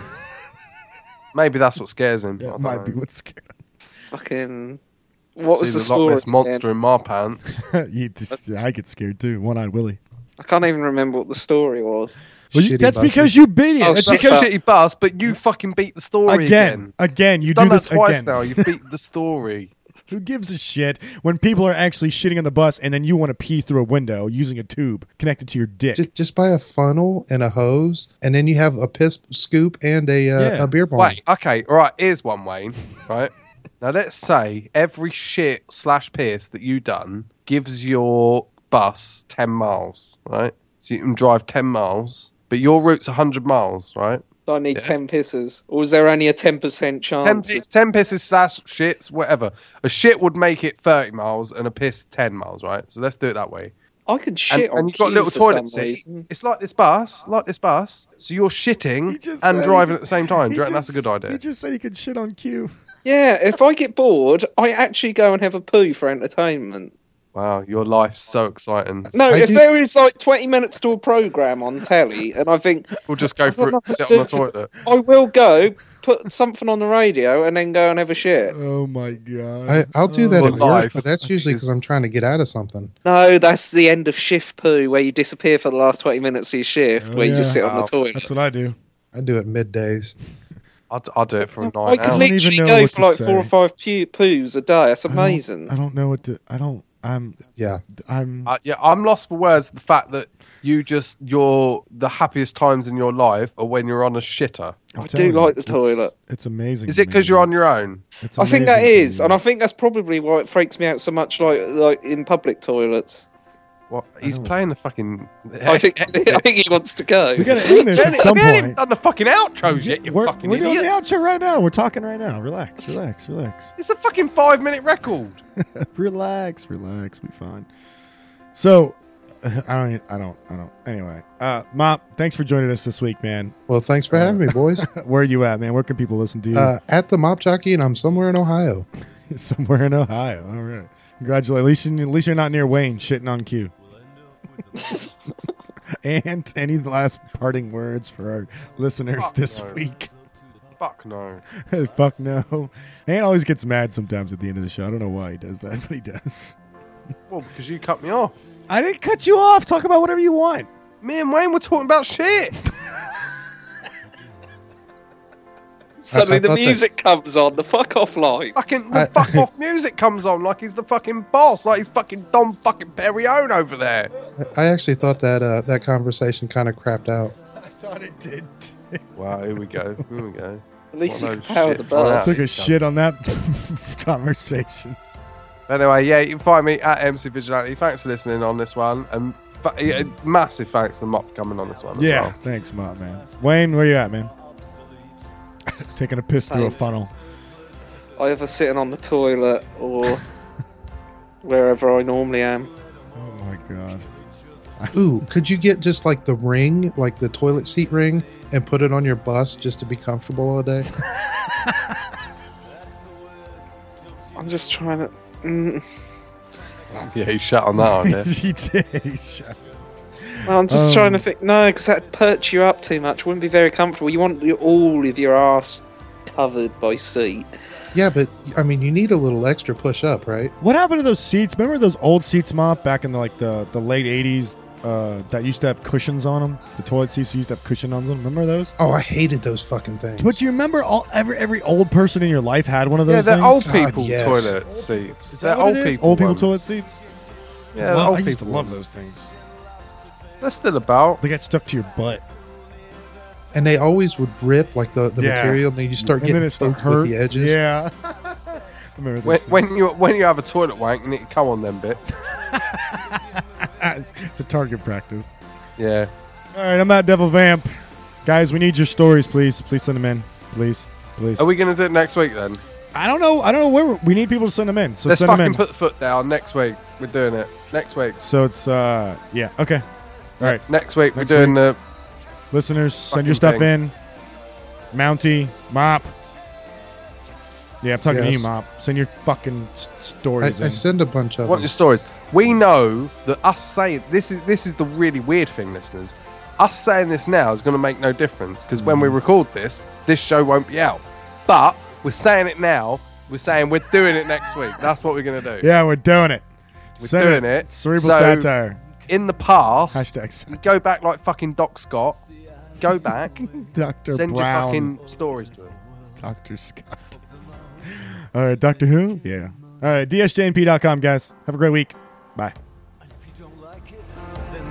Speaker 4: Maybe that's what scares him. I
Speaker 3: That
Speaker 4: don't
Speaker 3: might
Speaker 4: know.
Speaker 3: be what's scared.
Speaker 5: Fucking. What was
Speaker 4: See
Speaker 5: the
Speaker 4: the Loch
Speaker 5: story?
Speaker 4: Ness monster in my pants.
Speaker 3: you just, I get scared too. One-eyed Willie.
Speaker 5: I can't even remember what the story was.
Speaker 3: Well, you,
Speaker 6: Shitty
Speaker 3: that's
Speaker 6: buses.
Speaker 3: because you beat it.
Speaker 5: Oh,
Speaker 3: that's
Speaker 5: shit
Speaker 3: because
Speaker 5: bus.
Speaker 4: Shitty bus, but you fucking beat the story
Speaker 3: again,
Speaker 4: again.
Speaker 3: again, you
Speaker 4: You've
Speaker 3: do
Speaker 4: done
Speaker 3: this
Speaker 4: that twice
Speaker 3: again.
Speaker 4: now. You beat the story.
Speaker 3: Who gives a shit when people are actually shitting on the bus and then you want to pee through a window using a tube connected to your dick?
Speaker 6: just, just buy a funnel and a hose, and then you have a piss scoop and a uh,
Speaker 3: Yeah.
Speaker 6: a beer bomb.
Speaker 4: Wait, okay, all right. Here's one, Wayne. Right now, let's say every shit slash piss that you done gives your bus ten miles. Right, so you can drive ten miles, but your route's a hundred miles. Right,
Speaker 5: I need
Speaker 4: Yeah.
Speaker 5: ten pisses, or is there only a ten percent chance?
Speaker 4: ten, pi- ten pisses slash shits, whatever. A shit would make it thirty miles, and a piss ten miles. Right, so let's do it that way.
Speaker 5: I can
Speaker 4: And,
Speaker 5: shit on
Speaker 4: and you've got a
Speaker 5: cue
Speaker 4: little
Speaker 5: for
Speaker 4: toilet
Speaker 5: some
Speaker 4: seat.
Speaker 5: reason.
Speaker 4: It's like this bus, like this bus. So you're shitting
Speaker 3: He just
Speaker 4: and
Speaker 3: said
Speaker 4: driving
Speaker 3: he-
Speaker 4: at the same time. Do
Speaker 3: He
Speaker 4: you reckon that's a
Speaker 3: just-
Speaker 4: good idea?
Speaker 3: He just said he could shit on cue.
Speaker 5: Yeah, if I get bored, I actually go and have a poo for entertainment.
Speaker 4: Wow, your life's so exciting.
Speaker 5: No,
Speaker 6: I
Speaker 5: if
Speaker 6: do-
Speaker 5: there is like twenty minutes to a program on telly, and I think
Speaker 4: We'll just go
Speaker 5: I've got
Speaker 4: for it,
Speaker 5: nothing
Speaker 4: sit
Speaker 5: to
Speaker 4: on the
Speaker 5: do for-
Speaker 4: toilet.
Speaker 5: I will go, put something on the radio, and then go and have a shit.
Speaker 3: Oh my god!
Speaker 6: I, I'll do that
Speaker 3: Oh.
Speaker 6: at
Speaker 4: Well,
Speaker 6: work,
Speaker 4: life
Speaker 6: but that's usually because I'm
Speaker 4: is-
Speaker 6: trying to get out of something.
Speaker 5: No, that's the end of shift poo, where you disappear for the last twenty minutes of your shift,
Speaker 3: Oh,
Speaker 5: where you just
Speaker 3: yeah.
Speaker 5: sit on
Speaker 4: Wow.
Speaker 5: the toilet.
Speaker 3: That's what I do.
Speaker 6: I do it middays.
Speaker 4: I'll, I'll do it for a
Speaker 5: I
Speaker 4: night
Speaker 5: could
Speaker 3: don't
Speaker 4: out.
Speaker 3: even
Speaker 5: literally
Speaker 3: know
Speaker 5: go
Speaker 3: what
Speaker 5: for
Speaker 3: to
Speaker 5: like
Speaker 3: say.
Speaker 5: four or five pu- poos a day. That's
Speaker 3: I don't-
Speaker 5: amazing.
Speaker 3: I don't know what to. I don't. I'm.
Speaker 6: Yeah.
Speaker 3: I'm.
Speaker 4: Uh, yeah, I'm lost for words. The fact that you just your the happiest times in your life are when you're on a shitter.
Speaker 3: I'm
Speaker 5: I do
Speaker 3: telling you,
Speaker 5: like the
Speaker 3: it's-
Speaker 5: toilet.
Speaker 3: It's amazing.
Speaker 4: Is it because you're on your own?
Speaker 3: It's
Speaker 5: I think that
Speaker 3: amazing to
Speaker 5: is,
Speaker 3: me.
Speaker 5: and I think that's probably why it freaks me out so much, like like in public toilets.
Speaker 4: What? He's
Speaker 3: don't-
Speaker 4: playing the fucking.
Speaker 5: I think I think he wants to go.
Speaker 3: we gotta end this at
Speaker 4: We
Speaker 3: some
Speaker 4: haven't even
Speaker 3: point.
Speaker 4: done the fucking outros yet. You
Speaker 3: we're
Speaker 4: fucking
Speaker 3: we're doing
Speaker 4: idiot.
Speaker 3: the outro right now. We're talking right now. Relax, relax, relax,
Speaker 4: It's a fucking five minute record.
Speaker 3: relax, relax. Be fine. So, I don't. I don't. I don't. Anyway, uh, Mop, thanks for joining us this week, man.
Speaker 6: Well, thanks for having me, boys.
Speaker 3: Where are you at, man? Where can people listen to you?
Speaker 6: Uh, at the Mop Jockey, and I'm somewhere in Ohio.
Speaker 3: Somewhere in Ohio. All right. Congratulations. At least, you, at least you're not near Wayne shitting on Q. And any last parting words for our listeners
Speaker 4: Fuck
Speaker 3: this
Speaker 4: no.
Speaker 3: week?
Speaker 4: Fuck no.
Speaker 3: Fuck no. And always gets mad sometimes at the end of the show. I don't know why he does that, but he does.
Speaker 4: Well, because you cut me off.
Speaker 3: I didn't cut you off. Talk about whatever you want.
Speaker 4: Me and Wayne were talking about shit.
Speaker 5: Suddenly
Speaker 6: I
Speaker 5: the
Speaker 6: thought that-
Speaker 5: music comes on, the fuck off line.
Speaker 4: Fucking the
Speaker 6: I-
Speaker 4: fuck off music comes on like he's the fucking boss, like he's fucking Dom fucking Perignon over there.
Speaker 6: I actually thought that uh, that conversation kind of crapped out.
Speaker 3: I thought it did.
Speaker 4: Wow, here we go. Here we go.
Speaker 5: At least
Speaker 4: What
Speaker 5: you
Speaker 4: no
Speaker 5: can power
Speaker 4: shit
Speaker 5: the
Speaker 4: flying
Speaker 5: bird.
Speaker 4: out.
Speaker 3: Took a shit on that conversation.
Speaker 4: Anyway, yeah, you can find me at M C Vigilante. Thanks for listening on this one, and fa- yeah, massive thanks to Mop for coming on this one. As
Speaker 3: Yeah.
Speaker 4: well.
Speaker 3: Thanks, Mop, man. Wayne, where you at, man? Taking a piss through a
Speaker 5: Same.
Speaker 3: funnel.
Speaker 5: Either sitting on the toilet or wherever I normally am.
Speaker 3: Oh, my God.
Speaker 6: Ooh, could you get just like the ring, like the toilet seat ring, and put it on your bus just to be comfortable all day?
Speaker 5: I'm just trying to. Mm,
Speaker 4: Yeah, he shut on that, I guess.
Speaker 3: He did. He shut-
Speaker 5: I'm just
Speaker 3: Um,
Speaker 5: trying to think. No, because that'd perch you up too much. Wouldn't be very comfortable. You want your, all of your ass covered by seat.
Speaker 6: Yeah, but I mean, you need a little extra push up, right?
Speaker 3: What happened to those seats? Remember those old seats, Mop, back in the, like the, the late eighties uh, that used to have cushions on them? The toilet seats used to have cushions on them. Remember those?
Speaker 6: Oh, I hated those fucking things.
Speaker 3: But you remember all every every old person in your life had one of those
Speaker 4: Yeah, they're
Speaker 3: things?
Speaker 4: old
Speaker 6: God,
Speaker 4: people
Speaker 6: yes.
Speaker 4: toilet seats.
Speaker 3: Is
Speaker 4: They're
Speaker 3: that what
Speaker 4: old
Speaker 3: it is?
Speaker 4: people.
Speaker 3: Old people
Speaker 4: ones.
Speaker 3: toilet seats?
Speaker 4: Yeah,
Speaker 3: Well,
Speaker 4: old
Speaker 3: I used
Speaker 4: people
Speaker 3: to love
Speaker 4: ones.
Speaker 3: those things.
Speaker 4: They're still about.
Speaker 3: They got stuck to your butt.
Speaker 6: And they always would rip like the, the
Speaker 3: Yeah.
Speaker 6: material, and then you start
Speaker 3: And then
Speaker 6: getting
Speaker 3: it started
Speaker 6: poked with
Speaker 3: hurt.
Speaker 6: the edges.
Speaker 3: Yeah. Remember
Speaker 4: When,
Speaker 3: those
Speaker 4: when
Speaker 3: things.
Speaker 4: you when you have a toilet wank, you need to come on them bits.
Speaker 3: it's, it's a target practice.
Speaker 4: Yeah.
Speaker 3: All right, I'm at Devil Vamp. Guys, we need your stories, please. Please send them in. Please. Please.
Speaker 4: Are we gonna do it next week then?
Speaker 3: I don't know. I don't know where we're, we need people to send them in. So
Speaker 4: Let's
Speaker 3: send them
Speaker 4: fucking
Speaker 3: in.
Speaker 4: put the foot down next week. We're doing it next week.
Speaker 3: So it's uh yeah, okay. All right.
Speaker 4: Next week
Speaker 3: Next
Speaker 4: we're doing the.
Speaker 3: Listeners, send your
Speaker 4: Fucking
Speaker 3: stuff in. Mountie, Mop. Yeah, I'm talking
Speaker 6: Yes.
Speaker 3: to you, Mop. Send your fucking s-
Speaker 6: I,
Speaker 3: stories
Speaker 6: I
Speaker 3: in.
Speaker 6: send a bunch of
Speaker 4: What
Speaker 6: them.
Speaker 4: your stories? We know that us saying this is this is the really weird thing, listeners. Us saying this now is going to make no difference because when we
Speaker 3: Mm.
Speaker 4: record this, this show won't be out. But we're saying it now. We're saying we're doing it next week. That's what we're going to do.
Speaker 3: Yeah, we're doing it.
Speaker 4: We're
Speaker 3: Send
Speaker 4: doing it.
Speaker 3: Cerebral
Speaker 4: So-
Speaker 3: satire.
Speaker 4: In the past,
Speaker 3: Hashtag
Speaker 4: you go back like fucking Doc Scott. Go back.
Speaker 3: Doctor
Speaker 4: Send
Speaker 3: Brown.
Speaker 4: your fucking stories to us.
Speaker 3: Doctor Scott. All right, Doctor Who? Yeah. All right, D S J N P dot com, guys. Have a great week. Bye.
Speaker 7: If you don't like it, then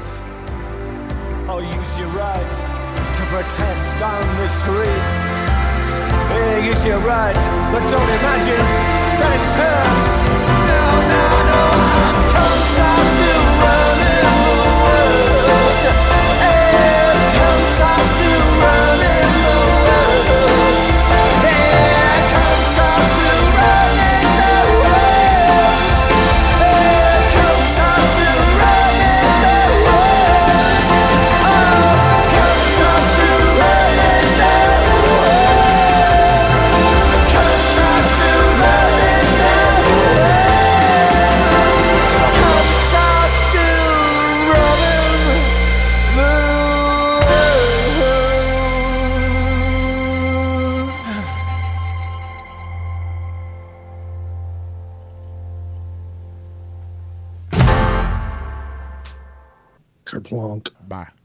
Speaker 7: leave. Or use your right to protest on the streets. Yeah, use your right, but don't imagine that it's hurt. No, no, no, comes are still running the world. Yeah, comes are still running the world. Yeah, comes are still running the world. Yeah, comes are still running the world. Oh, comes are still running the world. Comes are still running the world. Comes are still running the world.
Speaker 6: Kerplunk.
Speaker 3: Bye.